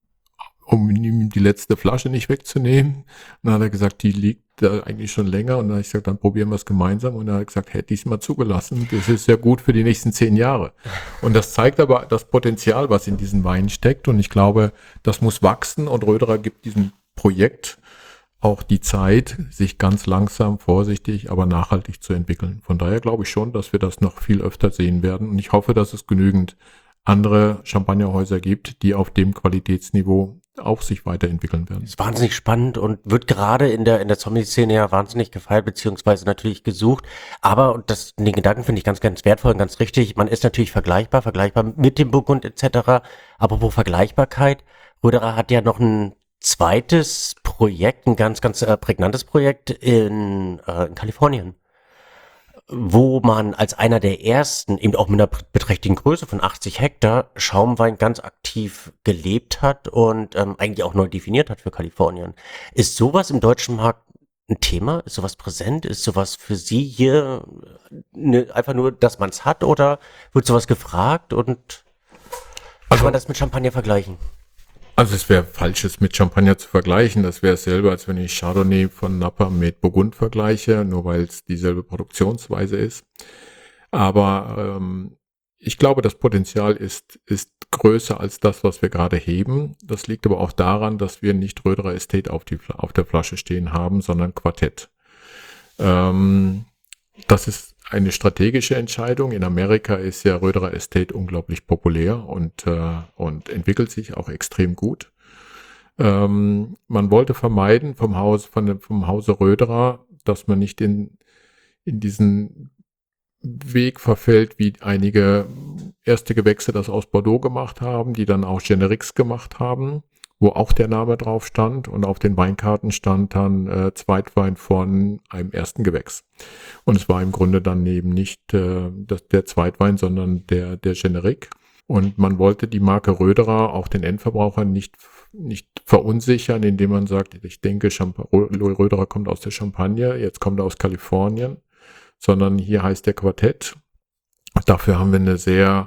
C: um ihm die letzte Flasche nicht wegzunehmen. Und dann hat er gesagt, die liegt da eigentlich schon länger. Und dann habe ich gesagt, dann probieren wir es gemeinsam. Und dann hat er gesagt, hätte ich es mal zugelassen. Das ist ja gut für die nächsten zehn Jahre. Und das zeigt aber das Potenzial, was in diesen Weinen steckt. Und ich glaube, das muss wachsen. Und Röderer gibt diesem Projekt auch die Zeit, sich ganz langsam, vorsichtig, aber nachhaltig zu entwickeln. Von daher glaube ich schon, dass wir das noch viel öfter sehen werden. Und ich hoffe, dass es genügend andere Champagnerhäuser gibt, die auf dem Qualitätsniveau auch sich weiterentwickeln werden.
B: Das ist wahnsinnig spannend und wird gerade in der in der Zombie-Szene ja wahnsinnig gefeiert, beziehungsweise natürlich gesucht. Aber, und das, den Gedanken finde ich ganz, ganz wertvoll und ganz richtig, man ist natürlich vergleichbar, vergleichbar mit dem Burgund et cetera. Apropos Vergleichbarkeit, Röderer hat ja noch ein zweites Projekt, ein ganz, ganz äh, prägnantes Projekt in, äh, in Kalifornien, wo man als einer der ersten, eben auch mit einer beträchtlichen Größe von achtzig Hektar, Schaumwein ganz aktiv gelebt hat und ähm, eigentlich auch neu definiert hat für Kalifornien. Ist sowas im deutschen Markt ein Thema? Ist sowas präsent? Ist sowas für Sie hier ne, einfach nur, dass man es hat, oder wird sowas gefragt und kann
C: also,
B: man das mit Champagner vergleichen?
C: Also es wäre falsch, es mit Champagner zu vergleichen. Das wäre selber, als wenn ich Chardonnay von Napa mit Burgund vergleiche, nur weil es dieselbe Produktionsweise ist. Aber ähm, ich glaube, das Potenzial ist, ist größer als das, was wir gerade heben. Das liegt aber auch daran, dass wir nicht Röderer Estate auf, die, auf der Flasche stehen haben, sondern Quartett. Ähm, das ist eine strategische Entscheidung. In Amerika ist ja Röderer Estate unglaublich populär und, äh, und entwickelt sich auch extrem gut. Ähm, man wollte vermeiden vom Haus, von dem, vom Hause Röderer, dass man nicht in, in diesen Weg verfällt, wie einige erste Gewächse das aus Bordeaux gemacht haben, die dann auch Generics gemacht haben, wo auch der Name drauf stand und auf den Weinkarten stand dann äh, Zweitwein von einem ersten Gewächs. Und es war im Grunde dann eben nicht äh, das, der Zweitwein, sondern der, der Generic. Und man wollte die Marke Röderer auch den Endverbrauchern nicht, nicht verunsichern, indem man sagt, ich denke, Champ- Röderer kommt aus der Champagne, jetzt kommt er aus Kalifornien, sondern hier heißt der Quartett. Dafür haben wir eine sehr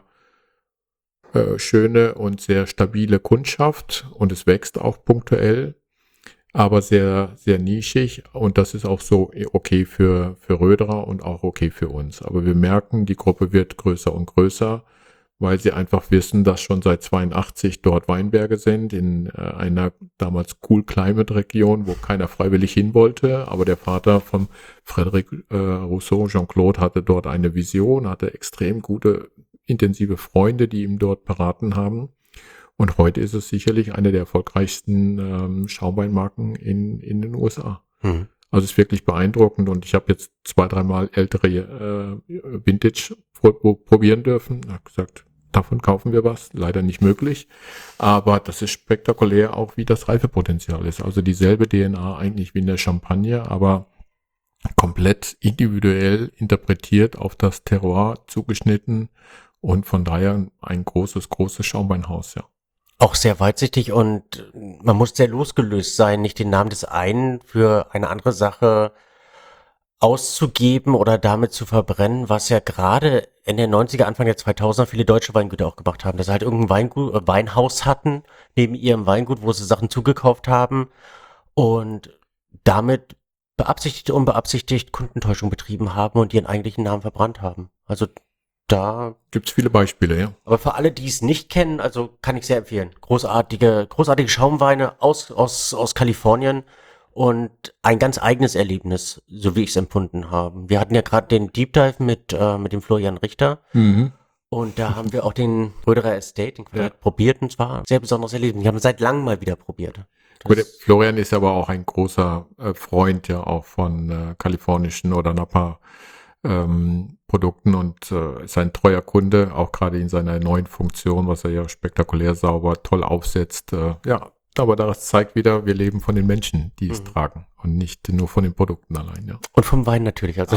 C: äh, schöne und sehr stabile Kundschaft und es wächst auch punktuell, aber sehr, sehr nischig und das ist auch so okay für, für Röderer und auch okay für uns. Aber wir merken, die Gruppe wird größer und größer, weil sie einfach wissen, dass schon seit zweiundachtzig dort Weinberge sind, in äh, einer damals Cool Climate Region, wo keiner freiwillig hin wollte. Aber der Vater von Frédéric äh, Rousseau, Jean-Claude, hatte dort eine Vision, hatte extrem gute, intensive Freunde, die ihm dort beraten haben. Und heute ist es sicherlich eine der erfolgreichsten ähm, Schaumweinmarken in, in den U S A. Mhm. Also es ist wirklich beeindruckend und ich habe jetzt zwei, dreimal ältere äh, Vintage pro- probieren dürfen. Ich habe gesagt, davon kaufen wir was. Leider nicht möglich. Aber das ist spektakulär auch, wie das Reifepotenzial ist. Also dieselbe D N A eigentlich wie in der Champagne, aber komplett individuell interpretiert auf das Terroir zugeschnitten und von daher ein großes, großes Schaumweinhaus, ja.
B: Auch sehr weitsichtig und man muss sehr losgelöst sein, nicht den Namen des einen für eine andere Sache auszugeben oder damit zu verbrennen, was ja gerade in den neunziger, Anfang der zweitausender viele deutsche Weingüter auch gemacht haben, dass sie halt irgendein Weingut, äh, Weinhaus hatten, neben ihrem Weingut, wo sie Sachen zugekauft haben und damit beabsichtigt und unbeabsichtigt Kundentäuschung betrieben haben und ihren eigentlichen Namen verbrannt haben. Also da
C: gibt's viele Beispiele, ja.
B: Aber für alle, die es nicht kennen, also kann ich sehr empfehlen. Großartige, großartige Schaumweine aus, aus, aus Kalifornien und ein ganz eigenes Erlebnis, so wie ich es empfunden habe. Wir hatten ja gerade den Deep Dive mit, äh, mit dem Florian Richter.
C: Mhm.
B: Und da haben wir auch den Röderer Estate, den Quartett, ja. probiert und zwar ein sehr besonderes Erlebnis. Wir haben seit langem mal wieder probiert.
C: Gut, Florian ist aber auch ein großer äh, Freund ja auch von äh, kalifornischen oder Napa ähm, Produkten und äh, ist ein treuer Kunde, auch gerade in seiner neuen Funktion, was er ja spektakulär sauber, toll aufsetzt. Äh, ja, aber das zeigt wieder, wir leben von den Menschen, die es mhm. tragen und nicht nur von den Produkten allein. Ja.
B: Und vom Wein natürlich. Also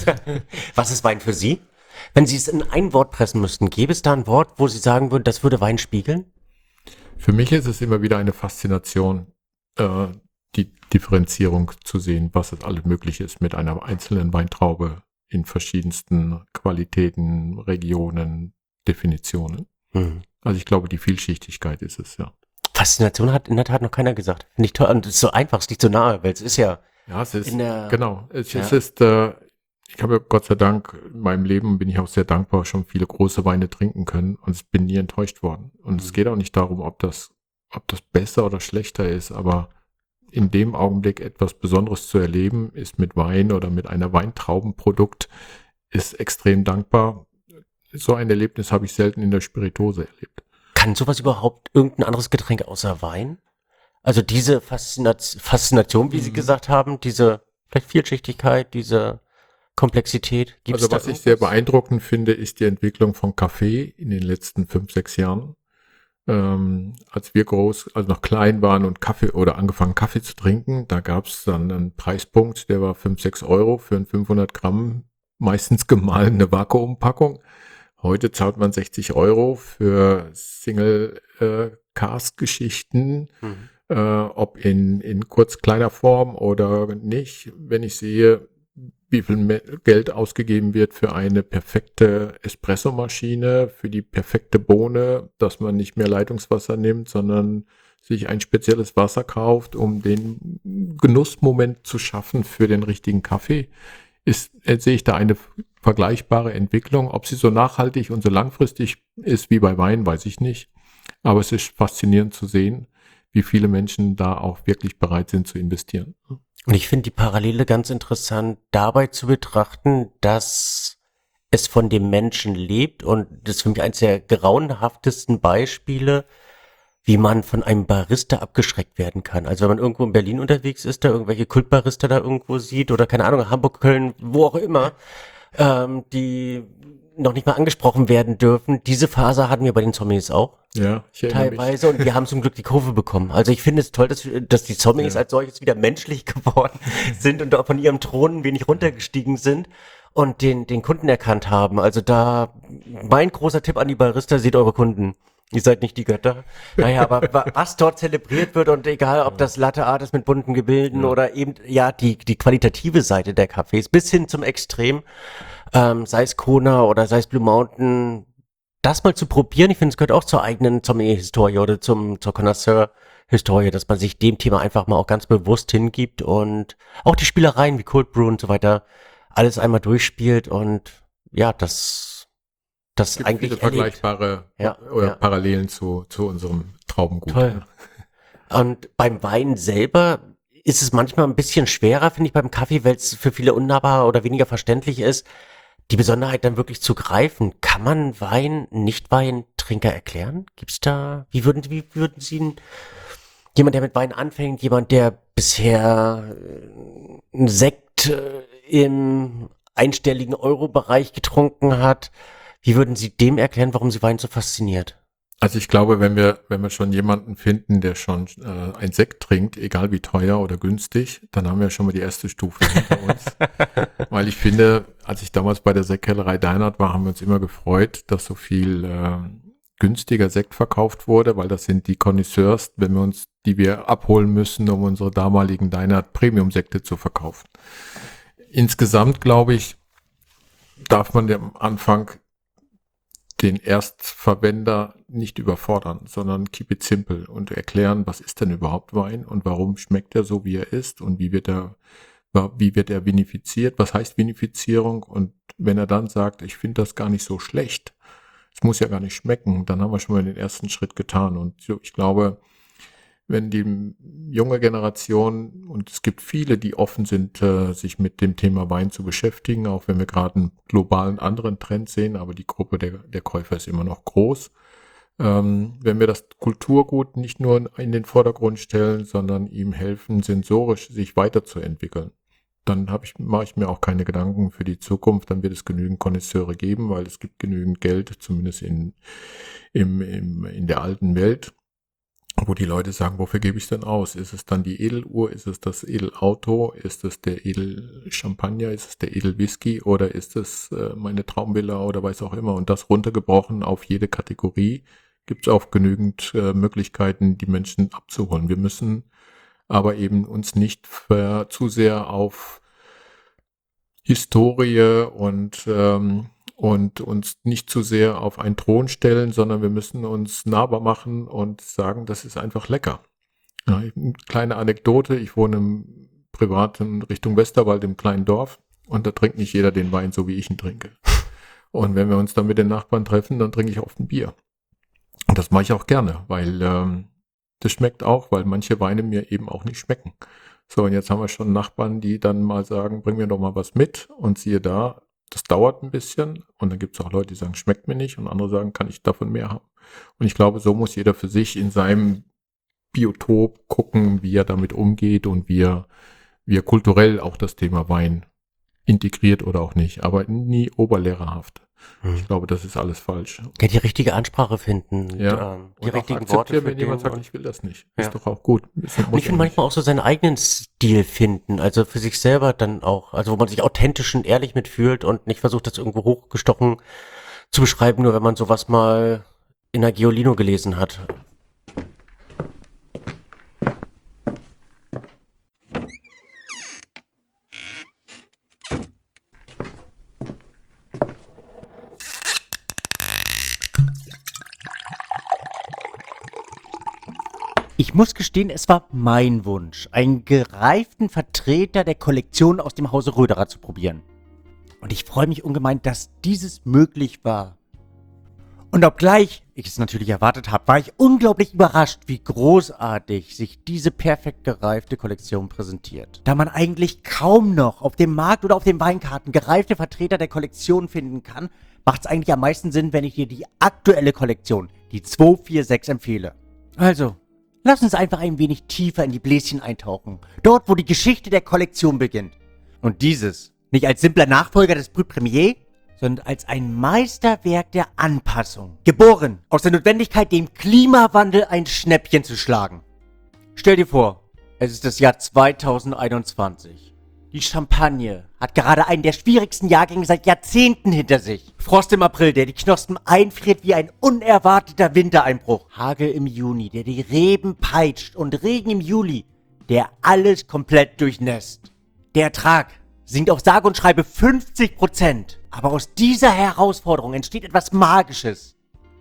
B: was ist Wein für Sie? Wenn Sie es in ein Wort pressen müssten, gäbe es da ein Wort, wo Sie sagen würden, das würde Wein spiegeln?
C: Für mich ist es immer wieder eine Faszination, äh, die Differenzierung zu sehen, was es alles möglich ist mit einer einzelnen Weintraube in verschiedensten Qualitäten, Regionen, Definitionen. Mhm. Also ich glaube, die Vielschichtigkeit ist es, ja.
B: Faszination hat in der Tat noch keiner gesagt. Finde ich toll. Und es ist so einfach, es ist nicht so nahe, weil es ist ja...
C: Ja, es ist,
B: in der,
C: genau. Es,
B: ja.
C: es ist, äh, ich habe Gott sei Dank, in meinem Leben bin ich auch sehr dankbar, schon viele große Weine trinken können und ich bin nie enttäuscht worden. Und mhm. es geht auch nicht darum, ob das, ob das besser oder schlechter ist, aber in dem Augenblick etwas Besonderes zu erleben, ist mit Wein oder mit einer Weintraubenprodukt, ist extrem dankbar. So ein Erlebnis habe ich selten in der Spirituose erlebt.
B: Kann sowas überhaupt irgendein anderes Getränk außer Wein? Also diese Faszination, Faszination wie mhm. Sie gesagt haben, diese vielleicht Vielschichtigkeit, diese Komplexität. Gibt's
C: also was ich sehr beeindruckend finde, ist die Entwicklung von Kaffee in den letzten fünf, sechs Jahren. Ähm, als wir groß, also noch klein waren und Kaffee oder angefangen Kaffee zu trinken, da gab es dann einen Preispunkt, der war fünf, sechs Euro für ein fünfhundert Gramm, meistens gemahlene Vakuumpackung. Heute zahlt man sechzig Euro für Single-Cask-Geschichten, äh, mhm. äh, ob in, in kurz kleiner Form oder nicht. Wenn ich sehe, wie viel Geld ausgegeben wird für eine perfekte Espressomaschine, für die perfekte Bohne, dass man nicht mehr Leitungswasser nimmt, sondern sich ein spezielles Wasser kauft, um den Genussmoment zu schaffen für den richtigen Kaffee, ist, äh, sehe ich da eine vergleichbare Entwicklung. Ob sie so nachhaltig und so langfristig ist wie bei Wein, weiß ich nicht. Aber es ist faszinierend zu sehen, wie viele Menschen da auch wirklich bereit sind zu investieren.
B: Und ich finde die Parallele ganz interessant, dabei zu betrachten, dass es von dem Menschen lebt, und das ist für mich eines der grauenhaftesten Beispiele, wie man von einem Barista abgeschreckt werden kann. Also wenn man irgendwo in Berlin unterwegs ist, da irgendwelche Kultbarista da irgendwo sieht oder keine Ahnung, Hamburg, Köln, wo auch immer, ähm, die noch nicht mal angesprochen werden dürfen. Diese Phase hatten wir bei den Sommeliers auch.
C: Ja, ich erinnere
B: Teilweise,
C: mich.
B: und wir haben zum Glück die Kurve bekommen. Also ich finde es toll, dass, dass die Sommeliers
C: Ja.
B: als solches wieder menschlich geworden sind und auch von ihrem Thron ein wenig runtergestiegen sind und den, den Kunden erkannt haben. Also da, mein großer Tipp an die Barista, seht eure Kunden. Ihr seid nicht die Götter. Naja, aber wa- was dort zelebriert wird, und egal, ob das Latte Art ist mit bunten Gebilden
C: Ja.
B: oder eben, ja, die, die qualitative Seite der Cafés bis hin zum Extrem, ähm, sei es Kona oder sei es Blue Mountain, das mal zu probieren, ich finde, es gehört auch zur eigenen Sommelier-Historie oder zum, zur Connoisseur-Historie, dass man sich dem Thema einfach mal auch ganz bewusst hingibt und auch die Spielereien wie Cold Brew und so weiter alles einmal durchspielt und ja, das, das
C: Es gibt
B: eigentlich
C: viele
B: erlebt.
C: vergleichbare
B: Ja,
C: oder
B: ja.
C: Parallelen zu, zu unserem Traubengut.
B: Toll. Und beim Wein selber ist es manchmal ein bisschen schwerer, finde ich, beim Kaffee, weil es für viele unnahbar oder weniger verständlich ist, die Besonderheit dann wirklich zu greifen. Kann man Wein, Nicht-Weintrinker erklären? Gibt's da, wie würden, wie würden Sie ihn, jemand, der mit Wein anfängt, jemand, der bisher äh, einen Sekt äh, im einstelligen Euro-Bereich getrunken hat, wie würden Sie dem erklären, warum Sie Wein so fasziniert?
C: Also ich glaube, wenn wir, wenn wir schon jemanden finden, der schon äh, ein Sekt trinkt, egal wie teuer oder günstig, dann haben wir schon mal die erste Stufe hinter uns. Weil ich finde, als ich damals bei der Sektkellerei Deinert war, haben wir uns immer gefreut, dass so viel äh, günstiger Sekt verkauft wurde, weil das sind die Connoisseurs, wenn wir uns, die wir abholen müssen, um unsere damaligen Deinert Premium-Sekte zu verkaufen. Insgesamt, glaube ich, darf man am Anfang den Erstverwender nicht überfordern, sondern keep it simple und erklären, was ist denn überhaupt Wein und warum schmeckt er so, wie er ist und wie wird er, wie wird er vinifiziert, was heißt Vinifizierung, und wenn er dann sagt, ich finde das gar nicht so schlecht, es muss ja gar nicht schmecken, dann haben wir schon mal den ersten Schritt getan. Und so, ich glaube, wenn die junge Generation, und es gibt viele, die offen sind, äh, sich mit dem Thema Wein zu beschäftigen, auch wenn wir gerade einen globalen anderen Trend sehen, aber die Gruppe der, der Käufer ist immer noch groß. Ähm, wenn wir das Kulturgut nicht nur in den Vordergrund stellen, sondern ihm helfen, sensorisch sich weiterzuentwickeln, dann habe ich, mache ich mir auch keine Gedanken für die Zukunft, dann wird es genügend Connoisseure geben, weil es gibt genügend Geld, zumindest in, im, im, in der alten Welt, wo die Leute sagen, wofür gebe ich denn aus? Ist es dann die Edeluhr? Ist es das Edelauto? Ist es der Edelchampagner? Ist es der Edelwhisky? Oder ist es äh, meine Traumvilla oder weiß auch immer? Und das runtergebrochen auf jede Kategorie gibt es auch genügend äh, Möglichkeiten, die Menschen abzuholen. Wir müssen aber eben uns nicht ver- zu sehr auf Historie und ähm, und uns nicht zu sehr auf einen Thron stellen, sondern wir müssen uns nahbar machen und sagen, das ist einfach lecker. Ja, eine kleine Anekdote, ich wohne im privaten Richtung Westerwald im kleinen Dorf und da trinkt nicht jeder den Wein so, wie ich ihn trinke. Und wenn wir uns dann mit den Nachbarn treffen, dann trinke ich oft ein Bier. Und das mache ich auch gerne, weil ähm, das schmeckt auch, weil manche Weine mir eben auch nicht schmecken. So, und jetzt haben wir schon Nachbarn, die dann mal sagen, bring mir doch mal was mit, und siehe da, das dauert ein bisschen, und dann gibt es auch Leute, die sagen, schmeckt mir nicht, und andere sagen, kann ich davon mehr haben. Und ich glaube, so muss jeder für sich in seinem Biotop gucken, wie er damit umgeht und wie er, wie er kulturell auch das Thema Wein integriert oder auch nicht, aber nie oberlehrerhaft.
B: Hm.
C: Ich glaube, das ist alles falsch.
B: Ja, die richtige Ansprache finden,
C: Ja.
B: ähm, die
C: Und auch
B: richtigen Worte
C: akzeptieren,
B: für
C: wenn jemand
B: den
C: sagt, ich will das nicht.
B: Ja.
C: Ist doch auch gut. Ist,
B: Und ich finde manchmal auch so seinen eigenen Stil finden, also für sich selber dann auch, also wo man sich authentisch und ehrlich mitfühlt und nicht versucht, das irgendwo hochgestochen zu beschreiben, nur wenn man sowas mal in der Giolino gelesen hat.
D: Ich muss gestehen, es war mein Wunsch, einen gereiften Vertreter der Kollektion aus dem Hause Röderer zu probieren. Und ich freue mich ungemein, dass dieses möglich war. Und obgleich ich es natürlich erwartet habe, war ich unglaublich überrascht, wie großartig sich diese perfekt gereifte Kollektion präsentiert. Da man eigentlich kaum noch auf dem Markt oder auf den Weinkarten gereifte Vertreter der Kollektion finden kann, macht es eigentlich am meisten Sinn, wenn ich dir die aktuelle Kollektion, die zwei vier sechs, empfehle. Also, lass uns einfach ein wenig tiefer in die Bläschen eintauchen. Dort, wo die Geschichte der Kollektion beginnt. Und dieses nicht als simpler Nachfolger des Brut Premier, sondern als ein Meisterwerk der Anpassung. Geboren aus der Notwendigkeit, dem Klimawandel ein Schnäppchen zu schlagen. Stell dir vor, es ist das Jahr zweitausendeinundzwanzig. Die Champagne hat gerade einen der schwierigsten Jahrgänge seit Jahrzehnten hinter sich. Frost im April, der die Knospen einfriert wie ein unerwarteter Wintereinbruch. Hagel im Juni, der die Reben peitscht. Und Regen im Juli, der alles komplett durchnässt. Der Ertrag sinkt auf sage und schreibe fünfzig Prozent. Aber aus dieser Herausforderung entsteht etwas Magisches.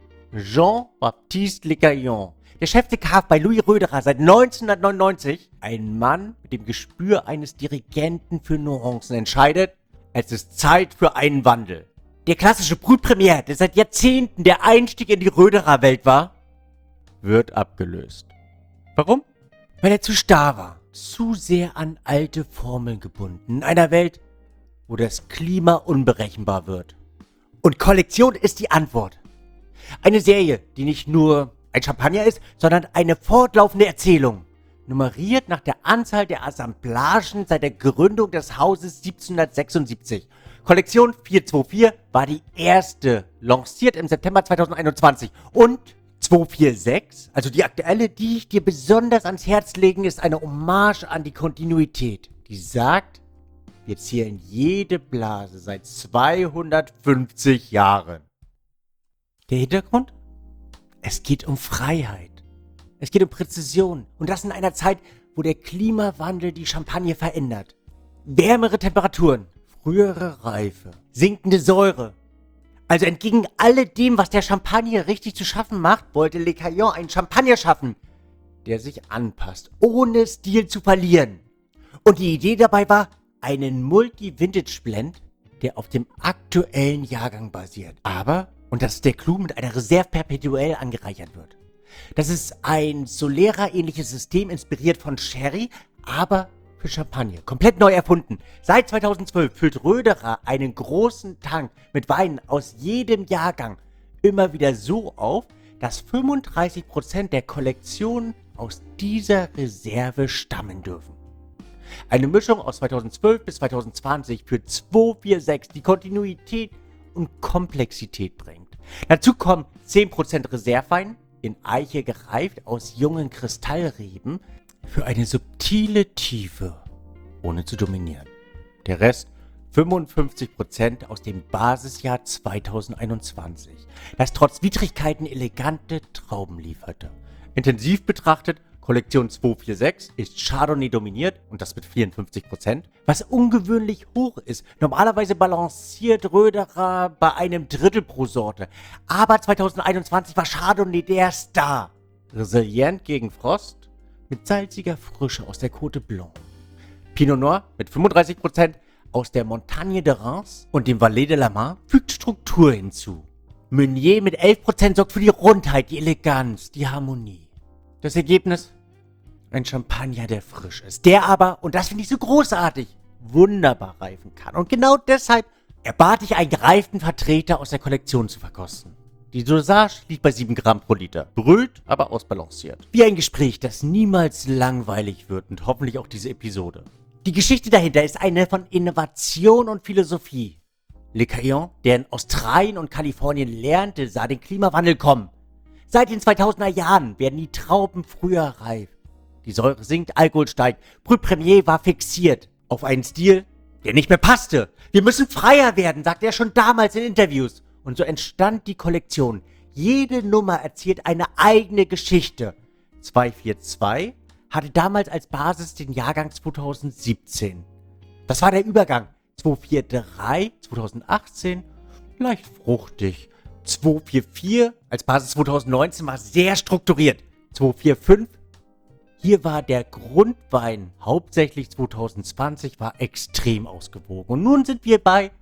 D: Jean-Baptiste Lécaillon, der Chef de Cave bei Louis Roederer seit neunzehnhundertneunundneunzig, ein Mann mit dem Gespür eines Dirigenten für Nuancen, entscheidet, es ist Zeit für einen Wandel. Der klassische Brut Premier, der seit Jahrzehnten der Einstieg in die Roederer-Welt war, wird abgelöst. Warum? Weil er zu starr war, zu sehr an alte Formeln gebunden, in einer Welt, wo das Klima unberechenbar wird. Und Kollektion ist die Antwort. Eine Serie, die nicht nur ein Champagner ist, sondern eine fortlaufende Erzählung. Nummeriert nach der Anzahl der Assemblagen seit der Gründung des Hauses siebzehnhundertsechsundsiebzig. Kollektion vierhundertvierundzwanzig war die erste, lanciert im September zweitausendeinundzwanzig. Und zweihundertsechsundvierzig, also die aktuelle, die ich dir besonders ans Herz legen, ist eine Hommage an die Kontinuität, die sagt, wir zählen jede Blase seit zweihundertfünfzig Jahren. Der Hintergrund? Es geht um Freiheit. Es geht um Präzision. Und das in einer Zeit, wo der Klimawandel die Champagne verändert. Wärmere Temperaturen, frühere Reife, sinkende Säure. Also entgegen alledem, was der Champagner richtig zu schaffen macht, wollte Lécaillon einen Champagner schaffen, der sich anpasst, ohne Stil zu verlieren. Und die Idee dabei war, einen Multi-Vintage-Blend, der auf dem aktuellen Jahrgang basiert. Aber, und das ist der Clou, mit einer Reserve perpetuell angereichert wird. Das ist ein Solera-ähnliches System, inspiriert von Sherry, aber für Champagner. Komplett neu erfunden. Seit zweitausendzwölf füllt Roederer einen großen Tank mit Weinen aus jedem Jahrgang immer wieder so auf, dass fünfunddreißig Prozent der Kollektionen aus dieser Reserve stammen dürfen. Eine Mischung aus zweitausendzwölf bis zweitausendzwanzig für zweihundertsechsundvierzig, die Kontinuität und Komplexität bringt. Dazu kommen zehn Prozent Reservewein, in Eiche gereift aus jungen Kristallreben, für eine subtile Tiefe, ohne zu dominieren. Der Rest fünfundfünfzig Prozent aus dem Basisjahr zweitausendeinundzwanzig, das trotz Widrigkeiten elegante Trauben lieferte. Intensiv betrachtet, Kollektion zweihundertsechsundvierzig ist Chardonnay dominiert und das mit vierundfünfzig Prozent, was ungewöhnlich hoch ist. Normalerweise balanciert Roederer bei einem Drittel pro Sorte. Aber zweitausendeinundzwanzig war Chardonnay der Star. Resilient gegen Frost, mit salziger Frische aus der Côte Blanc. Pinot Noir mit fünfunddreißig Prozent aus der Montagne de Reims und dem Valais de la Marne fügt Struktur hinzu. Meunier mit elf Prozent sorgt für die Rundheit, die Eleganz, die Harmonie. Das Ergebnis? Ein Champagner, der frisch ist, der aber, und das finde ich so großartig, wunderbar reifen kann. Und genau deshalb erbat ich einen gereiften Vertreter aus der Kollektion zu verkosten. Die Dosage liegt bei sieben Gramm pro Liter, brüllt, aber ausbalanciert. Wie ein Gespräch, das niemals langweilig wird und hoffentlich auch diese Episode. Die Geschichte dahinter ist eine von Innovation und Philosophie. Lécaillon, der in Australien und Kalifornien lernte, sah den Klimawandel kommen. Seit den zweitausender Jahren werden die Trauben früher reif. Die Säure sinkt, Alkohol steigt. Brut Premier war fixiert auf einen Stil, der nicht mehr passte. Wir müssen freier werden, sagte er schon damals in Interviews. Und so entstand die Kollektion. Jede Nummer erzählt eine eigene Geschichte. zweihundertvierzig hatte damals als Basis den Jahrgang zweitausendsiebzehn. Das war der Übergang. zweihundertdreiundvierzig, zweitausendachtzehn, leicht fruchtig. zweihundervierundvierzig als Basis zweitausendneunzehn war sehr strukturiert. zweihunderfünfundvierzig, hier war der Grundwein, hauptsächlich zweitausendzwanzig, war extrem ausgewogen. Und nun sind wir bei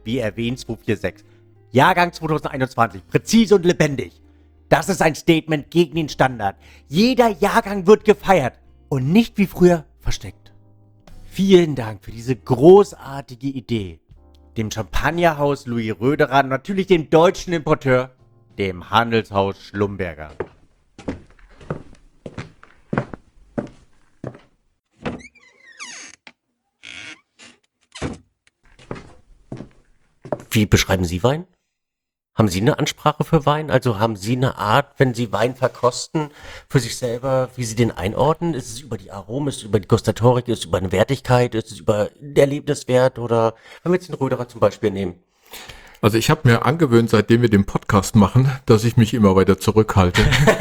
D: wie erwähnt, zweihundertsechsundvierzig. Jahrgang zweitausendeinundzwanzig, präzise und lebendig. Das ist ein Statement gegen den Standard. Jeder Jahrgang wird gefeiert und nicht wie früher versteckt. Vielen Dank für diese großartige Idee. Dem Champagnerhaus Louis Röderer, natürlich dem deutschen Importeur, dem Handelshaus Schlumberger.
B: Wie beschreiben Sie Wein? Haben Sie eine Ansprache für Wein? Also haben Sie eine Art, wenn Sie Wein verkosten, für sich selber, wie Sie den einordnen? Ist es über die Aromen, ist es über die Gustatorik, ist es über eine Wertigkeit, ist es über den Erlebniswert oder wenn wir jetzt den Röderer zum Beispiel nehmen?
C: Also ich habe mir angewöhnt, seitdem wir den Podcast machen, dass ich mich immer weiter zurückhalte.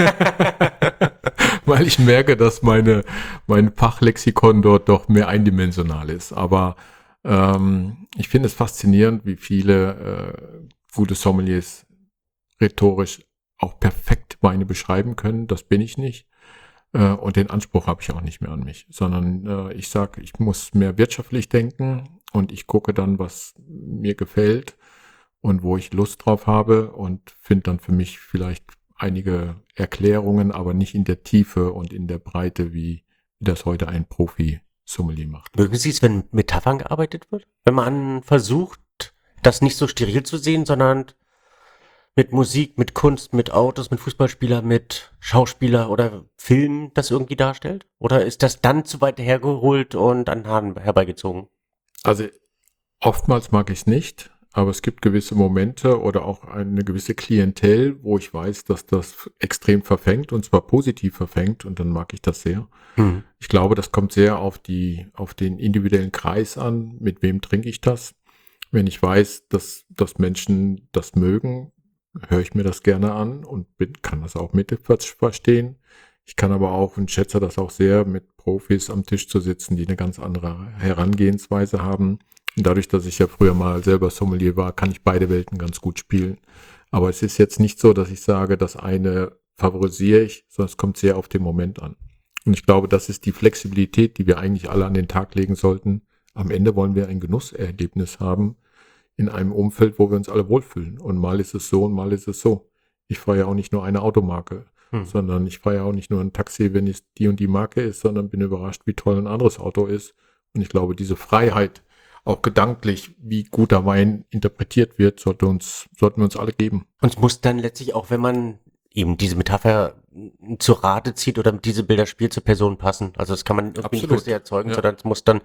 C: Weil ich merke, dass meine, mein Fachlexikon dort doch mehr eindimensional ist. Aber ähm, ich finde es faszinierend, wie viele äh, gute Sommeliers rhetorisch auch perfekt Weine beschreiben können. Das bin ich nicht. Äh, und den Anspruch habe ich auch nicht mehr an mich. Sondern äh, ich sage, ich muss mehr wirtschaftlich denken und ich gucke dann, was mir gefällt und wo ich Lust drauf habe und finde dann für mich vielleicht einige Erklärungen, aber nicht in der Tiefe und in der Breite, wie, wie das heute ein Profi-Sommelier macht.
B: Mögen Sie es, wenn mit Metaphern gearbeitet wird? Wenn man versucht, das nicht so steril zu sehen, sondern mit Musik, mit Kunst, mit Autos, mit Fußballspieler, mit Schauspieler oder Film das irgendwie darstellt? Oder ist das dann zu weit hergeholt und an den Haaren herbeigezogen?
C: Also oftmals mag ich es nicht. Aber es gibt gewisse Momente oder auch eine gewisse Klientel, wo ich weiß, dass das extrem verfängt und zwar positiv verfängt und dann mag ich das sehr.
B: Hm.
C: Ich glaube, das kommt sehr auf die, auf den individuellen Kreis an. Mit wem trinke ich das? Wenn ich weiß, dass, dass Menschen das mögen, höre ich mir das gerne an und bin, kann das auch mit verstehen. Ich kann aber auch und schätze das auch sehr, mit Profis am Tisch zu sitzen, die eine ganz andere Herangehensweise haben. Und dadurch, dass ich ja früher mal selber Sommelier war, kann ich beide Welten ganz gut spielen. Aber es ist jetzt nicht so, dass ich sage, das eine favorisiere ich, sondern es kommt sehr auf den Moment an. Und ich glaube, das ist die Flexibilität, die wir eigentlich alle an den Tag legen sollten. Am Ende wollen wir ein Genusserlebnis haben in einem Umfeld, wo wir uns alle wohlfühlen. Und mal ist es so und mal ist es so. Ich fahre ja auch nicht nur eine Automarke, hm. sondern ich fahre ja auch nicht nur ein Taxi, wenn es die und die Marke ist, sondern bin überrascht, wie toll ein anderes Auto ist. Und ich glaube, diese Freiheit, auch gedanklich, wie guter Wein interpretiert wird, sollte uns, sollten wir uns alle geben.
B: Und es muss dann letztlich auch, wenn man eben diese Metapher zu Rate zieht oder diese Bilder spielt, zur Person passen. Also das kann man irgendwie
C: Absolut.
B: nicht für sie erzeugen,
C: Ja.
B: sondern es muss dann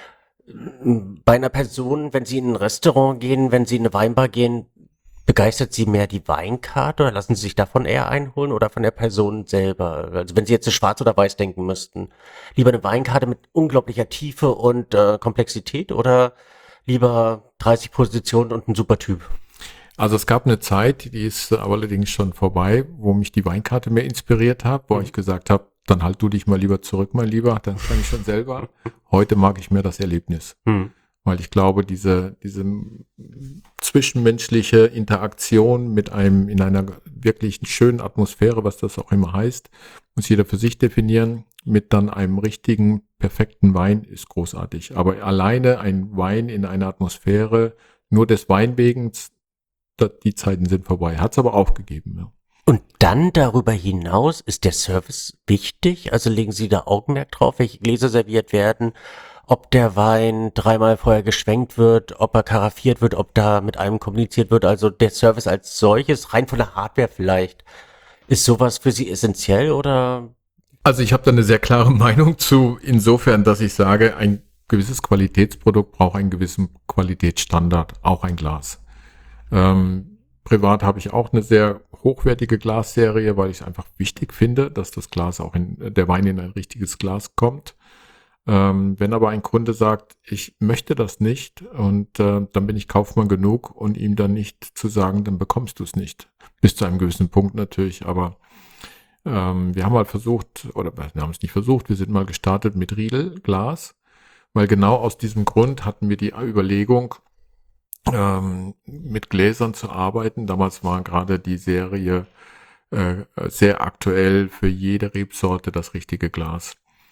B: bei einer Person, wenn sie in ein Restaurant gehen, wenn sie in eine Weinbar gehen, begeistert sie mehr die Weinkarte oder lassen sie sich davon eher einholen oder von der Person selber? Also wenn sie jetzt schwarz oder weiß denken müssten, lieber eine Weinkarte mit unglaublicher Tiefe und äh, Komplexität oder lieber dreißig Positionen und ein super Typ?
C: Also es gab eine Zeit, die ist aber allerdings schon vorbei, wo mich die Weinkarte mehr inspiriert hat, wo
B: Mhm.
C: ich gesagt habe, dann halt du dich mal lieber zurück, mein Lieber, dann kann ich schon selber. Heute mag ich mehr das Erlebnis.
B: Hm.
C: Weil ich glaube, diese, diese zwischenmenschliche Interaktion mit einem, in einer wirklich schönen Atmosphäre, was das auch immer heißt, muss jeder für sich definieren, mit dann einem richtigen, perfekten Wein ist großartig. Aber alleine ein Wein in einer Atmosphäre, nur des Weinwegens, die Zeiten sind vorbei. Hat's aber aufgegeben, ja.
B: Und dann darüber hinaus ist der Service wichtig? Also legen Sie da Augenmerk drauf, welche Gläser serviert werden, ob der Wein dreimal vorher geschwenkt wird, ob er karaffiert wird, ob da mit einem kommuniziert wird. Also der Service als solches, rein von der Hardware vielleicht. Ist sowas für Sie essentiell oder?
C: Also ich habe da eine sehr klare Meinung zu, insofern, dass ich sage, ein gewisses Qualitätsprodukt braucht einen gewissen Qualitätsstandard, auch ein Glas. Ähm, Privat habe ich auch eine sehr hochwertige Glasserie, weil ich es einfach wichtig finde, dass das Glas auch in, der Wein in ein richtiges Glas kommt. Ähm, wenn aber ein Kunde sagt, ich möchte das nicht und äh, dann bin ich Kaufmann genug und ihm dann nicht zu sagen, dann bekommst du es nicht. Bis zu einem gewissen Punkt natürlich, aber ähm, wir haben mal versucht, oder wir haben es nicht versucht, wir sind mal gestartet mit Riedelglas, weil genau aus diesem Grund hatten wir die Überlegung, Ähm, mit Gläsern zu arbeiten. Damals war gerade die Serie äh, sehr aktuell für jede Rebsorte das richtige Glas.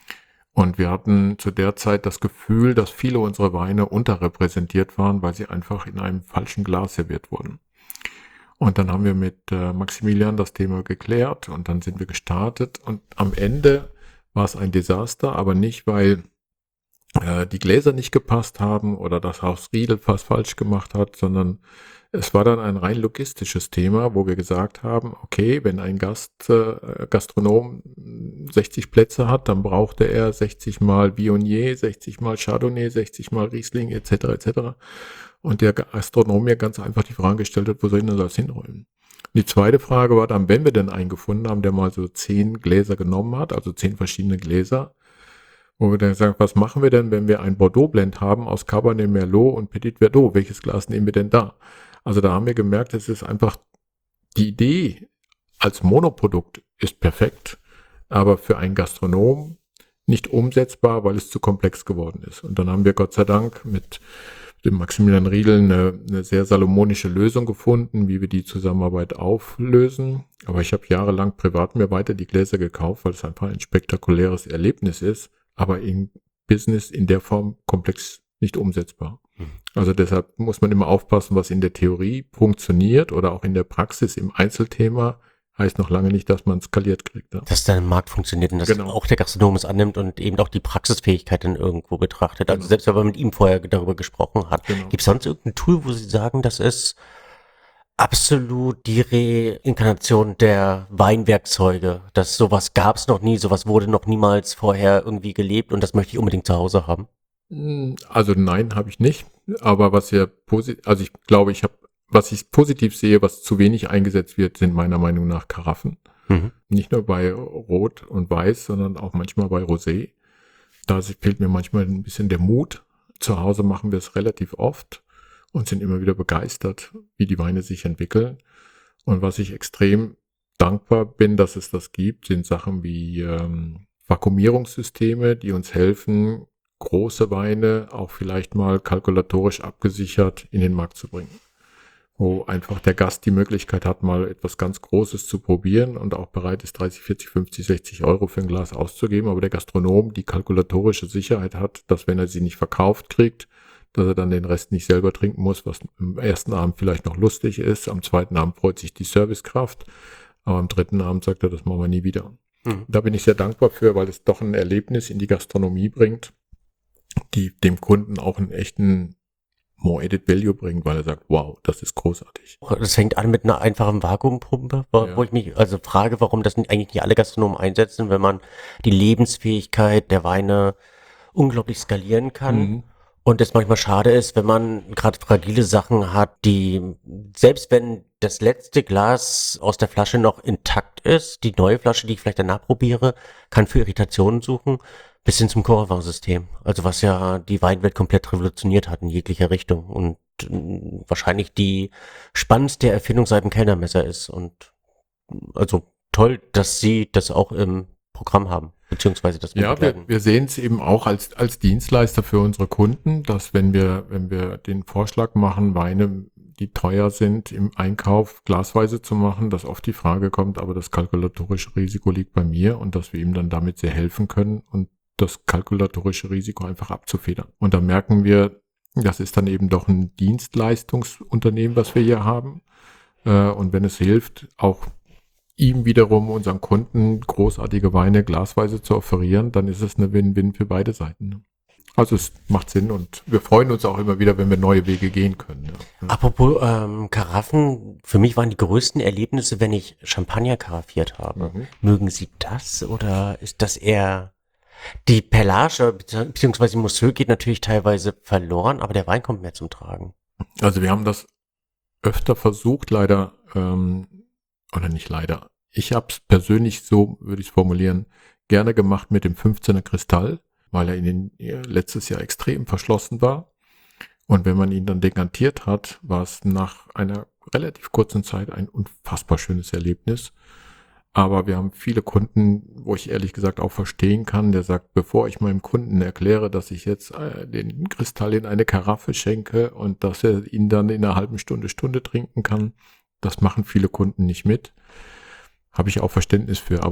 C: Und wir hatten zu der Zeit das Gefühl, dass viele unserer Weine unterrepräsentiert waren, weil sie einfach in einem falschen Glas serviert wurden. Und dann haben wir mit äh, Maximilian das Thema geklärt und dann sind wir gestartet. Und am Ende war es ein Desaster, aber nicht, weil äh, die Gläser nicht gepasst haben oder das Haus Riedel fast falsch gemacht hat, sondern es war dann ein rein logistisches Thema, wo wir gesagt haben, okay, wenn ein Gast, äh, Gastronom sechzig Plätze hat, dann brauchte er sechzig mal Viognier, sechzig mal Chardonnay, sechzig mal Riesling et cetera et cetera. Und der Gastronom mir ganz einfach die Frage gestellt hat, wo soll ich denn das hinräumen? Die zweite Frage war dann, wenn wir denn einen gefunden haben, der mal so zehn Gläser genommen hat, also zehn verschiedene Gläser, wo wir dann sagen, was machen wir denn, wenn wir ein Bordeaux-Blend haben aus Cabernet Merlot und Petit Verdot? Welches Glas nehmen wir denn da? Also da haben wir gemerkt, es ist einfach, die Idee als Monoprodukt ist perfekt, aber für einen Gastronom nicht umsetzbar, weil es zu komplex geworden ist. Und dann haben wir Gott sei Dank mit dem Maximilian Riedel eine, eine sehr salomonische Lösung gefunden, wie wir die Zusammenarbeit auflösen. Aber ich habe jahrelang privat mir weiter die Gläser gekauft, weil es einfach ein spektakuläres Erlebnis ist, aber im Business in der Form komplex nicht umsetzbar. Also deshalb muss man immer aufpassen, was in der Theorie funktioniert oder auch in der Praxis im Einzelthema, heißt noch lange nicht, dass man skaliert kriegt. Ja?
D: Dass dann im Markt funktioniert und dass
C: Genau.
D: auch der Gastronom es annimmt und eben auch die Praxisfähigkeit dann irgendwo betrachtet. Also
C: Genau.
D: selbst wenn man mit ihm vorher darüber gesprochen hat.
C: Genau.
D: Gibt es sonst irgendein Tool, wo Sie sagen, das ist absolut die Reinkarnation der Weinwerkzeuge? Dass sowas gab es noch nie, sowas wurde noch niemals vorher irgendwie gelebt und das möchte ich unbedingt zu Hause haben?
C: Also nein, habe ich nicht. Aber was ja positiv, also ich glaube, ich habe, was ich positiv sehe, was zu wenig eingesetzt wird, sind meiner Meinung nach Karaffen.
D: Mhm.
C: Nicht nur bei Rot und Weiß, sondern auch manchmal bei Rosé. Da fehlt mir manchmal ein bisschen der Mut. Zu Hause machen wir es relativ oft und sind immer wieder begeistert, wie die Weine sich entwickeln. Und was ich extrem dankbar bin, dass es das gibt, sind Sachen wie ähm, Vakuumierungssysteme, die uns helfen, große Weine auch vielleicht mal kalkulatorisch abgesichert in den Markt zu bringen. Wo einfach der Gast die Möglichkeit hat, mal etwas ganz Großes zu probieren und auch bereit ist, dreißig, vierzig, fünfzig, sechzig Euro für ein Glas auszugeben, aber der Gastronom die kalkulatorische Sicherheit hat, dass wenn er sie nicht verkauft kriegt, dass er dann den Rest nicht selber trinken muss, was im ersten Abend vielleicht noch lustig ist, am zweiten Abend freut sich die Servicekraft, aber am dritten Abend sagt er, das machen wir nie wieder. Mhm. Da bin ich sehr dankbar für, weil es doch ein Erlebnis in die Gastronomie bringt, die dem Kunden auch einen echten More Added Value bringt, weil er sagt, wow, das ist großartig.
D: Das fängt an mit einer einfachen Vakuumpumpe, wo,
C: Ja.
D: wo ich mich also frage, warum das nicht, eigentlich nicht alle Gastronomen einsetzen, wenn man die Lebensfähigkeit der Weine unglaublich skalieren kann.
C: Mhm.
D: Und es manchmal schade ist, wenn man gerade fragile Sachen hat, die, selbst wenn das letzte Glas aus der Flasche noch intakt ist, die neue Flasche, die ich vielleicht danach probiere, kann für Irritationen suchen, bis hin zum Coravin-System. Also was ja die Weinwelt komplett revolutioniert hat in jeglicher Richtung und äh, wahrscheinlich die spannendste Erfindung seit dem Kellnermesser ist. Und also toll, dass Sie das auch im Programm haben, beziehungsweise das
C: Ja, wir,
D: begleiten.
C: wir sehen es eben auch als, als Dienstleister für unsere Kunden, dass wenn wir, wenn wir den Vorschlag machen, Weine, die teuer sind, im Einkauf glasweise zu machen, dass oft die Frage kommt, aber das kalkulatorische Risiko liegt bei mir und dass wir ihm dann damit sehr helfen können und das kalkulatorische Risiko einfach abzufedern. Und da merken wir, das ist dann eben doch ein Dienstleistungsunternehmen, was wir hier haben. Und wenn es hilft, auch ihm wiederum, unseren Kunden, großartige Weine glasweise zu offerieren, dann ist es eine Win-Win für beide Seiten. Also es macht Sinn und wir freuen uns auch immer wieder, wenn wir neue Wege gehen können. Ja.
D: Apropos ähm, Karaffen, für mich waren die größten Erlebnisse, wenn ich Champagner karaffiert habe.
C: Mhm.
D: Mögen Sie das oder ist das eher die Perlage beziehungsweise Mousseux geht natürlich teilweise verloren, aber der Wein kommt mehr zum Tragen.
C: Also wir haben das öfter versucht, leider, ähm, oder nicht leider. Ich habe es persönlich, so würde ich es formulieren, gerne gemacht mit dem fünfzehner Kristall, weil er in den, ja, letztes Jahr extrem verschlossen war. Und wenn man ihn dann dekantiert hat, war es nach einer relativ kurzen Zeit ein unfassbar schönes Erlebnis. Aber wir haben viele Kunden, wo ich ehrlich gesagt auch verstehen kann, der sagt, bevor ich meinem Kunden erkläre, dass ich jetzt äh, den Kristall in eine Karaffe schenke und dass er ihn dann in einer halben Stunde, Stunde trinken kann, das machen viele Kunden nicht mit. Habe ich auch Verständnis für. Aber es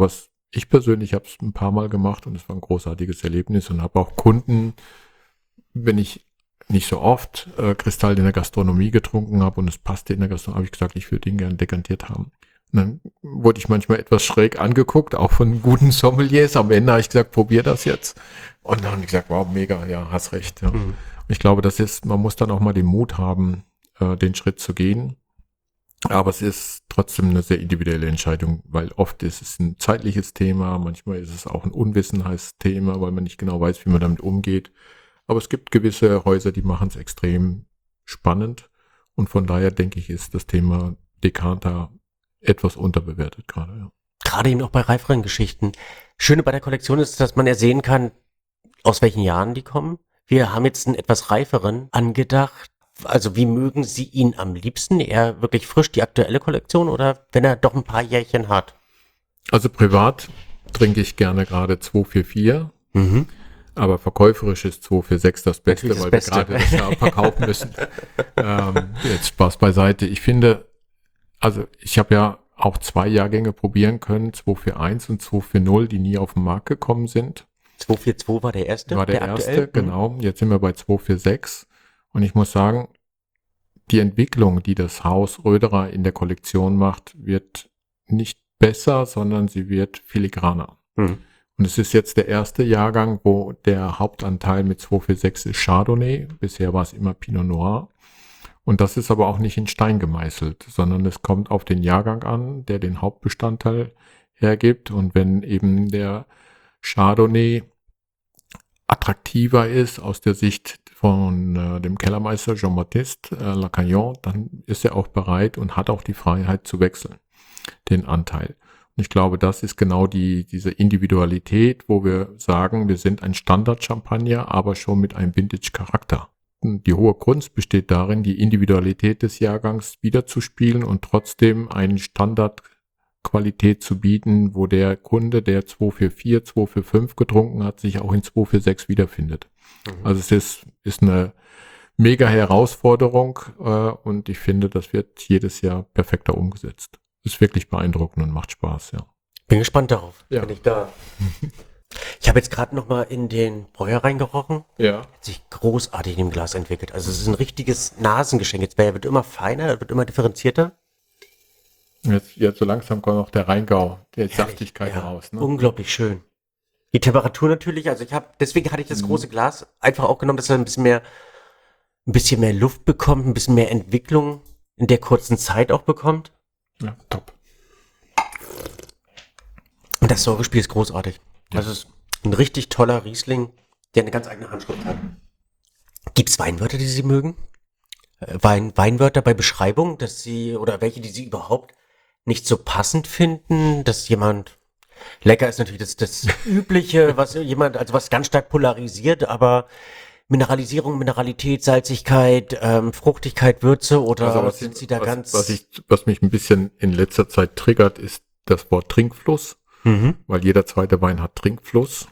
C: ich persönlich habe es ein paar Mal gemacht und es war ein großartiges Erlebnis und habe auch Kunden, wenn ich nicht so oft äh, Kristall in der Gastronomie getrunken habe und es passte in der Gastronomie, habe ich gesagt, ich würde ihn gerne dekantiert haben. Und dann wurde ich manchmal etwas schräg angeguckt, auch von guten Sommeliers. Am Ende habe ich gesagt, probier das jetzt. Und dann habe ich gesagt, wow, mega, ja, hast recht. Ja.
B: Mhm.
C: Ich glaube, das ist, man muss dann auch mal den Mut haben, äh, den Schritt zu gehen. Aber es ist trotzdem eine sehr individuelle Entscheidung, weil oft ist es ein zeitliches Thema, manchmal ist es auch ein Unwissenheitsthema, weil man nicht genau weiß, wie man damit umgeht. Aber es gibt gewisse Häuser, die machen es extrem spannend. Und von daher denke ich, ist das Thema Dekanter etwas unterbewertet gerade. Ja.
D: Gerade eben auch bei reiferen Geschichten. Schöne bei der Kollektion ist, dass man ja sehen kann, aus welchen Jahren die kommen. Wir haben jetzt einen etwas reiferen angedacht. Also wie mögen Sie ihn am liebsten? Eher wirklich frisch die aktuelle Kollektion oder wenn er doch ein paar Jährchen hat?
C: Also privat trinke ich gerne gerade zwei vier vier.
D: Mhm.
C: Aber verkäuferisch ist zwei vier sechs das Beste,
D: Natürlich das
C: weil
D: Beste.
C: wir gerade das Jahr verkaufen müssen. ähm, jetzt Spaß beiseite. Ich finde, also ich habe ja auch zwei Jahrgänge probieren können, zwei vier eins und zwei vier null, die nie auf den Markt gekommen sind.
D: zwei vier zwei war der erste?
C: War der,
D: der
C: erste,
D: aktuell?
C: genau. Jetzt sind wir bei zwei vier sechs. Und ich muss sagen, die Entwicklung, die das Haus Röderer in der Kollektion macht, wird nicht besser, sondern sie wird filigraner.
D: Mhm.
C: Und es ist jetzt der erste Jahrgang, wo der Hauptanteil mit zwei vier sechs ist Chardonnay. Bisher war es immer Pinot Noir. Und das ist aber auch nicht in Stein gemeißelt, sondern es kommt auf den Jahrgang an, der den Hauptbestandteil hergibt. Und wenn eben der Chardonnay attraktiver ist aus der Sicht von äh, dem Kellermeister Jean-Baptiste äh, Lacaillon, dann ist er auch bereit und hat auch die Freiheit zu wechseln, den Anteil. Und ich glaube, das ist genau die diese Individualität, wo wir sagen, wir sind ein Standard-Champagner, aber schon mit einem Vintage-Charakter. Die hohe Kunst besteht darin, die Individualität des Jahrgangs wiederzuspielen und trotzdem einen Standardqualität zu bieten, wo der Kunde, der zwei vier vier, zwei vier fünf getrunken hat, sich auch in zwei vier sechs wiederfindet. Mhm. Also es ist, ist eine mega Herausforderung äh, und ich finde, das wird jedes Jahr perfekter umgesetzt. Ist wirklich beeindruckend und macht Spaß, ja.
D: Bin gespannt darauf,
C: Ja.
D: wenn ich da. Ich habe jetzt gerade noch mal in den Breuer reingerochen.
C: Ja.
D: Hat sich großartig in dem Glas entwickelt. Also es ist ein richtiges Nasengeschenk. Jetzt wird immer feiner, wird immer differenzierter.
C: Jetzt, jetzt so langsam kommt noch der Rheingau, der
D: Herrlich,
C: Saftigkeit
D: ja,
C: raus. Ne?
D: Unglaublich schön. Die Temperatur natürlich, also ich habe, deswegen hatte ich das
C: Mhm.
D: große Glas einfach auch genommen, dass er ein bisschen mehr, ein bisschen mehr Luft bekommt, ein bisschen mehr Entwicklung in der kurzen Zeit auch bekommt.
C: Ja, top.
D: Und das Säurespiel ist großartig.
C: Ja.
D: Also es ist ein richtig toller Riesling, der eine ganz eigene Handschrift hat. Gibt es Weinwörter, die Sie mögen? Äh, Wein, Weinwörter bei Beschreibung, dass Sie, oder welche, die Sie überhaupt nicht so passend finden, dass jemand, lecker ist natürlich das, das Übliche, was jemand, also was ganz stark polarisiert, aber Mineralisierung, Mineralität, Salzigkeit, ähm, Fruchtigkeit, Würze oder
C: Also was
D: sind
C: ich-
D: Sie da
C: was,
D: ganz...
C: Was, ich, was mich ein bisschen in letzter Zeit triggert, ist das Wort Trinkfluss,
D: Mhm.
C: weil jeder zweite Wein hat Trinkfluss.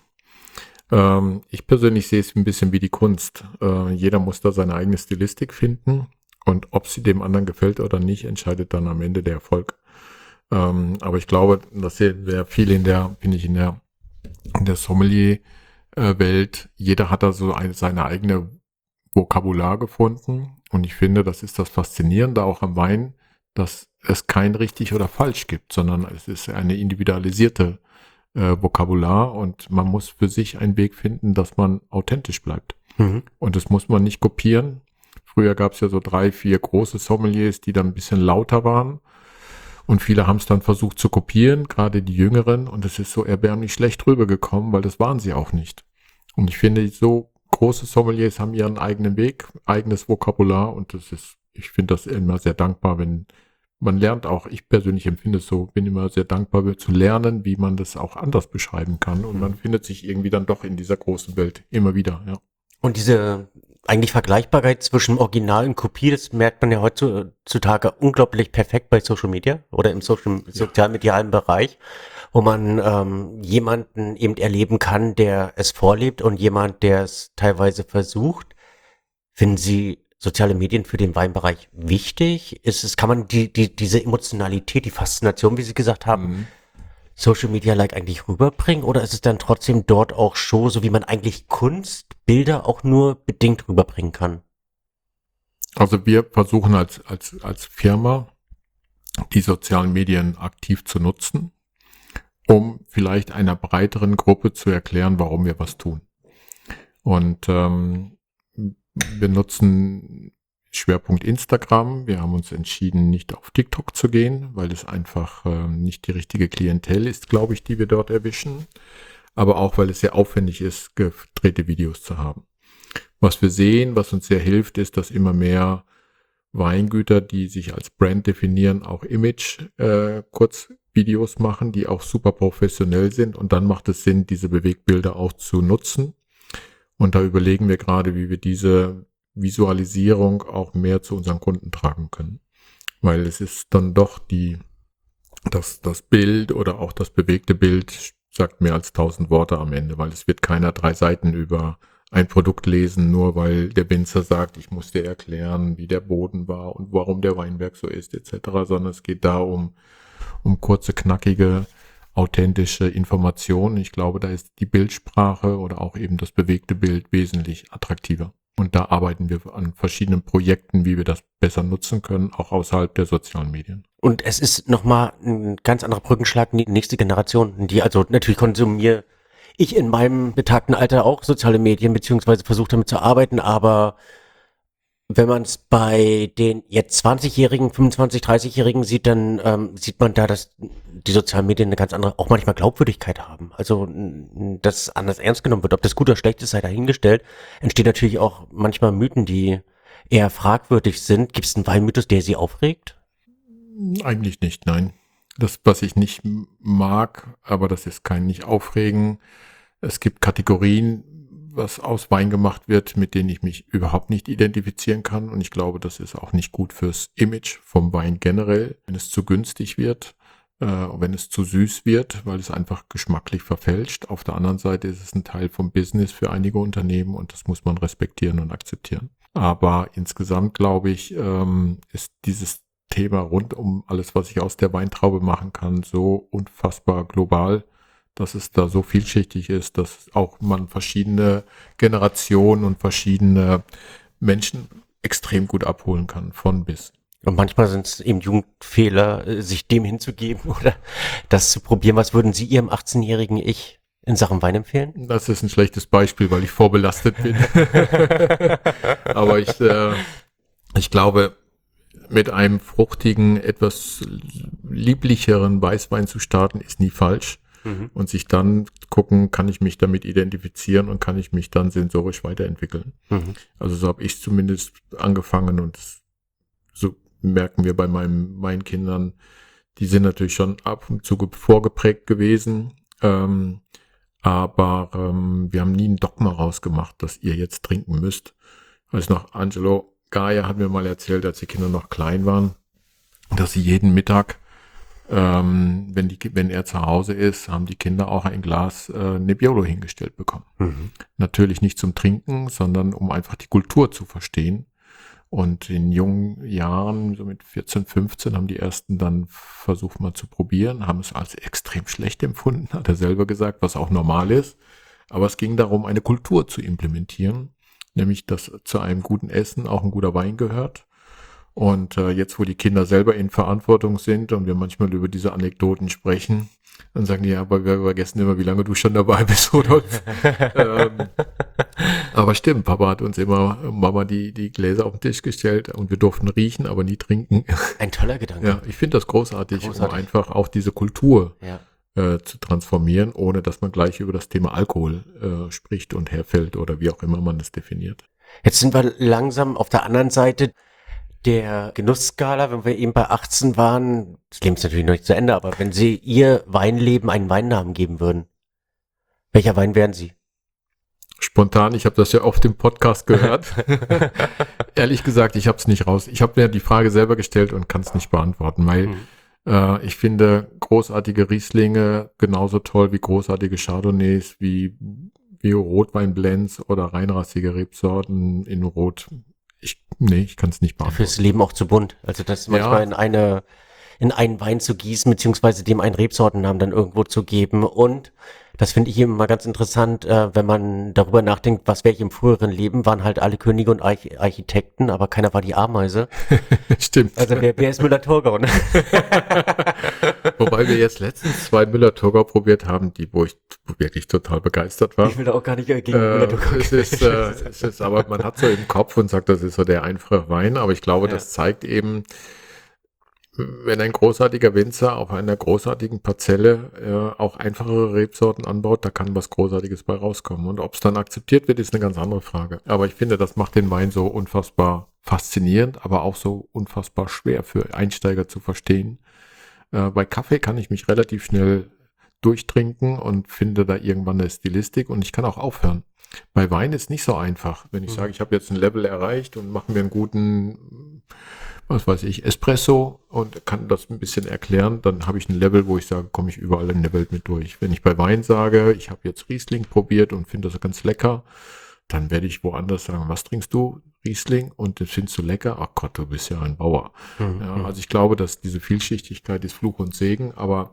C: Ähm, ich persönlich sehe es ein bisschen wie die Kunst. Äh, jeder muss da seine eigene Stilistik finden und ob sie dem anderen gefällt oder nicht, entscheidet dann am Ende der Erfolg. Ähm, aber ich glaube, das sehen wir viel in der, finde ich, in der, in der Sommelier-Welt. Jeder hat da so eine, seine eigene Vokabular gefunden. Und ich finde, das ist das Faszinierende auch am Wein, dass es kein richtig oder falsch gibt, sondern es ist eine individualisierte äh, Vokabular und man muss für sich einen Weg finden, dass man authentisch bleibt.
D: Mhm.
C: Und das muss man nicht kopieren. Früher gab es ja so drei, vier große Sommeliers, die dann ein bisschen lauter waren. Und viele haben es dann versucht zu kopieren, gerade die Jüngeren. Und es ist so erbärmlich schlecht rübergekommen, weil das waren sie auch nicht. Und ich finde, so große Sommeliers haben ihren eigenen Weg, eigenes Vokabular. Und das ist, ich finde das immer sehr dankbar, wenn man lernt auch, ich persönlich empfinde es so, bin immer sehr dankbar zu lernen, wie man das auch anders beschreiben kann. Und man findet sich irgendwie dann doch in dieser großen Welt immer wieder, ja.
D: Und diese eigentlich Vergleichbarkeit zwischen Original und Kopie, das merkt man ja heutzutage unglaublich perfekt bei Social Media oder im Social, sozialmedialen Bereich, wo man ähm, jemanden eben erleben kann, der es vorlebt und jemand, der es teilweise versucht. Finden Sie soziale Medien für den Weinbereich wichtig? Ist es, kann man die, die, diese Emotionalität, die Faszination, wie Sie gesagt haben,
C: Mhm.
D: Social Media like eigentlich rüberbringen oder ist es dann trotzdem dort auch Show, so wie man eigentlich Kunst, Bilder auch nur bedingt rüberbringen kann?
C: Also wir versuchen als, als, als Firma die sozialen Medien aktiv zu nutzen, um vielleicht einer breiteren Gruppe zu erklären, warum wir was tun. Und ähm, wir nutzen Schwerpunkt Instagram. Wir haben uns entschieden, nicht auf TikTok zu gehen, weil es einfach äh, nicht die richtige Klientel ist, glaube ich, die wir dort erwischen. Aber auch, weil es sehr aufwendig ist, gedrehte Videos zu haben. Was wir sehen, was uns sehr hilft, ist, dass immer mehr Weingüter, die sich als Brand definieren, auch Image äh, Kurzvideos machen, die auch super professionell sind. Und dann macht es Sinn, diese Bewegbilder auch zu nutzen. Und da überlegen wir gerade, wie wir diese Visualisierung auch mehr zu unseren Kunden tragen können. Weil es ist dann doch die, das, das Bild oder auch das bewegte Bild sagt mehr als tausend Worte am Ende, weil es wird keiner drei Seiten über ein Produkt lesen, nur weil der Winzer sagt, ich muss dir erklären, wie der Boden war und warum der Weinberg so ist, et cetera, sondern es geht da um, um kurze, knackige, authentische Informationen. Ich glaube, da ist die Bildsprache oder auch eben das bewegte Bild wesentlich attraktiver. Und da arbeiten wir an verschiedenen Projekten, wie wir das besser nutzen können, auch außerhalb der sozialen Medien.
D: Und es ist nochmal ein ganz anderer Brückenschlag in die nächste Generation, die also natürlich konsumiert ich in meinem betagten Alter auch soziale Medien, beziehungsweise versucht damit zu arbeiten, aber wenn man es bei den jetzt zwanzigjährigen, fünfundzwanzig, dreißigjährigen sieht, dann ähm, sieht man da, dass die sozialen Medien eine ganz andere, auch manchmal Glaubwürdigkeit haben. Also, dass anders ernst genommen wird. Ob das gut oder schlecht ist, sei dahingestellt. Entstehen natürlich auch manchmal Mythen, die eher fragwürdig sind. Gibt es einen Weinmythos, der Sie aufregt?
C: Eigentlich nicht, nein. Das, was ich nicht mag, aber das ist kein nicht aufregen. Es gibt Kategorien, was aus Wein gemacht wird, mit denen ich mich überhaupt nicht identifizieren kann. Und ich glaube, das ist auch nicht gut fürs Image vom Wein generell, wenn es zu günstig wird, äh, wenn es zu süß wird, weil es einfach geschmacklich verfälscht. Auf der anderen Seite ist es ein Teil vom Business für einige Unternehmen und das muss man respektieren und akzeptieren. Aber insgesamt, glaube ich, ähm, ist dieses Thema rund um alles, was ich aus der Weintraube machen kann, so unfassbar global, dass es da so vielschichtig ist, dass auch man verschiedene Generationen und verschiedene Menschen extrem gut abholen kann, von bis.
D: Und manchmal sind es eben Jugendfehler, sich dem hinzugeben oder das zu probieren. Was würden Sie Ihrem achtzehnjährigen Ich in Sachen Wein empfehlen?
C: Das ist ein schlechtes Beispiel, weil ich vorbelastet bin. Aber ich, äh, ich glaube, mit einem fruchtigen, etwas lieblicheren Weißwein zu starten, ist nie falsch. Mhm. Und sich dann gucken, kann ich mich damit identifizieren und kann ich mich dann sensorisch weiterentwickeln. Mhm. Also so habe ich zumindest angefangen und so merken wir bei meinem, meinen Kindern, die sind natürlich schon ab und zu vorgeprägt gewesen, ähm, aber ähm, wir haben nie ein Dogma rausgemacht, dass ihr jetzt trinken müsst. Als noch Angelo Gaia hat mir mal erzählt, als die Kinder noch klein waren, dass sie jeden Mittag, ähm, wenn die, wenn er zu Hause ist, haben die Kinder auch ein Glas äh, Nebbiolo hingestellt bekommen. Mhm. Natürlich nicht zum Trinken, sondern um einfach die Kultur zu verstehen. Und in jungen Jahren, so mit vierzehn, fünfzehn, haben die ersten dann versucht mal zu probieren, haben es als extrem schlecht empfunden, hat er selber gesagt, was auch normal ist. Aber es ging darum, eine Kultur zu implementieren. Nämlich, dass zu einem guten Essen auch ein guter Wein gehört. Und äh, jetzt, wo die Kinder selber in Verantwortung sind und wir manchmal über diese Anekdoten sprechen, dann sagen die, ja, aber wir vergessen immer, wie lange du schon dabei bist, Rudolf. ähm, aber stimmt, Papa hat uns immer, Mama, die, die Gläser auf den Tisch gestellt und wir durften riechen, aber nie trinken.
D: Ein toller Gedanke.
C: Ja, ich finde das großartig,
D: großartig,
C: um einfach auch diese Kultur
D: ja.
C: äh, zu transformieren, ohne dass man gleich über das Thema Alkohol äh, spricht und herfällt oder wie auch immer man das definiert.
D: Jetzt sind wir langsam auf der anderen Seite der Genussskala, wenn wir eben bei achtzehn waren. Das Leben ist natürlich noch nicht zu Ende, aber wenn Sie Ihr Weinleben einen Weinnamen geben würden, welcher Wein wären Sie?
C: Spontan, ich habe das ja oft im Podcast gehört. Ehrlich gesagt, ich habe es nicht raus. Ich habe mir die Frage selber gestellt und kann es nicht beantworten, weil mhm. äh, ich finde großartige Rieslinge genauso toll wie großartige Chardonnays, wie, wie Rotweinblends oder reinrassige Rebsorten in Rot. Ich, nee, ich kann es nicht beantworten.
D: Dafür ist das Leben auch zu bunt. Also das ist manchmal ja. in eine in einen Wein zu gießen, beziehungsweise dem einen Rebsortennamen dann irgendwo zu geben. Und das finde ich immer ganz interessant, äh, wenn man darüber nachdenkt, was wäre ich im früheren Leben, waren halt alle Könige und Arch- Architekten, aber keiner war die Ameise.
C: Stimmt.
D: Also wer, wer ist Müller-Thurgau? Ne?
C: Wobei wir jetzt letztens zwei Müller-Thurgau probiert haben, die, wo ich wirklich total begeistert war.
D: Ich will da auch gar nicht gegen
C: Äh,
D: Müller-Thurgau.
C: es ist, äh, es ist, aber man hat so im Kopf und sagt, das ist so der einfache Wein, aber ich glaube,
D: Ja.
C: das zeigt eben, wenn ein großartiger Winzer auf einer großartigen Parzelle äh, auch einfachere Rebsorten anbaut, da kann was Großartiges bei rauskommen. Und ob es dann akzeptiert wird, ist eine ganz andere Frage. Aber ich finde, das macht den Wein so unfassbar faszinierend, aber auch so unfassbar schwer für Einsteiger zu verstehen. Äh, bei Kaffee kann ich mich relativ schnell durchtrinken und finde da irgendwann eine Stilistik und ich kann auch aufhören. Bei Wein ist nicht so einfach. Wenn ich
D: Mhm.
C: sage, ich habe jetzt ein Level erreicht und mache mir einen guten, was weiß ich, Espresso und kann das ein bisschen erklären, dann habe ich ein Level, wo ich sage, komme ich überall in der Welt mit durch. Wenn ich bei Wein sage, ich habe jetzt Riesling probiert und finde das ganz lecker, dann werde ich woanders sagen, was trinkst du? Riesling und das findest du lecker? Ach Gott, du bist ja ein Bauer.
D: Mhm.
C: Ja, also ich glaube, dass diese Vielschichtigkeit ist Fluch und Segen, aber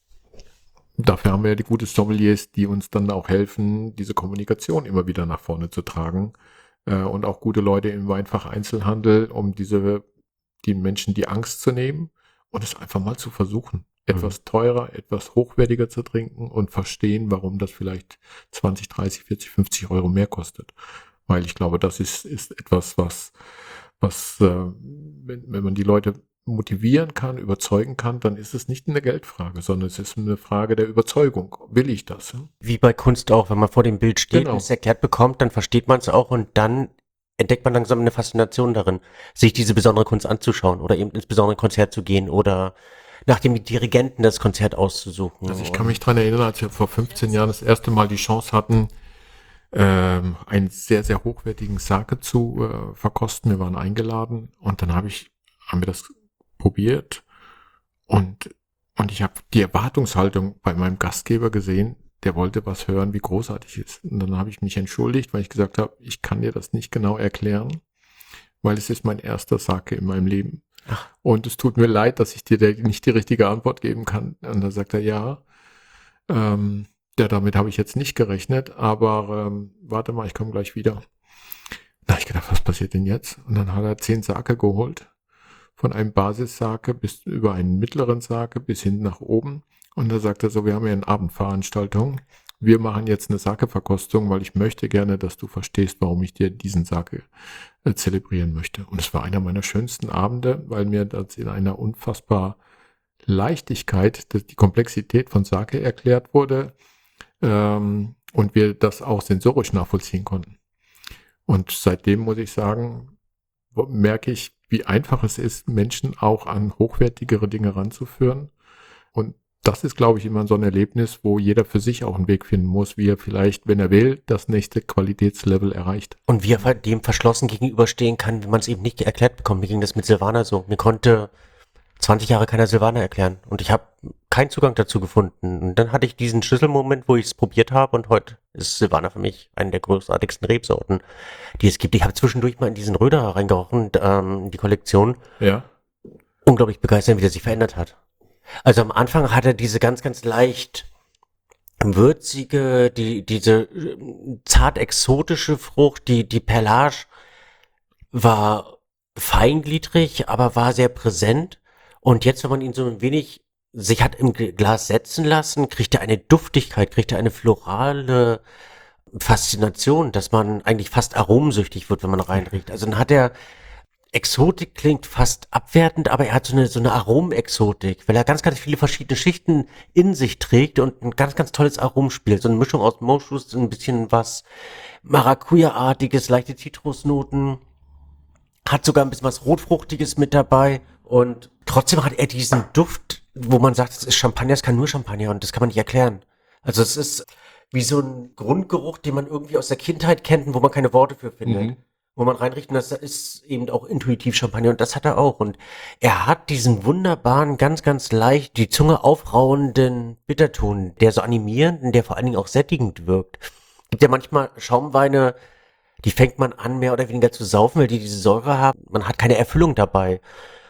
C: dafür haben wir ja die guten Sommeliers, die uns dann auch helfen, diese Kommunikation immer wieder nach vorne zu tragen. Äh, und auch gute Leute im Weinfach Einzelhandel, um diese, die Menschen die Angst zu nehmen und es einfach mal zu versuchen. Etwas teurer, etwas hochwertiger zu trinken und verstehen, warum das vielleicht zwanzig, dreißig, vierzig, fünfzig Euro mehr kostet. Weil ich glaube, das ist, ist etwas, was, was, äh, wenn, wenn man die Leute motivieren kann, überzeugen kann, dann ist es nicht eine Geldfrage, sondern es ist eine Frage der Überzeugung. Will ich das? Hm?
D: Wie bei Kunst auch, wenn man vor dem Bild steht
C: Genau.
D: und es erklärt bekommt, dann versteht man es auch und dann entdeckt man langsam eine Faszination darin, sich diese besondere Kunst anzuschauen oder eben ins besondere Konzert zu gehen oder nach dem Dirigenten das Konzert auszusuchen.
C: Also ich kann mich dran erinnern, als wir vor fünfzehn Jahren das erste Mal die Chance hatten, ähm, einen sehr, sehr hochwertigen Sake zu äh, verkosten. Wir waren eingeladen und dann habe ich, haben wir das probiert und, und ich habe die Erwartungshaltung bei meinem Gastgeber gesehen, der wollte was hören, wie großartig es ist. Und dann habe ich mich entschuldigt, weil ich gesagt habe, ich kann dir das nicht genau erklären, weil es ist mein erster Sake in meinem Leben.
D: Ach.
C: Und es tut mir leid, dass ich dir der, nicht die richtige Antwort geben kann. Und dann sagt er, ja, ähm, ja, damit habe ich jetzt nicht gerechnet, aber ähm, warte mal, ich komme gleich wieder. Da habe ich gedacht, was passiert denn jetzt? Und dann hat er zehn Sake geholt, von einem Basis-Sake bis über einen mittleren Sake bis hin nach oben. Und da sagt er so, wir haben ja eine Abendveranstaltung. Wir machen jetzt eine Sake-Verkostung, weil ich möchte gerne, dass du verstehst, warum ich dir diesen Sake äh, zelebrieren möchte. Und es war einer meiner schönsten Abende, weil mir das in einer unfassbar Leichtigkeit, dass die Komplexität von Sake erklärt wurde ähm, und wir das auch sensorisch nachvollziehen konnten. Und seitdem muss ich sagen, merke ich, wie einfach es ist, Menschen auch an hochwertigere Dinge ranzuführen. Und das ist, glaube ich, immer so ein Erlebnis, wo jeder für sich auch einen Weg finden muss, wie er vielleicht, wenn er will, das nächste Qualitätslevel erreicht.
D: Und wie er dem verschlossen gegenüberstehen kann, wenn man es eben nicht erklärt bekommt. Mir ging das mit Silvaner so. Mir konnte zwanzig Jahre keiner Silvaner erklären und ich habe keinen Zugang dazu gefunden. Und dann hatte ich diesen Schlüsselmoment, wo ich es probiert habe und heute ist Silvaner für mich eine der großartigsten Rebsorten, die es gibt. Ich habe zwischendurch mal in diesen Röderer reingerochen, ähm, die Kollektion.
C: Ja.
D: Unglaublich begeistert, wie der sich verändert hat. Also am Anfang hat er diese ganz, ganz leicht würzige, die, diese äh, zart exotische Frucht, die, die Perlage war feingliedrig, aber war sehr präsent. Und jetzt, wenn man ihn so ein wenig sich hat im Glas setzen lassen, kriegt er eine Duftigkeit, kriegt er eine florale Faszination, dass man eigentlich fast aromsüchtig wird, wenn man reinriecht. Also dann hat er Exotik klingt fast abwertend, aber er hat so eine, so eine Aromexotik, weil er ganz, ganz viele verschiedene Schichten in sich trägt und ein ganz, ganz tolles Aromenspiel. So eine Mischung aus Moschus, ein bisschen was Maracuja-artiges, leichte Zitrusnoten, hat sogar ein bisschen was Rotfruchtiges mit dabei und trotzdem hat er diesen Duft, wo man sagt, es ist Champagner, es kann nur Champagner und das kann man nicht erklären. Also es ist wie so ein Grundgeruch, den man irgendwie aus der Kindheit kennt und wo man keine Worte für findet.
C: Mhm.
D: Wo man reinriecht und das ist eben auch intuitiv Champagner und das hat er auch. Und er hat diesen wunderbaren, ganz, ganz leicht die Zunge aufrauenden Bitterton, der so animierend und der vor allen Dingen auch sättigend wirkt. Gibt ja manchmal Schaumweine, die fängt man an mehr oder weniger zu saufen, weil die diese Säure haben. Man hat keine Erfüllung dabei.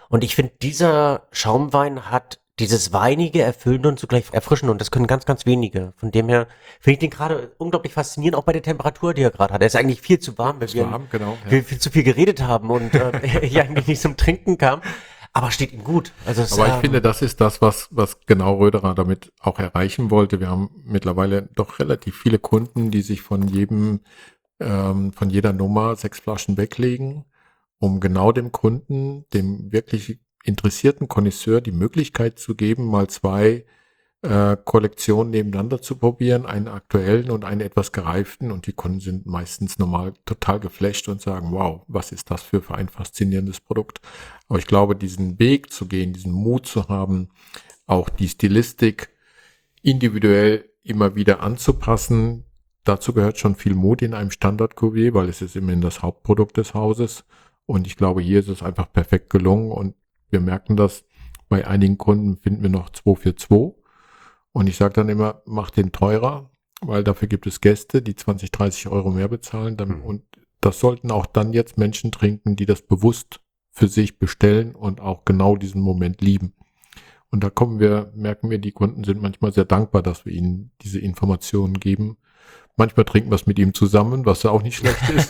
D: Und ich finde, dieser Schaumwein hat dieses weinige, erfüllende und zugleich erfrischende und das können ganz, ganz wenige. Von dem her finde ich den gerade unglaublich faszinierend, auch bei der Temperatur, die er gerade hat. Er ist eigentlich viel zu warm, weil
C: Ist
D: wir,
C: warm, genau. Ja.
D: wir viel zu viel geredet haben und äh, hier eigentlich nicht zum Trinken kam. Aber steht ihm gut. Also es,
C: Aber ich
D: ähm,
C: finde, das ist das, was, was genau Röderer damit auch erreichen wollte. Wir haben mittlerweile doch relativ viele Kunden, die sich von jedem, ähm, von jeder Nummer sechs Flaschen weglegen, um genau dem Kunden, dem wirklich interessierten Connoisseur die Möglichkeit zu geben, mal zwei äh, Kollektionen nebeneinander zu probieren, einen aktuellen und einen etwas gereiften. Und die Kunden sind meistens normal total geflasht und sagen, wow, was ist das für, für ein faszinierendes Produkt. Aber ich glaube, diesen Weg zu gehen, diesen Mut zu haben, auch die Stilistik individuell immer wieder anzupassen, dazu gehört schon viel Mut in einem Standard-Cuvée, weil es ist immerhin das Hauptprodukt des Hauses. Und ich glaube, hier ist es einfach perfekt gelungen. Und wir merken das, bei einigen Kunden finden wir noch zwei für zwei. Und ich sage dann immer, mach den teurer, weil dafür gibt es Gäste, die zwanzig, dreißig Euro mehr bezahlen. Dann, und das sollten auch dann jetzt Menschen trinken, die das bewusst für sich bestellen und auch genau diesen Moment lieben. Und da kommen wir, merken wir, die Kunden sind manchmal sehr dankbar, dass wir ihnen diese Informationen geben. Manchmal trinken wir es mit ihm zusammen, was ja auch nicht schlecht ist.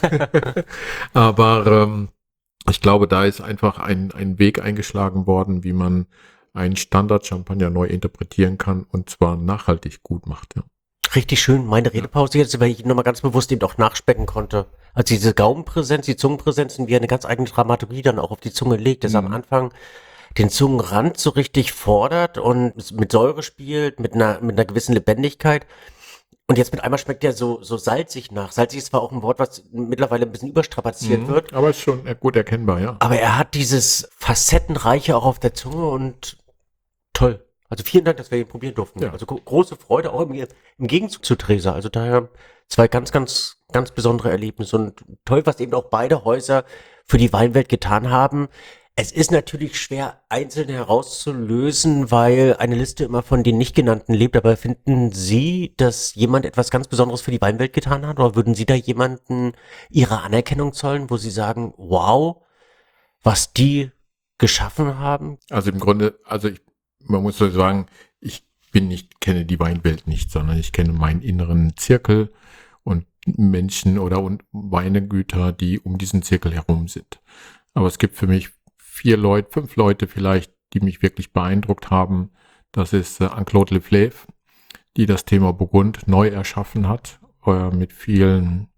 C: Aber ähm, ich glaube, da ist einfach ein, ein Weg eingeschlagen worden, wie man einen Standard-Champagner neu interpretieren kann und zwar nachhaltig gut macht. Ja.
D: richtig schön. Meine Redepause jetzt, weil ich nochmal ganz bewusst eben auch nachspecken konnte. Also diese Gaumenpräsenz, die Zungenpräsenz, wie er eine ganz eigene Dramaturgie dann auch auf die Zunge legt, dass er am Anfang den Zungenrand so richtig fordert und mit Säure spielt, mit einer, mit einer gewissen Lebendigkeit. Und jetzt mit einmal schmeckt der so, so salzig nach. Salzig ist zwar auch ein Wort, was mittlerweile ein bisschen überstrapaziert
C: Mhm.
D: wird,
C: Aber ist schon äh, gut erkennbar, ja.
D: aber er hat dieses Facettenreiche auch auf der Zunge und toll. Also vielen Dank, dass wir ihn probieren durften.
C: Ja.
D: Also gro- große Freude, auch im, im Gegenzug zu Tresa. Also daher zwei ganz, ganz, ganz besondere Erlebnisse und toll, was eben auch beide Häuser für die Weinwelt getan haben. Es ist natürlich schwer, einzeln herauszulösen, weil eine Liste immer von den nicht genannten lebt. Aber finden Sie, dass jemand etwas ganz Besonderes für die Weinwelt getan hat? Oder würden Sie da jemanden Ihre Anerkennung zollen, wo Sie sagen, wow, was die geschaffen haben?
C: Also im Grunde, also ich, man muss so sagen, ich bin nicht, kenne die Weinwelt nicht, sondern ich kenne meinen inneren Zirkel und Menschen oder und Weinegüter, die um diesen Zirkel herum sind. Aber es gibt für mich vier Leute, fünf Leute vielleicht, die mich wirklich beeindruckt haben. Das ist äh, Anne-Claude Leflaive, die das Thema Burgund neu erschaffen hat, äh, mit vielen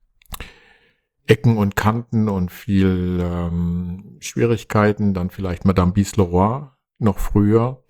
C: Ecken und Kanten und viel ähm, Schwierigkeiten. Dann vielleicht Madame Bisleroy noch früher,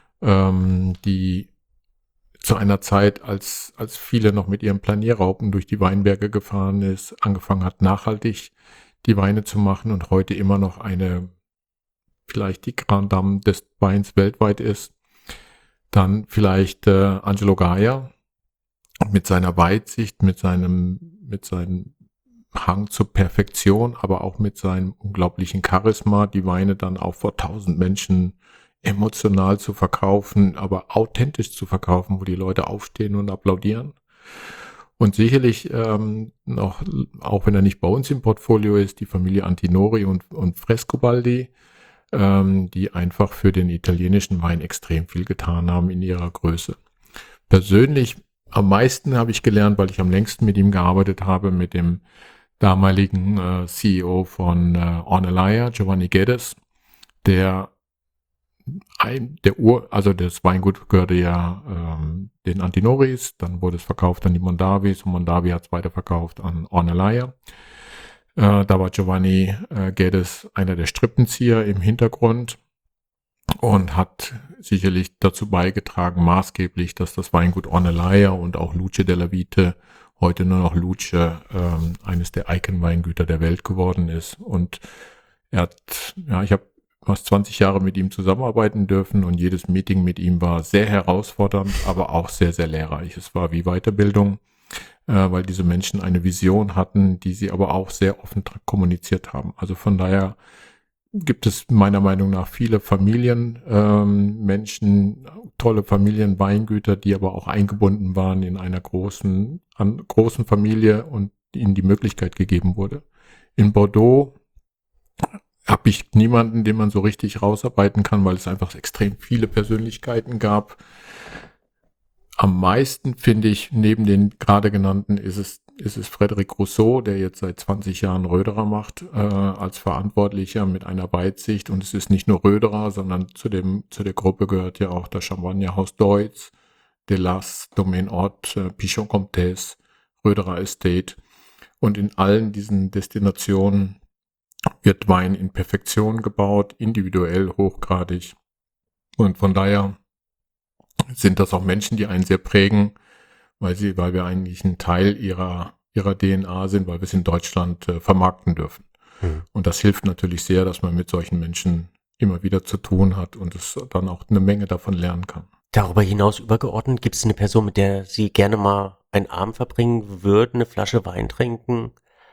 C: ähm, die zu einer Zeit, als, als viele noch mit ihren Planierraupen durch die Weinberge gefahren ist, angefangen hat, nachhaltig die Weine zu machen und heute immer noch eine, vielleicht die Grande Dame des Weins weltweit ist. Dann vielleicht äh, Angelo Gaia mit seiner Weitsicht, mit seinem, mit seinem Hang zur Perfektion, aber auch mit seinem unglaublichen Charisma, die Weine dann auch vor tausend Menschen emotional zu verkaufen, aber authentisch zu verkaufen, wo die Leute aufstehen und applaudieren. Und sicherlich ähm, noch, auch wenn er nicht bei uns im Portfolio ist, die Familie Antinori und, und Frescobaldi, ähm, die einfach für den italienischen Wein extrem viel getan haben in ihrer Größe. Persönlich am meisten habe ich gelernt, weil ich am längsten mit ihm gearbeitet habe, mit dem damaligen äh, C E O von äh, Ornellaia, Giovanni Geddes, der ein, der Ur, also das Weingut gehörte ja ähm, den Antinoris, dann wurde es verkauft an die Mondavis und Mondavi hat es weiterverkauft an Ornellaia. Äh, da war Giovanni äh, Geddes einer der Strippenzieher im Hintergrund und hat sicherlich dazu beigetragen, maßgeblich, dass das Weingut Ornellaia und auch Luce della Vite, heute nur noch Luce, ähm, eines der Icon-Weingüter der Welt geworden ist. Und er hat, ja, ich habe fast zwanzig Jahre mit ihm zusammenarbeiten dürfen und jedes Meeting mit ihm war sehr herausfordernd, aber auch sehr, sehr lehrreich. Es war wie Weiterbildung, äh, weil diese Menschen eine Vision hatten, die sie aber auch sehr offen kommuniziert haben. Also von daher gibt es meiner Meinung nach viele Familien, ähm, Menschen, tolle Familienweingüter, die aber auch eingebunden waren in einer großen, an, großen Familie und ihnen die Möglichkeit gegeben wurde. In Bordeaux habe ich niemanden, den man so richtig rausarbeiten kann, weil es einfach extrem viele Persönlichkeiten gab. Am meisten finde ich, neben den gerade genannten, ist es, ist es Frédéric Rousseau, der jetzt seit zwanzig Jahren Röderer macht, äh, als Verantwortlicher mit einer Weitsicht. Und es ist nicht nur Röderer, sondern zu dem, zu der Gruppe gehört ja auch das Champagnerhaus Deutz, Delas, Domaine Hort, äh, Pichon Comtesse, Röderer Estate. Und in allen diesen Destinationen wird Wein in Perfektion gebaut, individuell, hochgradig. Und von daher sind das auch Menschen, die einen sehr prägen, weil sie, weil wir eigentlich ein Teil ihrer, ihrer D N A sind, weil wir es in Deutschland äh, vermarkten dürfen. Mhm. Und das hilft natürlich sehr, dass man mit solchen Menschen immer wieder zu tun hat und es dann auch eine Menge davon lernen kann.
D: Darüber hinaus übergeordnet, gibt es eine Person, mit der Sie gerne mal einen Abend verbringen würden, eine Flasche Wein trinken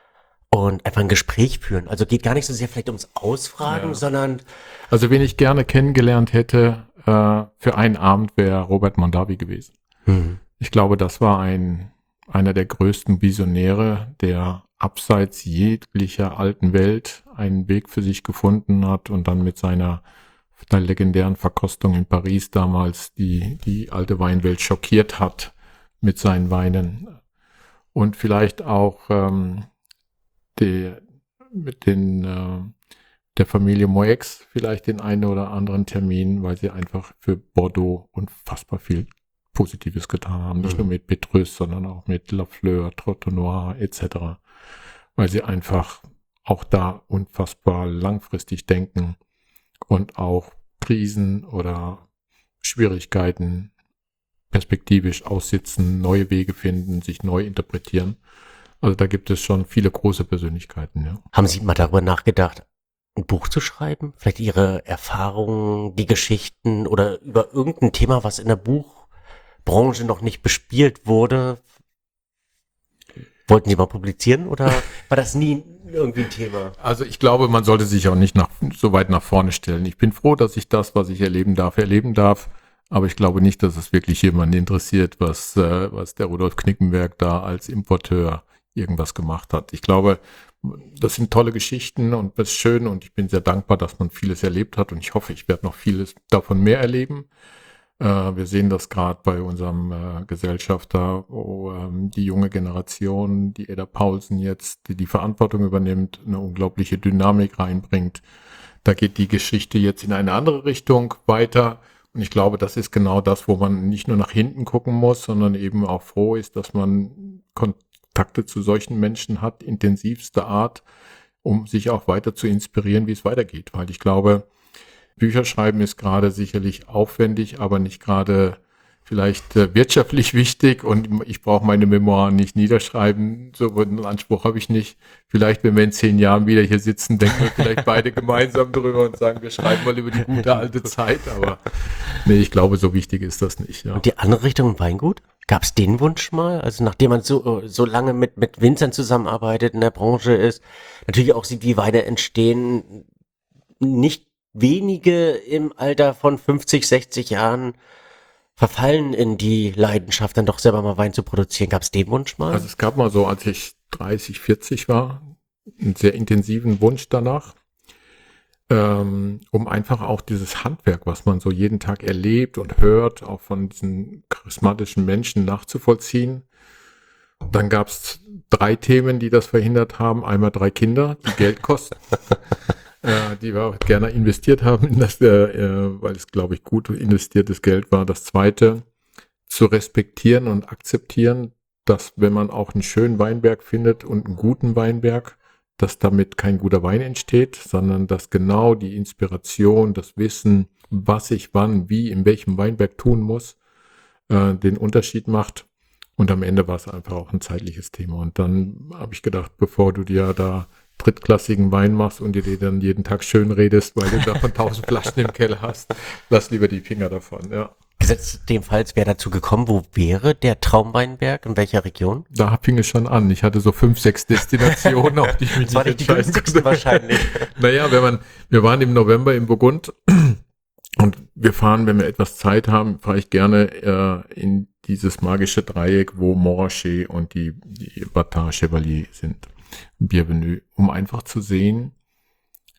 D: und einfach ein Gespräch führen? Also geht gar nicht so sehr vielleicht ums Ausfragen, ja. sondern...
C: Also wen ich gerne kennengelernt hätte äh, für einen Abend, wäre Robert Mondavi gewesen. Mhm. Ich glaube, das war ein einer der größten Visionäre, der abseits jeglicher alten Welt einen Weg für sich gefunden hat und dann mit seiner der legendären Verkostung in Paris damals die, die alte Weinwelt schockiert hat mit seinen Weinen. Und vielleicht auch ähm, die, mit den, äh, der Familie Moex vielleicht den einen oder anderen Termin, weil sie einfach für Bordeaux unfassbar viel Positives getan haben. Nicht mhm. nur mit Petrus, sondern auch mit Lafleur, Trottoir et cetera. Weil sie einfach auch da unfassbar langfristig denken und auch Krisen oder Schwierigkeiten perspektivisch aussitzen, neue Wege finden, sich neu interpretieren. Also da gibt es schon viele große Persönlichkeiten. Ja.
D: Haben Sie mal darüber nachgedacht, ein Buch zu schreiben? Vielleicht Ihre Erfahrungen, die Geschichten oder über irgendein Thema, was in der Buchbranche noch nicht bespielt wurde? Wollten Sie mal publizieren oder war das nie irgendwie ein Thema?
C: Also ich glaube, man sollte sich auch nicht nach, so weit nach vorne stellen. Ich bin froh, dass ich das, was ich erleben darf, erleben darf. Aber ich glaube nicht, dass es wirklich jemanden interessiert, was, äh, was der Rudolf Knickenberg da als Importeur irgendwas gemacht hat. Ich glaube, das sind tolle Geschichten und das ist schön und ich bin sehr dankbar, dass man vieles erlebt hat und ich hoffe, ich werde noch vieles davon mehr erleben. Äh, wir sehen das gerade bei unserem äh, Gesellschafter, wo ähm, die junge Generation, die Edda Paulsen jetzt, die die Verantwortung übernimmt, eine unglaubliche Dynamik reinbringt. Da geht die Geschichte jetzt in eine andere Richtung weiter. Und ich glaube, das ist genau das, wo man nicht nur nach hinten gucken muss, sondern eben auch froh ist, dass man Kontakte zu solchen Menschen hat, intensivster Art, um sich auch weiter zu inspirieren, wie es weitergeht. Weil ich glaube, Bücher schreiben ist gerade sicherlich aufwendig, aber nicht gerade vielleicht äh, wirtschaftlich wichtig und ich brauche meine Memoiren nicht niederschreiben, so einen Anspruch habe ich nicht. Vielleicht, wenn wir in zehn Jahren wieder hier sitzen, denken wir vielleicht beide gemeinsam drüber und sagen, wir schreiben mal über die gute alte Zeit, aber nee, ich glaube, so wichtig ist das nicht. Ja.
D: Und die andere Richtung Weingut? Gab es den Wunsch mal? Also nachdem man so so lange mit mit Winzern zusammenarbeitet, in der Branche ist, natürlich auch sieht, wie Weine entstehen, nicht wenige im Alter von fünfzig, sechzig Jahren verfallen in die Leidenschaft, dann doch selber mal Wein zu produzieren. Gab es den Wunsch mal?
C: Also es gab mal so, als ich dreißig, vierzig war, einen sehr intensiven Wunsch danach, ähm, um einfach auch dieses Handwerk, was man so jeden Tag erlebt und hört, auch von diesen charismatischen Menschen nachzuvollziehen. Dann gab es drei Themen, die das verhindert haben. Einmal drei Kinder, die Geld kosten. Äh, die wir auch gerne investiert haben, in das, äh, weil es, glaube ich, gut investiertes Geld war. Das Zweite, zu respektieren und akzeptieren, dass wenn man auch einen schönen Weinberg findet und einen guten Weinberg, dass damit kein guter Wein entsteht, sondern dass genau die Inspiration, das Wissen, was ich wann, wie, in welchem Weinberg tun muss, äh, den Unterschied macht. Und am Ende war es einfach auch ein zeitliches Thema. Und dann habe ich gedacht, bevor du dir da drittklassigen Wein machst und dir den dann jeden Tag schön redest, weil du davon tausend Flaschen im Keller hast, lass lieber die Finger davon, ja.
D: Gesetzt dem Fall, wäre dazu gekommen, wo wäre der Traumweinberg, in welcher Region?
C: Da fing es schon an. Ich hatte so fünf, sechs Destinationen, auf die ich mich
D: das nicht entscheiden konnte. Das war nicht die günstigsten wahrscheinlich.
C: Naja, wenn man, wir waren im November in Burgund und wir fahren, wenn wir etwas Zeit haben, fahre ich gerne äh, in dieses magische Dreieck, wo Montrachet und die, die Bâtard Chevalier sind. Bienvenue, um einfach zu sehen, äh,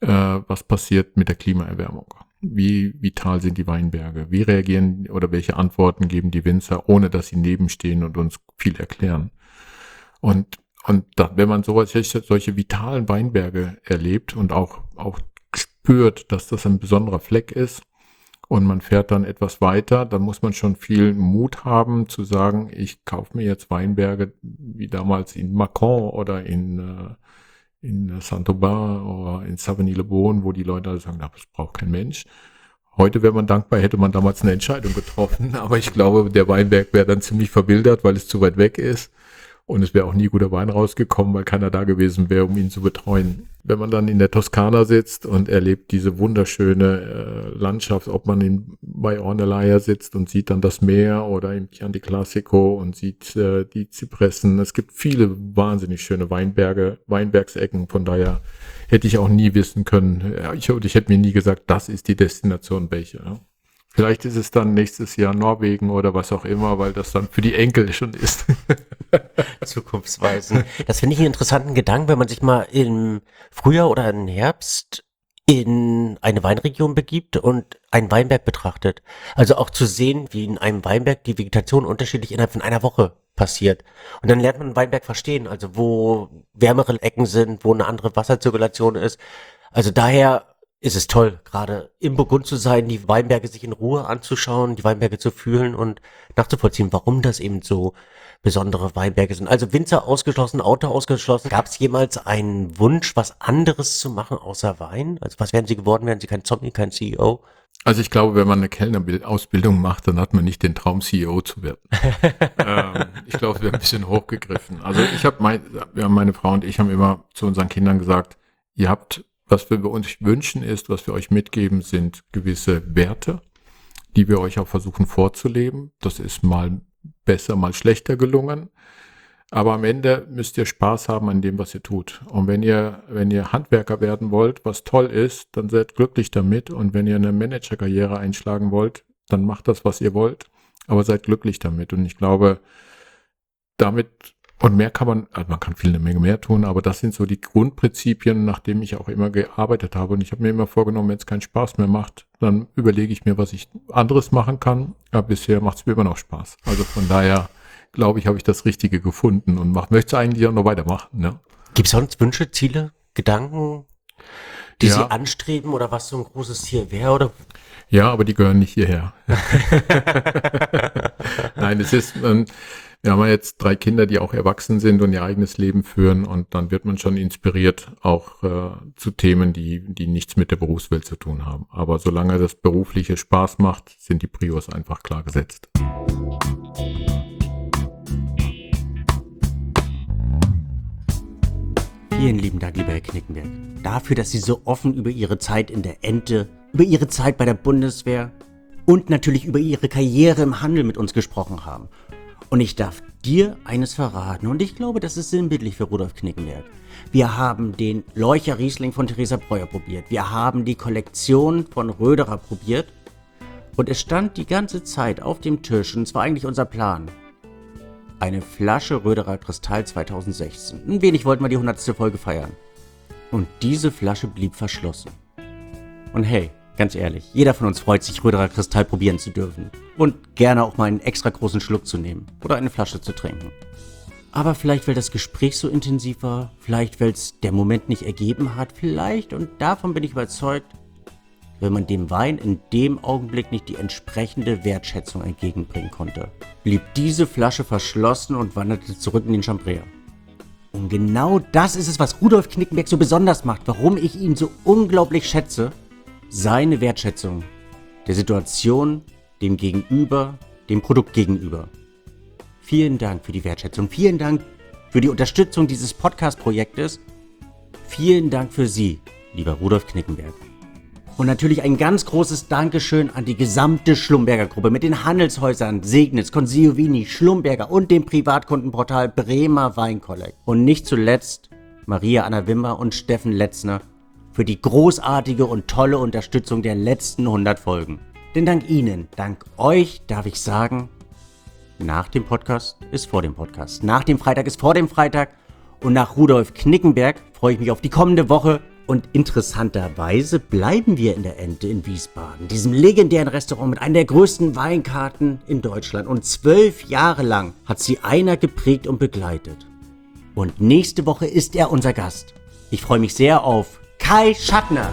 C: äh, was passiert mit der Klimaerwärmung? Wie vital sind die Weinberge? Wie reagieren oder welche Antworten geben die Winzer, ohne dass sie nebenstehen und uns viel erklären? Und, und da, wenn man sowas, solche vitalen Weinberge erlebt und auch, auch spürt, dass das ein besonderer Fleck ist und man fährt dann etwas weiter, dann muss man schon viel Mut haben zu sagen, ich kaufe mir jetzt Weinberge wie damals in Mâcon oder in, äh, in Saint-Aubin oder in Savigny-le-Beaune, wo die Leute alle sagen, na, das braucht kein Mensch. Heute wäre man dankbar, hätte man damals eine Entscheidung getroffen, aber ich glaube, der Weinberg wäre dann ziemlich verwildert, weil es zu weit weg ist. Und es wäre auch nie guter Wein rausgekommen, weil keiner da gewesen wäre, um ihn zu betreuen. Wenn man dann in der Toskana sitzt und erlebt diese wunderschöne äh, Landschaft, ob man in, bei Ornellaia sitzt und sieht dann das Meer oder im Chianti Classico und sieht äh, die Zypressen. Es gibt viele wahnsinnig schöne Weinberge, Weinbergsecken. Von daher hätte ich auch nie wissen können, ja, ich, ich hätte mir nie gesagt, das ist die Destination welche. Ja. Vielleicht ist es dann nächstes Jahr Norwegen oder was auch immer, weil das dann für die Enkel schon ist.
D: Zukunftsweisen. Das finde ich einen interessanten Gedanken, wenn man sich mal im Frühjahr oder im Herbst in eine Weinregion begibt und einen Weinberg betrachtet. Also auch zu sehen, wie in einem Weinberg die Vegetation unterschiedlich innerhalb von einer Woche passiert. Und dann lernt man einen Weinberg verstehen, also wo wärmere Ecken sind, wo eine andere Wasserzirkulation ist. Also daher ist es toll, gerade im Burgund zu sein, die Weinberge sich in Ruhe anzuschauen, die Weinberge zu fühlen und nachzuvollziehen, warum das eben so besondere Weinberge sind. Also Winzer ausgeschlossen, Autor ausgeschlossen. Gab es jemals einen Wunsch, was anderes zu machen außer Wein? Also was wären Sie geworden? Wären Sie kein Zombie, kein C E O?
C: Also ich glaube, wenn man eine Kellnerausbildung macht, dann hat man nicht den Traum, C E O zu werden. ähm, ich glaube, es wäre ein bisschen hochgegriffen. Also ich habe mein, ja, meine Frau und ich haben immer zu unseren Kindern gesagt, ihr habt, was wir uns wünschen ist, was wir euch mitgeben, sind gewisse Werte, die wir euch auch versuchen vorzuleben. Das ist mal besser, mal schlechter gelungen. Aber am Ende müsst ihr Spaß haben an dem, was ihr tut. Und wenn ihr, wenn ihr Handwerker werden wollt, was toll ist, dann seid glücklich damit. Und wenn ihr eine Managerkarriere einschlagen wollt, dann macht das, was ihr wollt. Aber seid glücklich damit. Und ich glaube, damit, und mehr kann man, also man kann viel eine Menge mehr tun, aber das sind so die Grundprinzipien, nach denen ich auch immer gearbeitet habe. Und ich habe mir immer vorgenommen, wenn es keinen Spaß mehr macht, dann überlege ich mir, was ich anderes machen kann. Aber bisher macht es mir immer noch Spaß. Also von daher glaube ich, habe ich das Richtige gefunden und mach, möchte eigentlich auch noch weitermachen. Ne?
D: Gibt es sonst Wünsche, Ziele, Gedanken, die
C: Ja.
D: Sie anstreben oder was so ein großes Ziel wäre? Oder?
C: Ja, aber die gehören nicht hierher. Nein, es ist, ähm, wir haben ja jetzt drei Kinder, die auch erwachsen sind und ihr eigenes Leben führen und dann wird man schon inspiriert, auch äh, zu Themen, die, die nichts mit der Berufswelt zu tun haben. Aber solange das Berufliche Spaß macht, sind die Prios einfach klar gesetzt.
B: Vielen lieben Dank, lieber Herr Knickenberg, dafür, dass Sie so offen über Ihre Zeit in der Ente, über Ihre Zeit bei der Bundeswehr und natürlich über Ihre Karriere im Handel mit uns gesprochen haben. Und ich darf dir eines verraten, und ich glaube, das ist sinnbildlich für Rudolf Knickenberg. Wir haben den Leucher Riesling von Theresa Breuer probiert, wir haben die Kollektion von Röderer probiert und es stand die ganze Zeit auf dem Tisch, und es war eigentlich unser Plan, eine Flasche Röderer Kristall zweitausendsechzehn. Ein wenig wollten wir die hundertste Folge feiern. Und diese Flasche blieb verschlossen. Und hey, ganz ehrlich, jeder von uns freut sich, Röderer Kristall probieren zu dürfen. Und gerne auch mal einen extra großen Schluck zu nehmen. Oder eine Flasche zu trinken. Aber vielleicht, weil das Gespräch so intensiv war, vielleicht, weil es der Moment nicht ergeben hat, vielleicht, und davon bin ich überzeugt, wenn man dem Wein in dem Augenblick nicht die entsprechende Wertschätzung entgegenbringen konnte, blieb diese Flasche verschlossen und wanderte zurück in den Chambrea. Und genau das ist es, was Rudolf Knickenberg so besonders macht, warum ich ihn so unglaublich schätze. Seine Wertschätzung der Situation, dem Gegenüber, dem Produkt gegenüber. Vielen Dank für die Wertschätzung, vielen Dank für die Unterstützung dieses Podcast-Projektes. Vielen Dank für Sie, lieber Rudolf Knickenberg. Und natürlich ein ganz großes Dankeschön an die gesamte Schlumberger Gruppe mit den Handelshäusern Segnitz, Consigliovini, Schlumberger und dem Privatkundenportal Bremer Weinkollekt. Und nicht zuletzt Maria Anna Wimmer und Steffen Letzner für die großartige und tolle Unterstützung der letzten hundert Folgen. Denn dank Ihnen, dank euch darf ich sagen, nach dem Podcast ist vor dem Podcast. Nach dem Freitag ist vor dem Freitag. Und nach Rudolf Knickenberg freue ich mich auf die kommende Woche Und interessanterweise bleiben wir in der Ente in Wiesbaden, diesem legendären Restaurant mit einer der größten Weinkarten in Deutschland. Und zwölf Jahre lang hat sie einer geprägt und begleitet. Und nächste Woche ist er unser Gast. Ich freue mich sehr auf Kai Schattner.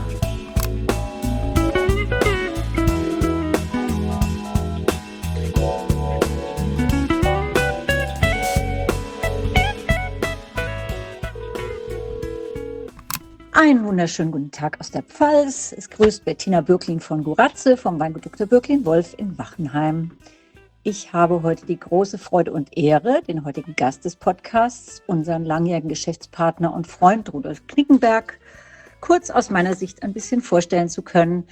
E: Einen wunderschönen guten Tag aus der Pfalz. Es grüßt Bettina Bürklin von Guratze vom Weingut Doktor Bürklin-Wolf in Wachenheim. Ich habe heute die große Freude und Ehre, den heutigen Gast des Podcasts, unseren langjährigen Geschäftspartner und Freund Rudolf Knickenberg, kurz aus meiner Sicht ein bisschen vorstellen zu können.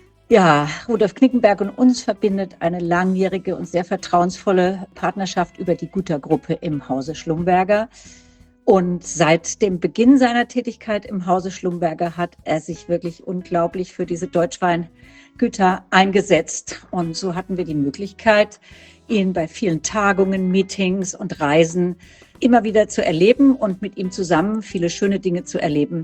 E: Ja, Rudolf Knickenberg und uns verbindet eine langjährige und sehr vertrauensvolle Partnerschaft über die Gütergruppe im Hause Schlumberger. Und seit dem Beginn seiner Tätigkeit im Hause Schlumberger hat er sich wirklich unglaublich für diese Deutschweingüter eingesetzt. Und so hatten wir die Möglichkeit, ihn bei vielen Tagungen, Meetings und Reisen immer wieder zu erleben und mit ihm zusammen viele schöne Dinge zu erleben.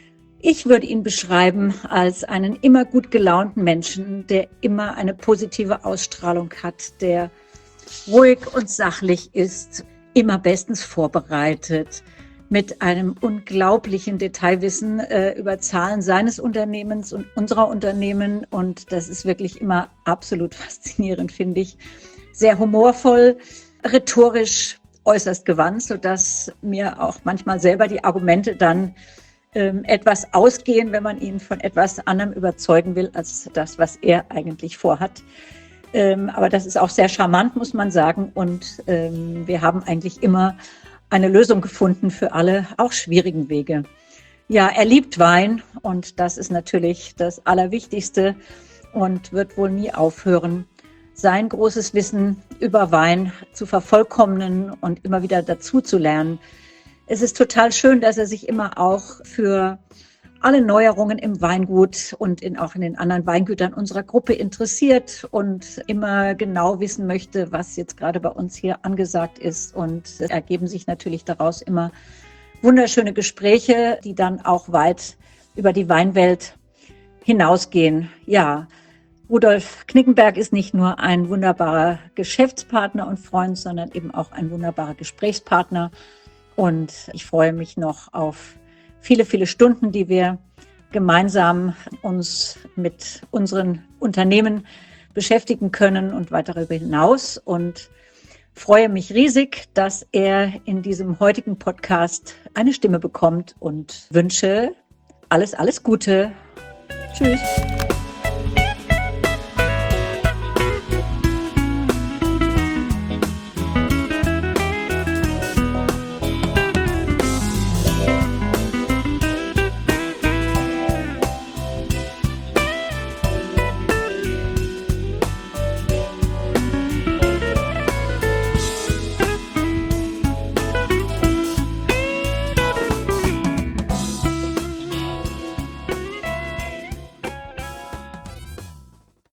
E: Ich würde ihn beschreiben als einen immer gut gelaunten Menschen, der immer eine positive Ausstrahlung hat, der ruhig und sachlich ist, immer bestens vorbereitet, mit einem unglaublichen Detailwissen äh, über Zahlen seines Unternehmens und unserer Unternehmen. Und das ist wirklich immer absolut faszinierend, finde ich. Sehr humorvoll, rhetorisch äußerst gewandt, sodass mir auch manchmal selber die Argumente dann ähm, etwas ausgehen, wenn man ihn von etwas anderem überzeugen will, als das, was er eigentlich vorhat. Ähm, aber das ist auch sehr charmant, muss man sagen. Und ähm, wir haben eigentlich immer eine Lösung gefunden für alle, auch schwierigen Wege. Ja, er liebt Wein und das ist natürlich das Allerwichtigste und wird wohl nie aufhören, sein großes Wissen über Wein zu vervollkommnen und immer wieder dazu zu lernen. Es ist total schön, dass er sich immer auch für alle Neuerungen im Weingut und in, auch in den anderen Weingütern unserer Gruppe interessiert und immer genau wissen möchte, was jetzt gerade bei uns hier angesagt ist. Und es ergeben sich natürlich daraus immer wunderschöne Gespräche, die dann auch weit über die Weinwelt hinausgehen. Ja, Rudolf Knickenberg ist nicht nur ein wunderbarer Geschäftspartner und Freund, sondern eben auch ein wunderbarer Gesprächspartner. Und ich freue mich noch auf viele, viele Stunden, die wir gemeinsam uns mit unseren Unternehmen beschäftigen können und weit darüber hinaus. Und freue mich riesig, dass er in diesem heutigen Podcast eine Stimme bekommt und wünsche alles, alles Gute. Tschüss.